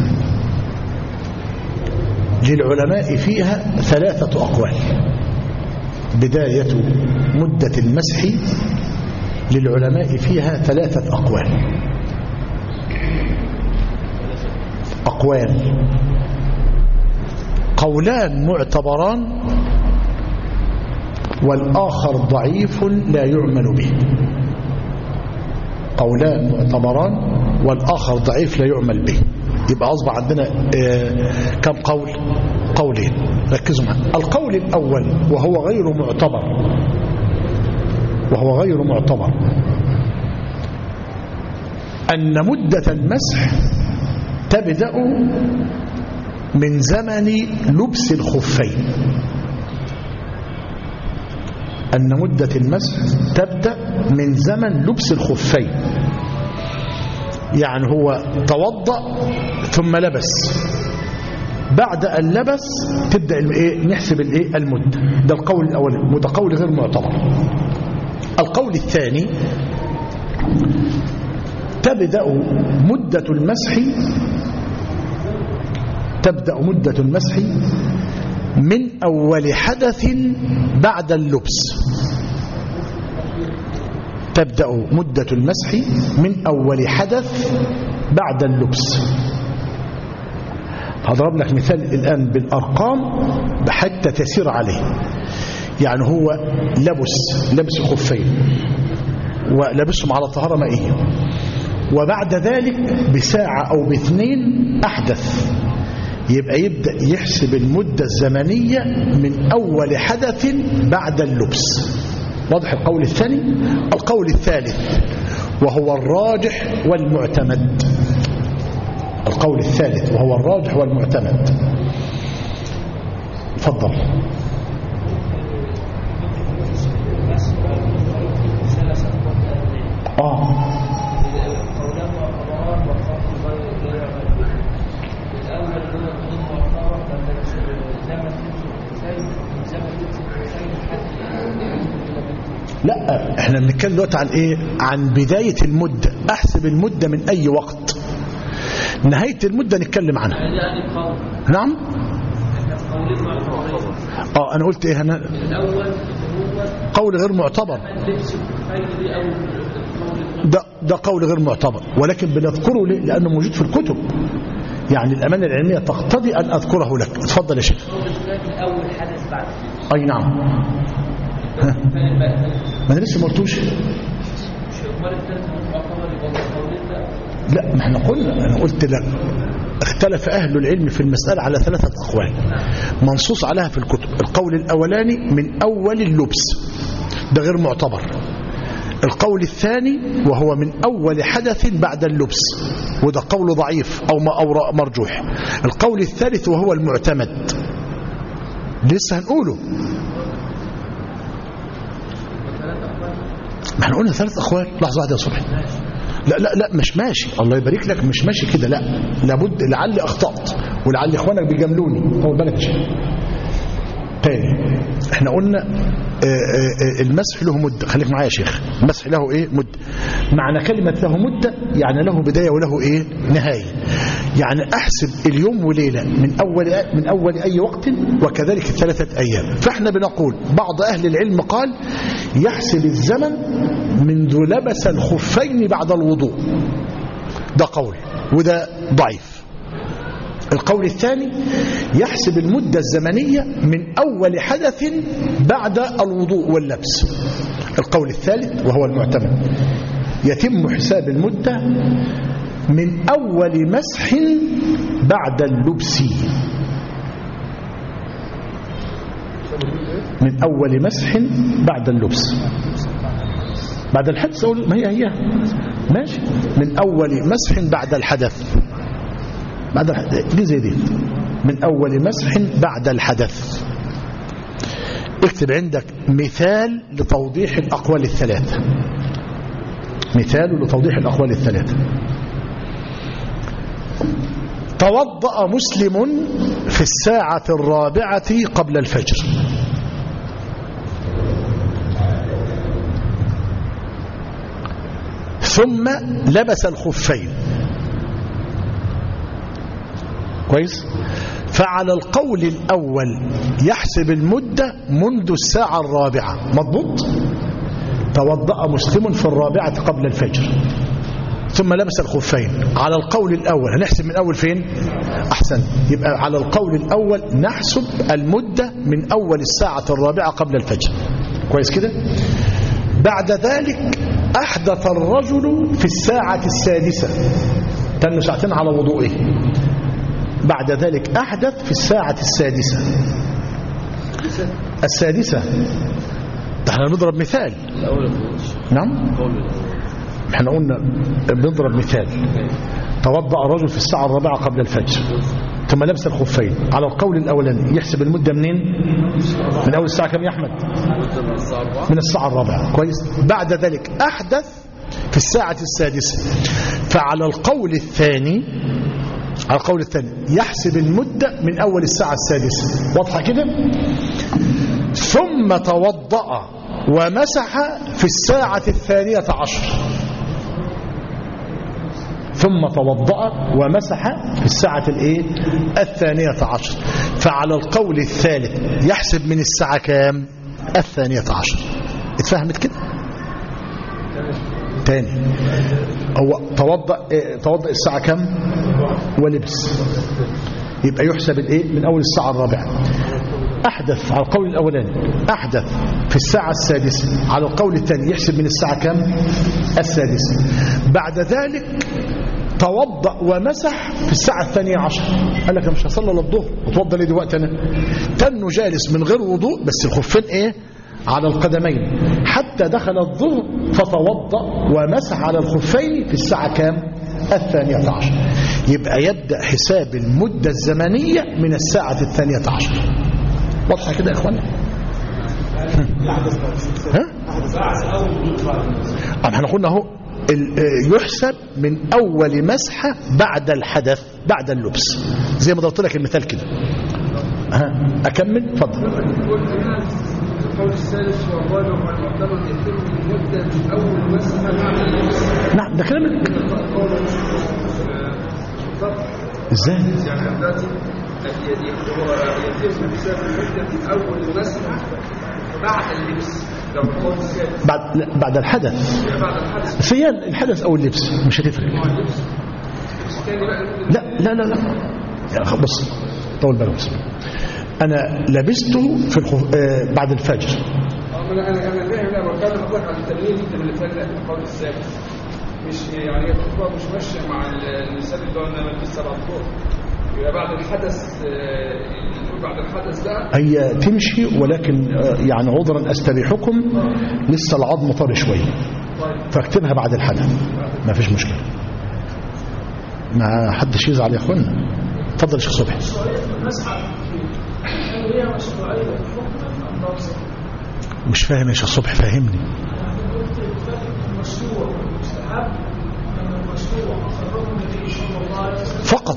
للعلماء فيها ثلاثة أقوال. بداية مدة المسح للعلماء فيها ثلاثة أقوال. أقوال قولان معتبران والآخر ضعيف لا يعمل به. قولان معتبران والآخر ضعيف لا يعمل به. يبقى أصبح عندنا آه كم قول؟ قولين. ركزوا معي. القول الأول وهو غير معتبر وهو غير معتبر أن مدة المسح تبدأ من زمن لبس الخفين. أن مدة المسح تبدأ من زمن لبس الخفين، يعني هو توضأ ثم لبس، بعد أن لبس تبدأ الايه نحسب الايه المدة. ده القول الأول، وده قول غير معتبر. القول الثاني تبدأ مدة المسح تبدأ مدة المسح من أول حدث بعد اللبس. تبدأ مدة المسح من أول حدث بعد اللبس. هضرب لك مثال الآن بالأرقام حتى تسير عليه. يعني هو لبس لبس خفين ولبسهم على طهارة مائية، وبعد ذلك بساعة أو باثنين أحدث، يبقى يبدأ يحسب المدة الزمنية من أول حدث بعد اللبس. واضح القول الثاني؟ القول الثالث وهو الراجح والمعتمد. القول الثالث وهو الراجح والمعتمد. تفضل. آه لا، احنا بنتكلم دلوقتي عن ايه؟ عن بداية المدة. احسب المدة من اي وقت. نهاية المدة نتكلم عنها. نعم. اه انا قلت ايه هنا؟ قول غير معتبر. ده ده قول غير معتبر، ولكن بنذكره ليه؟ لأنه موجود في الكتب. يعني الأمانة العلمية تقتضي أن أذكره لك. اتفضل يا شيخ. أول حدث بعد أي نعم. ها. ما أنا لسه ما قلتوش. لا، ما احنا قلنا، أنا قلت لك اختلف أهل العلم في المسألة على ثلاثة أقوال منصوص عليها في الكتب. القول الأولاني من أول اللبس، ده غير معتبر. القول الثاني وهو من أول حدث بعد اللبس، وده قول ضعيف أو أو مرجوح. القول الثالث وهو المعتمد، لسه هنقوله. ما احنا قلنا ثلاث أقوال. لحظة واحدة يا صبحي. لا لا لا مش ماشي، الله يبارك لك، مش ماشي كده، لا لابد، لعلي أخطأت ولعل إخوانك بيجاملوني. طول بالك يا شيخ. تاني احنا قلنا آآ آآ المسح له مدة. خليك معايا يا شيخ. المسح له ايه؟ مدة. معنى كلمة له مدة يعني له بداية وله ايه؟ نهاية. يعني احسب اليوم وليلة من اول من اول اي وقت، وكذلك الثلاثة ايام. فاحنا بنقول بعض اهل العلم قال يحسب الزمن منذ لبس الخفين بعد الوضوء، ده قول وده ضعيف. القول الثاني يحسب المدة الزمنية من أول حدث بعد الوضوء واللبس. القول الثالث وهو المعتمد يتم حساب المدة من أول مسح بعد اللبس، من أول مسح بعد اللبس بعد الحدث. ما هي هي ماشي، من أول مسح بعد الحدث، بعد الحدث دي زي دي، من أول مسح بعد الحدث. اكتب عندك مثال لتوضيح الأقوال الثلاثة، مثال لتوضيح الأقوال الثلاثة. توضأ مسلم في الساعة الرابعة قبل الفجر، ثم لبس الخفين، كويس. فعلى القول الأول يحسب المدة منذ الساعة الرابعة، مضبوط. توضأ مسلم في الرابعة قبل الفجر ثم لبس الخفين. على القول الأول هنحسب من أول فين؟ أحسن. يبقى على القول الأول نحسب المدة من أول الساعة الرابعة قبل الفجر، كويس كده. بعد ذلك أحدث الرجل في الساعة السادسة، تنو ساعتين على وضوئه. بعد ذلك أحدث في الساعة السادسة السادسة احنا نضرب مثال. نعم احنا قلنا بنضرب مثال. توضأ الرجل في الساعة الرابعة قبل الفجر ثم لبس الخفين. على القول الأولاني يحسب المدة منين؟ من أول الساعة كم يا أحمد؟ من الساعة الرابعة، كويس. بعد ذلك أحدث في الساعة السادسة. فعلى القول الثاني على القول الثاني يحسب المدة من أول الساعة السادسة، واضحة كده. ثم توضأ ومسح في الساعة الثانية عشر، ثم توضأ ومسح في الساعة الايه الثانية عشر. فعلى القول الثالث يحسب من الساعة كام؟ الثانية عشر. اتفهمت كده؟ تاني، هو توضأ إيه؟ توضأ الساعة كم ولبس، يبقى يحسب الايه من اول الساعة الرابعة. احدث على القول الاولاني احدث في الساعة السادسة، على القول الثاني يحسب من الساعة كم؟ السادسة. بعد ذلك توضأ ومسح في الساعة الثانية عشر. قال لك مش هصلي للظهر وتوضأ لي دلوقتي انا، تنه جالس من غير وضوء بس الخفين ايه على القدمين حتى دخل الظهر، فتوضأ ومسح على الخفين في الساعة كام؟ الثانية عشر. يبقى يبدأ حساب المدة الزمنية من الساعة الثانية عشر. واضحة كده يا اخوانا؟ ها؟ احنا قلنا اهو يحسب من اول مسحة بعد الحدث بعد اللبس، زي ما ضربت لك المثال كده. ها اكمل؟ اتفضل. القول الثالث والرابع والمعتمد يتم المدة من أول مسحة بعد اللبس. نعم ده كلام ازاي؟ يعني دلوقتي يتم حساب المدة من أول مسحة بعد اللبس. لو القول السادس بعد لا بعد الحدث بعد الحدث في الحدث او اللبس مش هتفرق. تاني بقى لا لا لا لا يعني خ- بص طول بالك بس. انا لبسته في الخف... آه بعد الفجر. انا انا انا فاهم. لا بتكلم حضرتك عن التمرين انت اللي فات ده القول السادس مش يعني الخطوه مش ماشيه مع المثال اللي قلنا في السبع طرق. يبقى بعد الحدث آه، بعد الحدث ده هي تمشي ولكن آه يعني عذرا استريحكم لسه العظم طري شويه فاكتبها بعد الحدث ما فيش مشكله. ما حدش يزعل يا اخوانا. اتفضل يا شيخ صبحي. مش فاهم يا شيخ صبحي فهمني. فقط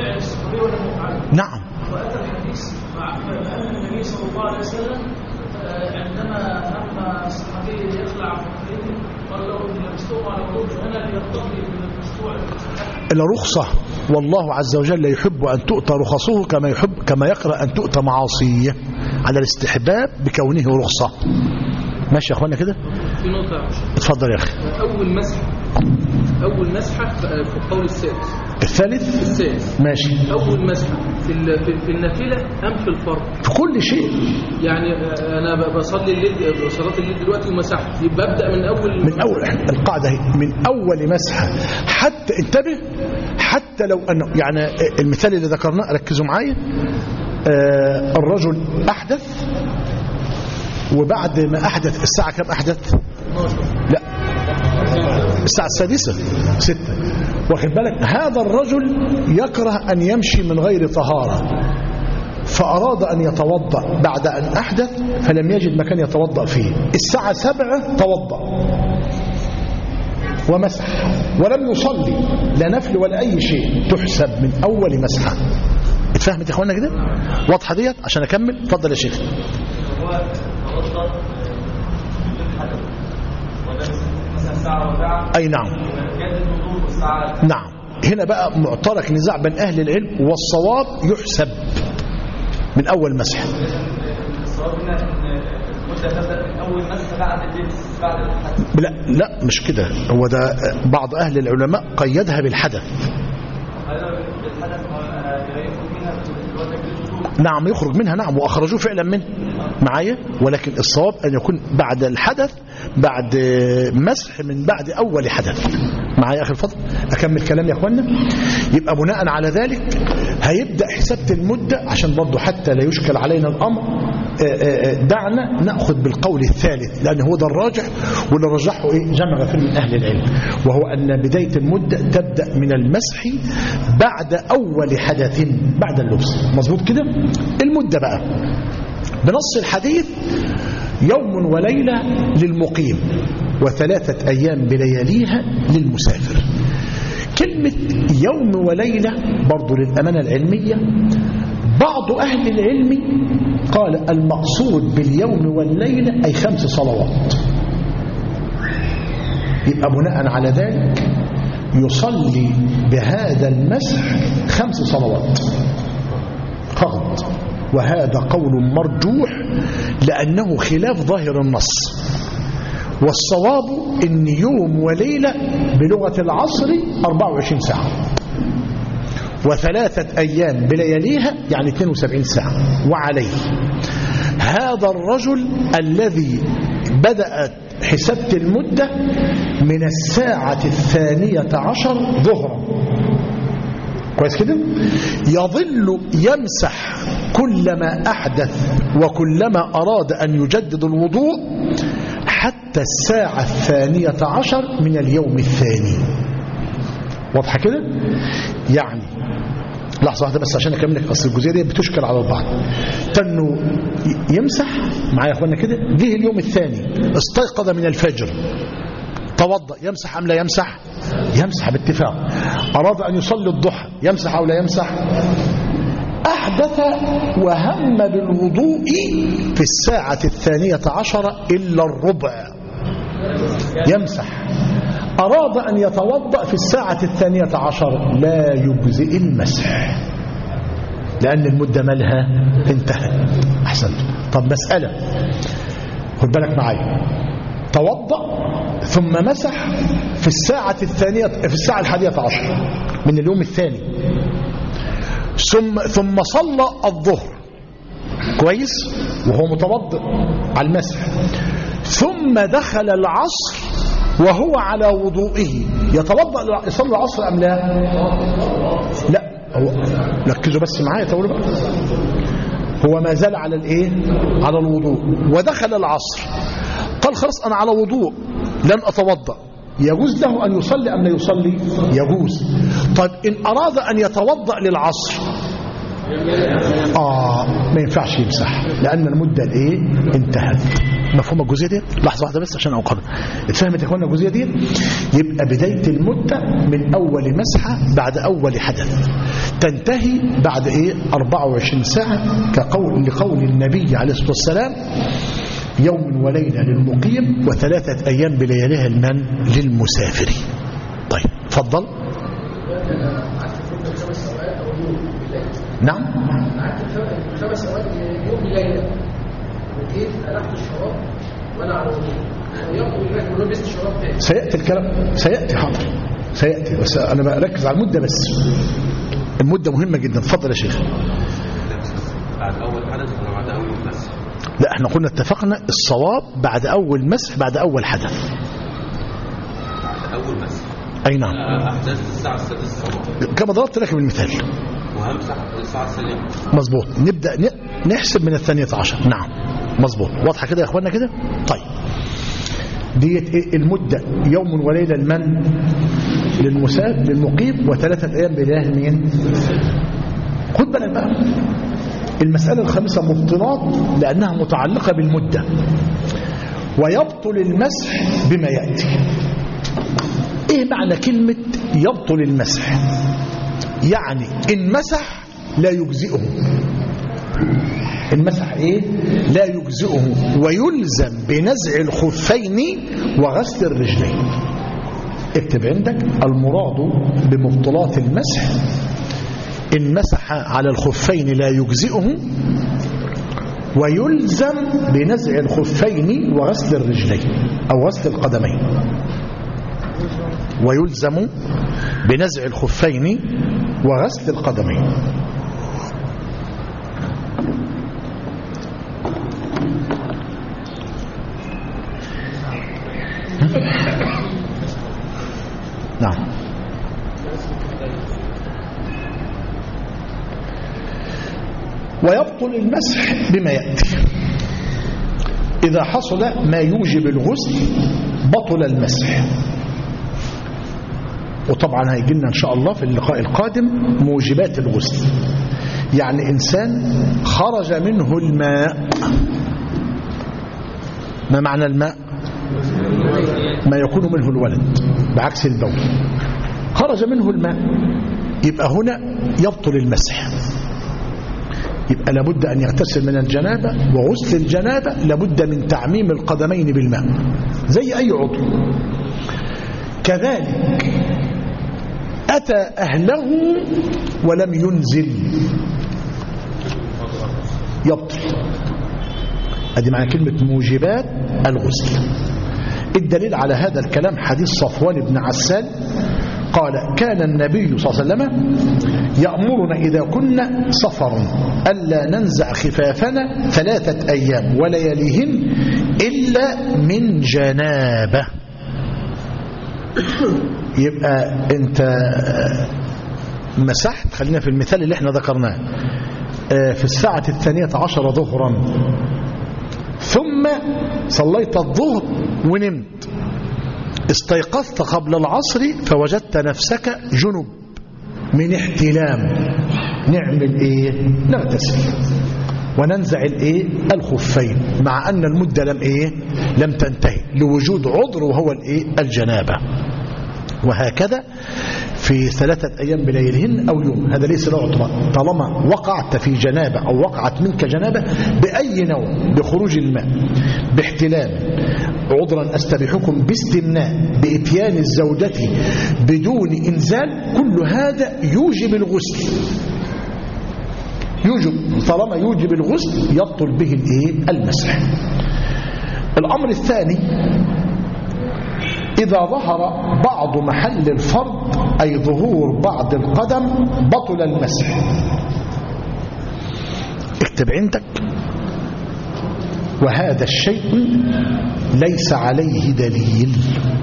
نعم. وأتى الحديث مع أن النبي صلى الله عليه وسلم عندما هم الصحابي يخلع فقرته قال له إن لبستوه على وجوه أنا ليرتضي من المشروع الرخصة والله عز وجل يحب أن تؤتى رخصه كما يحب كما يكره أن تؤتى معاصيه على الاستحباب بكونه رخصة. ماشي يا أخوانا كده. في نقطة اتفضل يا أخي. أول مسحة أول مسحة في القول السادس الثالث السادس ماشي. أول مسحة في ال- في- في النافلة أم في الفرض؟ في كل شيء يعني أنا ب- بصلي الليل صلاة الليل دلوقتي ومسحت يبقى أبدأ من أول من أول القاعدة هي من أول مسحة حتى انتبه حتى لو أنه يعني المثال اللي ذكرناه ركزوا معايا. آه الرجل أحدث وبعد ما أحدث الساعة كم أحدث؟ لا الساعة السادسة ستة. واخد بالك هذا الرجل يكره أن يمشي من غير طهارة فأراد أن يتوضأ بعد أن أحدث فلم يجد مكان يتوضأ فيه. الساعة سبعة توضأ ومسح ولم يصلي لا نفل ولا أي شيء تحسب من أول مسحة. اتفهمت يا اخوانا كده؟ واضحة ديت عشان أكمل. اتفضل يا شيخ. أي نعم نعم. هنا بقى معترك نزاع بين أهل العلم والصواب يحسب من أول مسح. لا لا مش كده. هو ده بعض أهل العلماء قيدها بالحدث. نعم يخرج منها نعم وأخرجوه فعلا منه معايا. ولكن الصواب أن يكون بعد الحدث بعد مسح من بعد أول حدث معايا أخي الفضل. أكمل كلام يا أخوانا. يبقى بناء على ذلك هيبدأ حسابة المدة عشان برضو حتى لا يشكل علينا الأمر. دعنا نأخذ بالقول الثالث لأن هو ده الراجح واللي رجحه إيه جمع غفير من أهل العلم وهو أن بداية المدة تبدأ من المسح بعد أول حدث بعد اللبس. مظبوط كده. المدة بقى بنص الحديث يوم وليلة للمقيم وثلاثة أيام بلياليها للمسافر. كلمة يوم وليلة برضو للأمانة العلمية بعض أهل العلم قال المقصود باليوم والليلة أي خمس صلوات. يبقى بناء على ذلك يصلي بهذا المسح خمس صلوات فقط. وهذا قول مرجوح لأنه خلاف ظاهر النص. والصواب إن يوم وليلة بلغة العصر أربعة وعشرين ساعة وثلاثة أيام بلياليها يعني اثنين وسبعين ساعة. وعليه هذا الرجل الذي بدأت حسبت المدة من الساعة الثانية عشر ظهرا كويس كده يظل يمسح كلما أحدث وكلما أراد أن يجدد الوضوء حتى الساعة الثانية عشر من اليوم الثاني. واضحة كده؟ يعني لحظة واحدة بس عشان أكمل لك أصل الجزئية دي بتشكل على البعض. تنو يمسح معايا يا أخوانا كده جه اليوم الثاني استيقظ من الفجر توضأ يمسح أم لا يمسح؟ يمسح باتفاق. أراد أن يصلي الضحى يمسح أو لا يمسح؟ أحدث وهم بالوضوء في الساعة الثانية عشرة إلا الربع يمسح. أراد أن يتوضأ في الساعة الثانية عشر لا يجزئ المسح لأن المدة مالها انتهت. أحسنت. طب مسألة خد بالك معايا، توضأ ثم مسح في الساعة الثانية في الساعة الحادية عشر من اليوم الثاني، ثم ثم صلى الظهر كويس وهو متوضئ على المسح، ثم دخل العصر وهو على وضوئه، يتوضأ يصلي العصر أم لا؟ لا، هو ركزوا بس معايا تقولوا بقى، هو ما زال على الايه؟ على الوضوء، ودخل العصر قال خلاص أنا على وضوء لن أتوضأ، يجوز له أن يصلي أم لا يصلي؟ يجوز. طيب إن أراد أن يتوضأ للعصر آه ما ينفعش يمسح لأن المدة الإيه؟ انتهت. مفهوم الجزئية دي؟ لحظة واحدة بس عشان أوقفها. اتفهمت يا اخوانا الجزئية دي؟ يبقى بداية المدة من أول مسحة بعد أول حدث، تنتهي بعد إيه؟ أربعة وعشرين ساعة كقول لقول النبي عليه الصلاة والسلام يوم وليلة للمقيم وثلاثة أيام بلياليها المن للمسافر. طيب اتفضل. نعم. خمس أوقات يوم ليلة وجيت ألحت الشراب وأنا على وضوء يوم ليلة ولو لبست الشراب تاني. سيأتي الكلام، سيأتي حاضر، سيأتي، بس أنا بركز على المدة بس. المدة مهمة جدا. اتفضل يا شيخ. بعد أول حدث ولا بعد أول مسح؟ لا احنا قلنا اتفقنا الصواب بعد أول مسح بعد أول حدث. بعد أول مسح. أي نعم. أحدث الساعة السادسة صباحا. كما ضربت لك بالمثال. وهمسح الساعة الثانية. مظبوط. نبدأ نحسب من الثانية عشر. نعم مظبوط. واضحة كده يا اخوانا كده؟ طيب ديت ايه المدة؟ يوم وليلة المن للمسافر للمقيم وثلاثة أيام بلياليها مين؟ خد بالك بقى المسألة الخامسة مبطلات لأنها متعلقة بالمدة. ويبطل المسح بما يأتي. ايه معنى كلمة يبطل المسح؟ يعني إن مسح لا يجزئه، إن مسح إيه؟ لا يجزئه، ويلزم بنزع الخفين وغسل الرجلين. اكتب عندك المراد بمبطلات المسح إن مسح على الخفين لا يجزئه، ويلزم بنزع الخفين وغسل الرجلين أو غسل القدمين، ويلزم بنزع الخفين وغسل القدمين. نعم. ويبطل المسح بما يأتي. إذا حصل ما يوجب الغسل بطل المسح. وطبعا هيجي لنا إن شاء الله في اللقاء القادم موجبات الغسل. يعني إنسان خرج منه الماء. ما معنى الماء؟ ما يكون منه الولد بعكس البول. خرج منه الماء يبقى هنا يبطل المسح. يبقى لابد أن يغتسل من الجنابة، وغسل الجنابة لابد من تعميم القدمين بالماء زي أي عضو. كذلك أتى أهله ولم ينزل يبطل. أدي معنى كلمة موجبات الغسل. الدليل على هذا الكلام حديث صفوان بن عسال قال كان النبي صلى الله عليه وسلم يأمرنا إذا كنا سفر ألا ننزع خفافنا ثلاثة أيام ولياليهن إلا من جنابه. يبقى أنت مسحت، خلينا في المثال اللي احنا ذكرناه، في الساعة الثانية عشر ظهرا ثم صليت الظهر ونمت، استيقظت قبل العصر فوجدت نفسك جنب من احتلام، نعمل ايه؟ نغتسل وننزع الايه؟ الخفين، مع ان المدة لم ايه؟ لم تنتهي لوجود عذر وهو الايه؟ الجنابة. وهكذا في ثلاثة أيام بليلهن أو يوم، هذا ليس له اعتبار طالما وقعت في جنابة أو وقعت منك جنابة بأي نوع، بخروج الماء، باحتلام، عذرا أستبيحكم باستمناء، بإتيان الزوجة بدون إنزال، كل هذا يوجب الغسل. يوجب طالما يوجب الغسل يبطل به الايه؟ المسح. الأمر الثاني إذا ظهر بعض محل الفرض أي ظهور بعض القدم بطل المسح. اكتب عندك: وهذا الشيء ليس عليه دليل.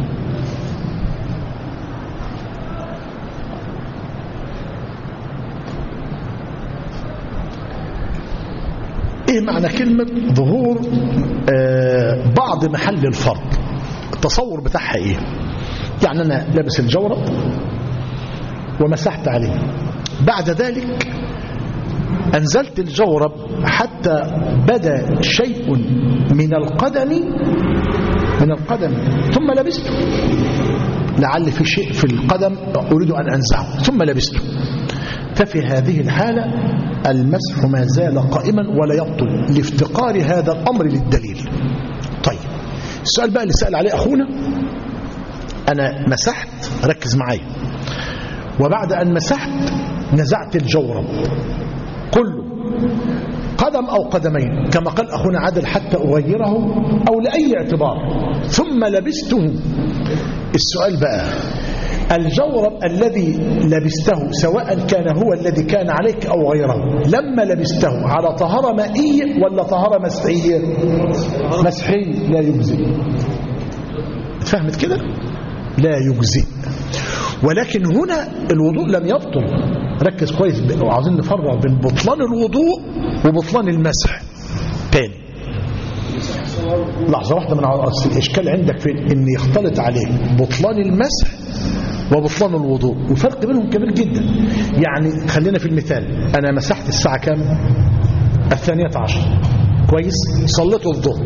ايه معنى كلمة ظهور آه بعض محل الفرض؟ التصور بتاعها ايه؟ يعني انا لابس الجورب ومسحت عليه، بعد ذلك انزلت الجورب حتى بدا شيء من القدم من القدم ثم لبسته، لعل في شيء في القدم اريد ان انزعه ثم لبسته، ففي هذه الحالة المسح ما زال قائما ولا يبطل لافتقار هذا الأمر للدليل. طيب السؤال بقى اللي سأل عليه أخونا، أنا مسحت، ركز معايا، وبعد أن مسحت نزعت الجورب كله قدم أو قدمين كما قال أخونا عادل حتى أغيره أو لأي اعتبار ثم لبسته. السؤال بقى، الجورب الذي لبسته سواء كان هو الذي كان عليك أو غيره، لما لبسته على طهارة مائية ولا طهارة مسحية؟ مسحية، لا يجزئ. فهمت كده؟ لا يجزئ. ولكن هنا الوضوء لم يبطل، ركز كويس، وعاوزين نفرق بين بطلان الوضوء وبطلان المسح. تاني لحظة واحدة، من الإشكال عندك فين؟ إن يختلط عليك بطلان المسح وبطلان الوضوء، وفرق بينهم كبير جدا. يعني خلينا في المثال، أنا مسحت الساعة كام؟ الثانية عشر، كويس، صليت الظهر.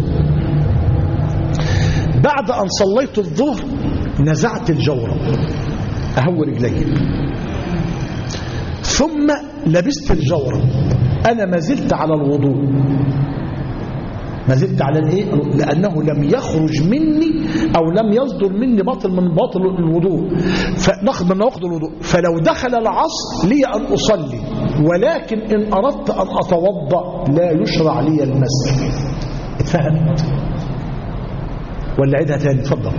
بعد أن صليت الظهر نزعت الجورب أهو رجلي، ثم لبست الجورب، أنا ما زلت على الوضوء، ما زلت على الايه؟ لانه لم يخرج مني او لم يصدر مني باطل من باطل الوضوء، فناخذ من نواقض الوضوء. فلو دخل العصر لي ان اصلي، ولكن ان اردت ان اتوضا لا يشرع لي المسح. اتفهمت ولا عيدها تاني؟ اتفضل.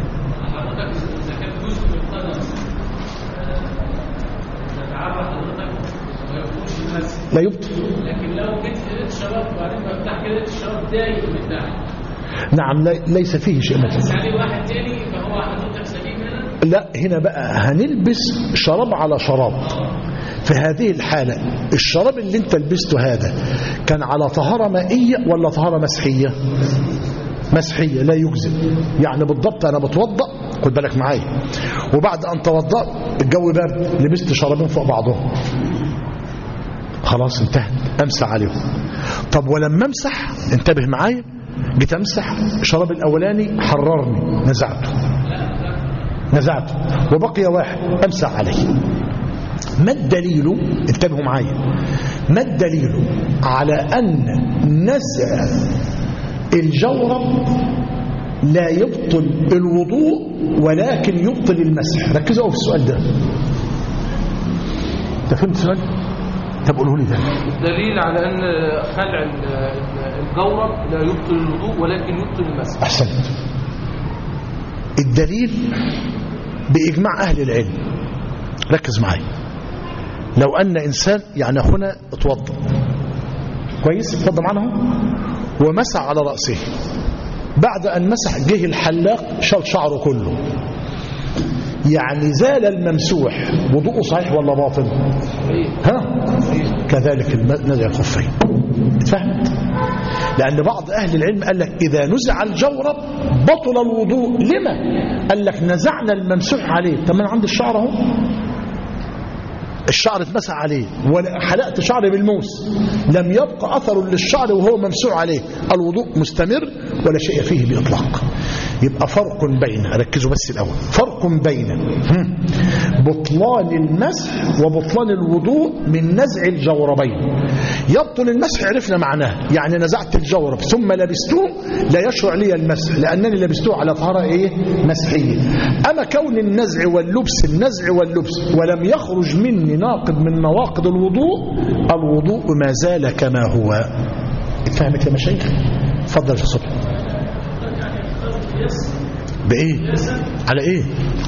لا يبطل. لكن لو جيت قلت الشراب وبعدين بفتح كده الشراب دايق من تحت، نعم، ليس فيه شيء مثلا عليه واحد تاني فهو حضرتك سليم هنا. لا، هنا بقى هنلبس شراب على شراب. في هذه الحالة الشراب اللي انت لبسته هذا كان على طهارة مائية ولا طهارة مسحية؟ مسحية، لا يجزئ. يعني بالضبط أنا بتوضأ، خد بالك معايا، وبعد أن توضأت الجو بارد لبست شرابين فوق بعضهم، خلاص انتهت، امسح عليهم. طب ولما امسح، انتبه معايا، جيت امسح الشراب الاولاني حررني، نزعته نزعته وبقي واحد امسح عليه. ما الدليل؟ انتبهوا معايا، ما الدليل على ان نزع الجورب لا يبطل الوضوء ولكن يبطل المسح؟ ركزوا في السؤال ده. انت فهمت السؤال؟ طب قولوا لي ده الدليل على ان خلع الجورب لا يبطل الوضوء ولكن يبطل المسح. احسنت. الدليل باجماع اهل العلم، ركز معايا. لو ان انسان، يعني اخونا اتوضا كويس، اتوضا معنا اهو ومسح على راسه، بعد ان مسح جه الحلاق شال شعره كله، يعني زال الممسوح، وضوءه صحيح ولا باطل؟ ها؟ كذلك نزع الخفين. اتفهمت؟ لأن بعض أهل العلم قال لك إذا نزع الجورب بطل الوضوء. لما؟ قال لك نزعنا الممسوح عليه. طب أنا عندي الشعر اهو، الشعر اتمسح عليه وحلقت شعري بالموس، لم يبقى أثر للشعر وهو ممسوح عليه، الوضوء مستمر ولا شيء فيه بإطلاق. يبقى فرق بين، ركزوا بس الأول، فرق بين بطلان المسح وبطلان الوضوء من نزع الجوربين. يبطل المسح عرفنا معناه، يعني نزعت الجورب ثم لبسته لا يشرع لي المسح لأنني لبسته على طهارة إيه؟ مسحية. أما كون النزع واللبس النزع واللبس ولم يخرج مني ناقض من نواقض الوضوء، الوضوء ما زال كما هو. اتفهمت يا مشايخ؟ اتفضل يا صبحي. بايه؟ على ايه؟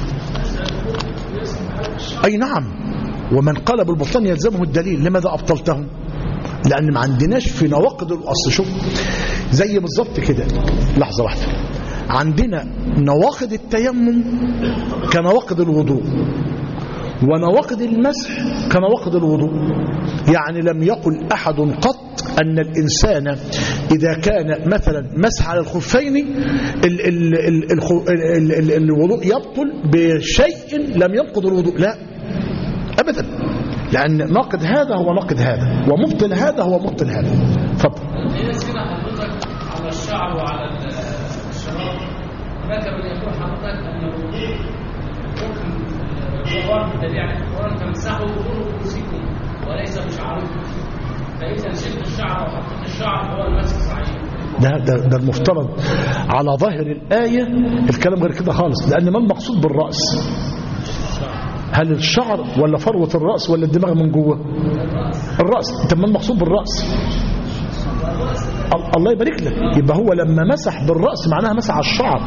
اي نعم. ومن قال بالبطلان يلزمه الدليل. لماذا ابطلتهم؟ لان ما عندناش في نواقض الاصل. شوف زي بالظبط كده، لحظه واحده، عندنا نواقض التيمم كنواقض الوضوء، ونواقض المسح كنواقض الوضوء. يعني لم يقل أحد قط أن الإنسان إذا كان مثلا مسح على الخفين ال ال ال ال ال الوضوء يبطل بشيء لم ينقض الوضوء. لا أبدا، لأن ناقض هذا هو ناقض هذا، ومبطل هذا هو مبطل هذا. تفضل. على الشعر وعلى الشراب هناك من يقول حضرتك أن الوضوء ممكن الغبار بالدليل يعني القرآن تمسحوا رؤوسكم وليس بشعركم، فإذا شلت الشعر أو حطيت الشعر هو المسح صحيح. ده, ده, ده المفترض على ظاهر الآية الكلام غير كده خالص، لأن ما المقصود بالرأس؟ هل الشعر ولا فروة الرأس ولا الدماغ من جوه؟ الرأس. طب ما المقصود بالرأس؟ الله يبارك لك. يبقى هو لما مسح بالرأس معناها مسح على الشعر.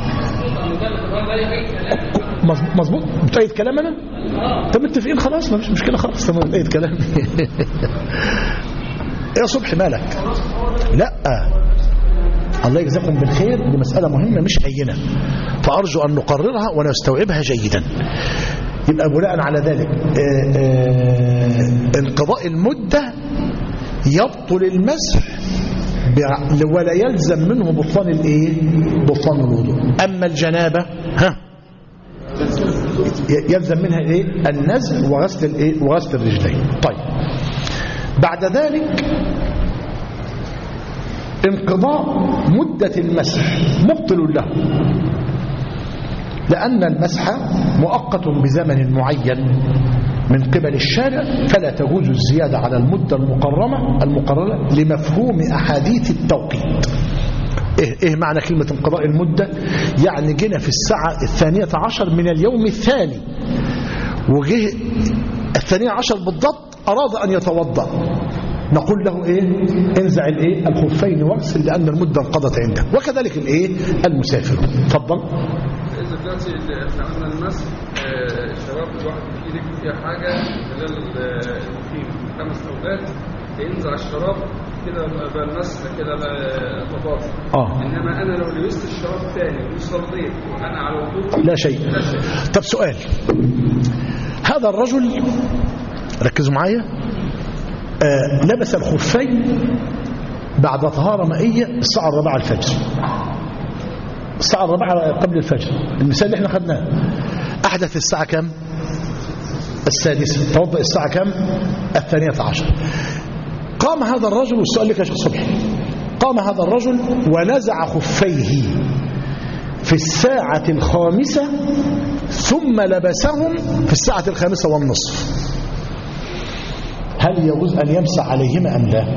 مظبوط. بتأيد كلام انا؟ طب متفقين خلاص، ما فيش مشكله خالص. تمام بتأيد كلام. يا صبحي مالك؟ لا، الله يجزاكم بالخير، دي مسألة مهمة مش هينة، فأرجو أن نقررها ونستوعبها جيدا. يبقى بناء على ذلك آآ آآ انقضاء المدة يبطل المسح ولا يلزم منه بطلان الايه؟ بطلان الوضوء. أما الجنابة ها يلزم منها ايه؟ النزع وغسل الايه؟ وغسل الرجلين. طيب بعد ذلك انقضاء مدة المسح مبطل له، لأن المسح مؤقت بزمن معين من قبل الشارع، فلا تجوز الزيادة على المدة المقررة المقررة لمفهوم أحاديث التوقيت. إيه, إيه معنى كلمة انقضاء المدة؟ يعني جينا في الساعة الثانية عشر من اليوم الثاني، وجه الثانية عشر بالضبط أراد أن يتوضأ، نقول له إيه؟ انزع الإيه؟ الخفين واغسل، لأن المدة انقضت عنده. وكذلك الإيه؟ المسافر. تفضل. إذا دلوقتي احنا قلنا المسح الشباب الواحد في رجل فيها حاجة خلال المقيم خمس أوقات ينزع الشراب كده بقى المسح كده بقى تفاصيل. اه انما انا لو لبست الشراب تاني وصليت وانا على وضوء لا شيء. لا شيء. طب سؤال، هذا الرجل ركزوا معايا آه لبس الخفين بعد طهارة مائية الساعة الرابعة الفجر، الساعة الرابعة قبل الفجر، المثال اللي احنا خدناه. أحدث الساعة كم؟ السادسة. توضأ الساعة كم؟ الثانية عشر. قام هذا الرجل، والسؤال لك يا شيخ صبحي، قام هذا الرجل ونزع خفيه في الساعة الخامسة ثم لبسهم في الساعة الخامسة والنصف، هل يجوز أن يمسح عليهما أم لا؟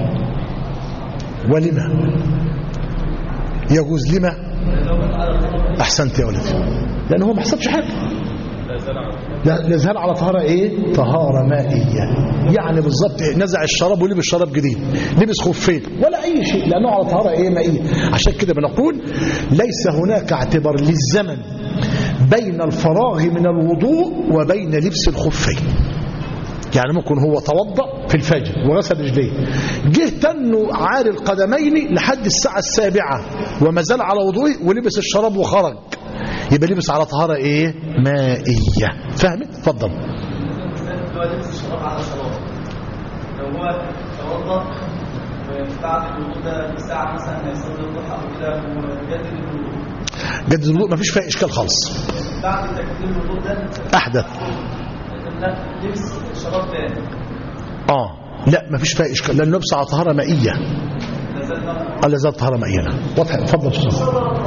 ولما يجوز؟ لما؟ أحسنت يا ولدي، لأنه ما حسبش حاجة، لا زال على طهارة ايه؟ طهارة مائية. يعني بالظبط نزع الشراب ولبس شراب جديد، لبس خفين ولا اي شيء، لانه على طهارة ايه؟ مائية. عشان كده بنقول ليس هناك اعتبار للزمن بين الفراغ من الوضوء وبين لبس الخفين. يعني ممكن هو توضأ في الفجر وغسل رجليه، جه تنه عار القدمين لحد الساعة السابعة وما زال على وضوءه ولبس الشراب وخرج، يبقى لبس على طهارة ايه؟ مائية. فهمت؟ اتفضل. لو لبس الشراب على شراب، لو هو توضأ وبعد الوضوء ده بساعة مثلا يصلي الضحى او كده وجدد الوضوء، جدد الوضوء مفيش فيها اشكال خالص. بعد تجديد الوضوء ده احدث لا لبس شراب تاني، اه لا مفيش فيها اشكال، لانه لبس على طهارة مائية. لا زال طهارة مائية. واضح؟ اتفضل شيخ.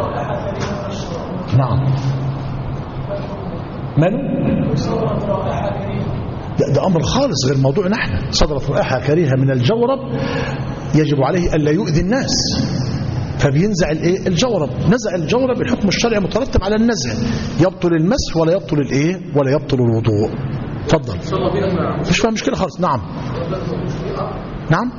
نعم. ماله؟ ده, ده أمر خالص غير موضوعنا احنا. صدرت رائحة كريهة من الجورب يجب عليه ألا يؤذي الناس، فبينزع الايه؟ الجورب. نزع الجورب الحكم الشرعي مترتب على النزع، يبطل المسح ولا يبطل الايه؟ ولا يبطل الوضوء. اتفضل. مش فاهم مشكلة خالص. نعم نعم.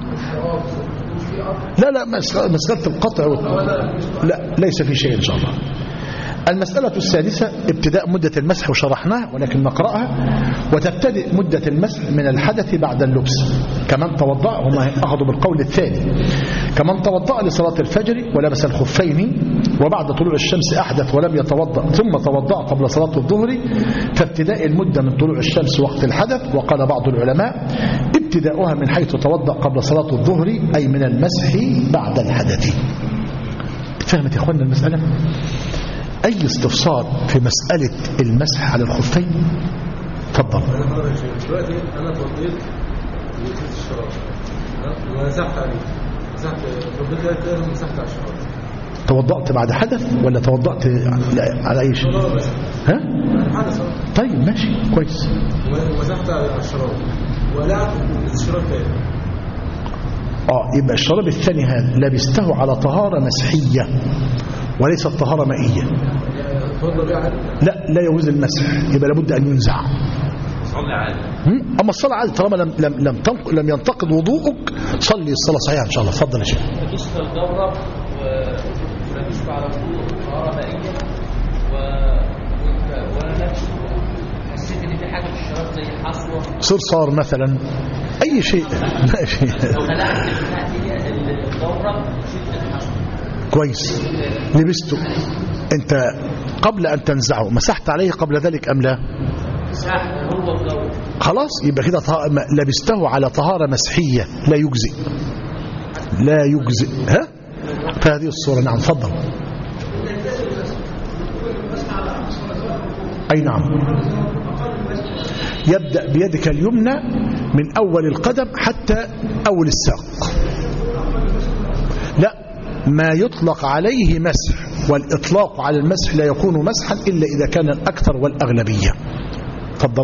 لا لا مسألة القطع و... لا ليس في شيء إن شاء الله. المسألة السادسة ابتداء مدة المسح وشرحناها ولكن نقرأها. وتبتدئ مدة المسح من الحدث بعد اللبس. كمان توضأ، هم أخذوا بالقول الثاني، كمان توضأ لصلاة الفجر ولبس الخفين وبعد طلوع الشمس أحدث ولم يتوضأ ثم توضأ قبل صلاة الظهر، فابتداء المدة من طلوع الشمس وقت الحدث. وقال بعض العلماء ابتداؤها من حيث توضأ قبل صلاة الظهر أي من المسح بعد الحدث. فهمت يا اخوانا المسألة؟ أي استفسار في مسألة المسح على الخفين؟ تفضل. دلوقتي أنا توضيت وجبت الشراب ومسحت عليه، مسحت توضيت ثلاث ومسحت على الشراب. توضأت بعد حدث ولا توضأت على أي شيء؟ ها؟ حدث. طيب ماشي كويس. ومسحت على الشراب ولعت الشراب تاني. اه يبقى الشراب الثاني هذا لبسته على طهارة مسحية وليست طهارة مائية. لا لا يجوز المسح، يبقى لابد أن ينزع. صلي عادي. أما الصلاة عادي طالما لم لم لم, لم ينتقد وضوءك صلي الصلاة صحيحة إن شاء الله. اتفضل يا شيخ. لبست الجورب ولبست على وضوء طهارة مائية وانا لابس حسيت ان في حاجة في الشراب زي حصوة صرصار مثلا أي شيء. لا شيء. لو خلعت الجورب شلت الحصوة. كويس. لبسته أنت قبل أن تنزعه مسحت عليه قبل ذلك أم لا؟ مسحت هو الجورب. خلاص يبقى كده لبسته على طهارة مسحية لا يجزئ، لا يجزئ. ها فهذه الصورة. نعم تفضل. أي نعم. يبدأ بيدك اليمنى من أول القدم حتى أول الساق. لا ما يطلق عليه مسح، والإطلاق على المسح لا يكون مسحا إلا إذا كان الأكثر والأغلبية. تفضل.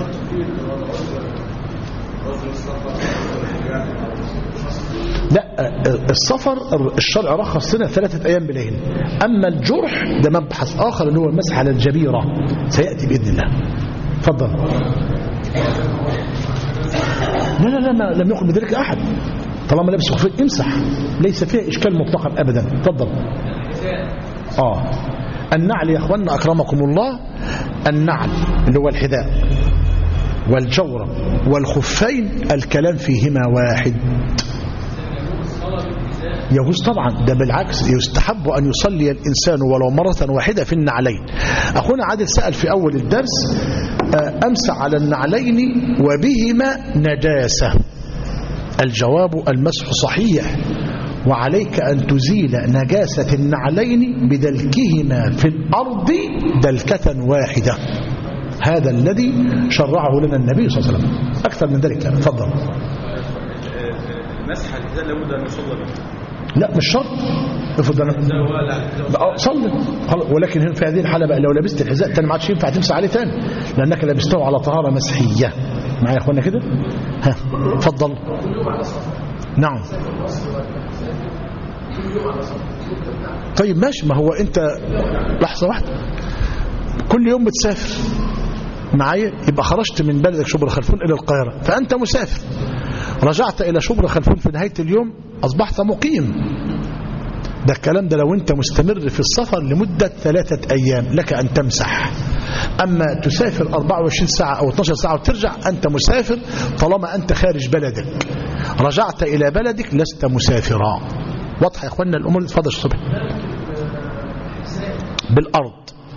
لا السفر الشرع رخص لنا ثلاثة أيام بليل. أما الجرح ده مبحث آخر اللي هو المسح على الجبيرة سيأتي بإذن الله. تفضل. لا لا لا ما لم يقل بذلك أحد، طالما لابس خفين امسح، ليس فيها إشكال مطلقا أبدا. تفضل. آه النعل يا أخوانا أكرمكم الله، النعل اللي هو الحذاء والجورب والخفين الكلام فيهما واحد. يجوز طبعا، ده بالعكس يستحب أن يصلي الإنسان ولو مرة واحدة في النعلين. أخونا عادل سأل في أول الدرس أمسح على النعلين وبهما نجاسة. الجواب المسح صحيح، وعليك أن تزيل نجاسة النعلين بدلكهما في الأرض دلكة واحدة. هذا الذي شرعه لنا النبي صلى الله عليه وسلم، أكثر من ذلك لا. تفضل. مسح الحذاء لابد أن يصلى به. لا مش شرط. افرض انا صلي، ولكن في هذه الحاله بقى لو لبست الحذاء تاني ما عادش ينفع تمسح عليه تاني، لانك لبسته على طهاره مسحيه. معايا يا اخوانا كده؟ ها اتفضل. نعم. طيب ماشي، ما هو انت لحظه واحده كل يوم بتسافر معايا، يبقى خرجت من بلدك شبرا خلفون الى القاهره فانت مسافر، رجعت الى شبرا خلفون في نهايه اليوم اصبحت مقيم. ده الكلام ده لو انت مستمر في السفر لمده ثلاثه ايام لك ان تمسح. اما تسافر أربعة وعشرين ساعه او اثناشر ساعه وترجع انت مسافر، طالما انت خارج بلدك. رجعت الى بلدك لست مسافرا. واضحه يا اخوانا الامور؟ اتفضل الصبح. بالارض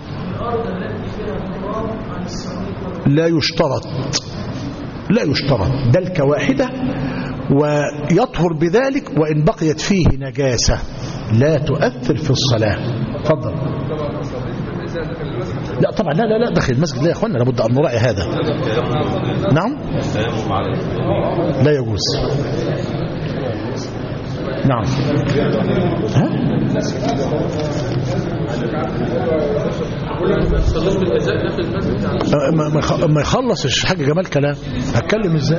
لا يشترط، لا يشترط دلكة واحدة، ويطهر بذلك وإن بقيت فيه نجاسة لا تؤثر في الصلاة. تفضل. لا طبعا لا لا لا داخل المسجد لا يا اخوانا، لابد أن نراعي هذا. نعم لا يجوز. نعم. ها؟ ما يخلصش حاجة جمال كلام هتكلم ازاي؟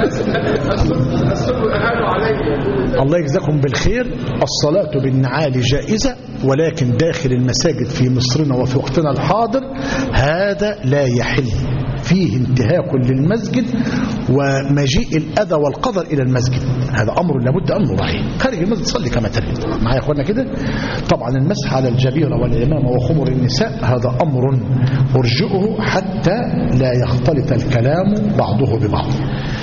الله يجزاكم بالخير. الصلاة بالنعال جائزة، ولكن داخل المساجد في مصرنا وفي وقتنا الحاضر هذا لا يحل. فيه انتهاك للمسجد ومجيء الأذى والقدر إلى المسجد، هذا أمر لابد أن نراعيه. خارج المسجد صلي كما تريد معايا يا أخوانا كده. طبعا المسح على الجبيرة والعمامة وخمر النساء هذا أمر أرجئه حتى لا يختلط الكلام بعضه ببعض.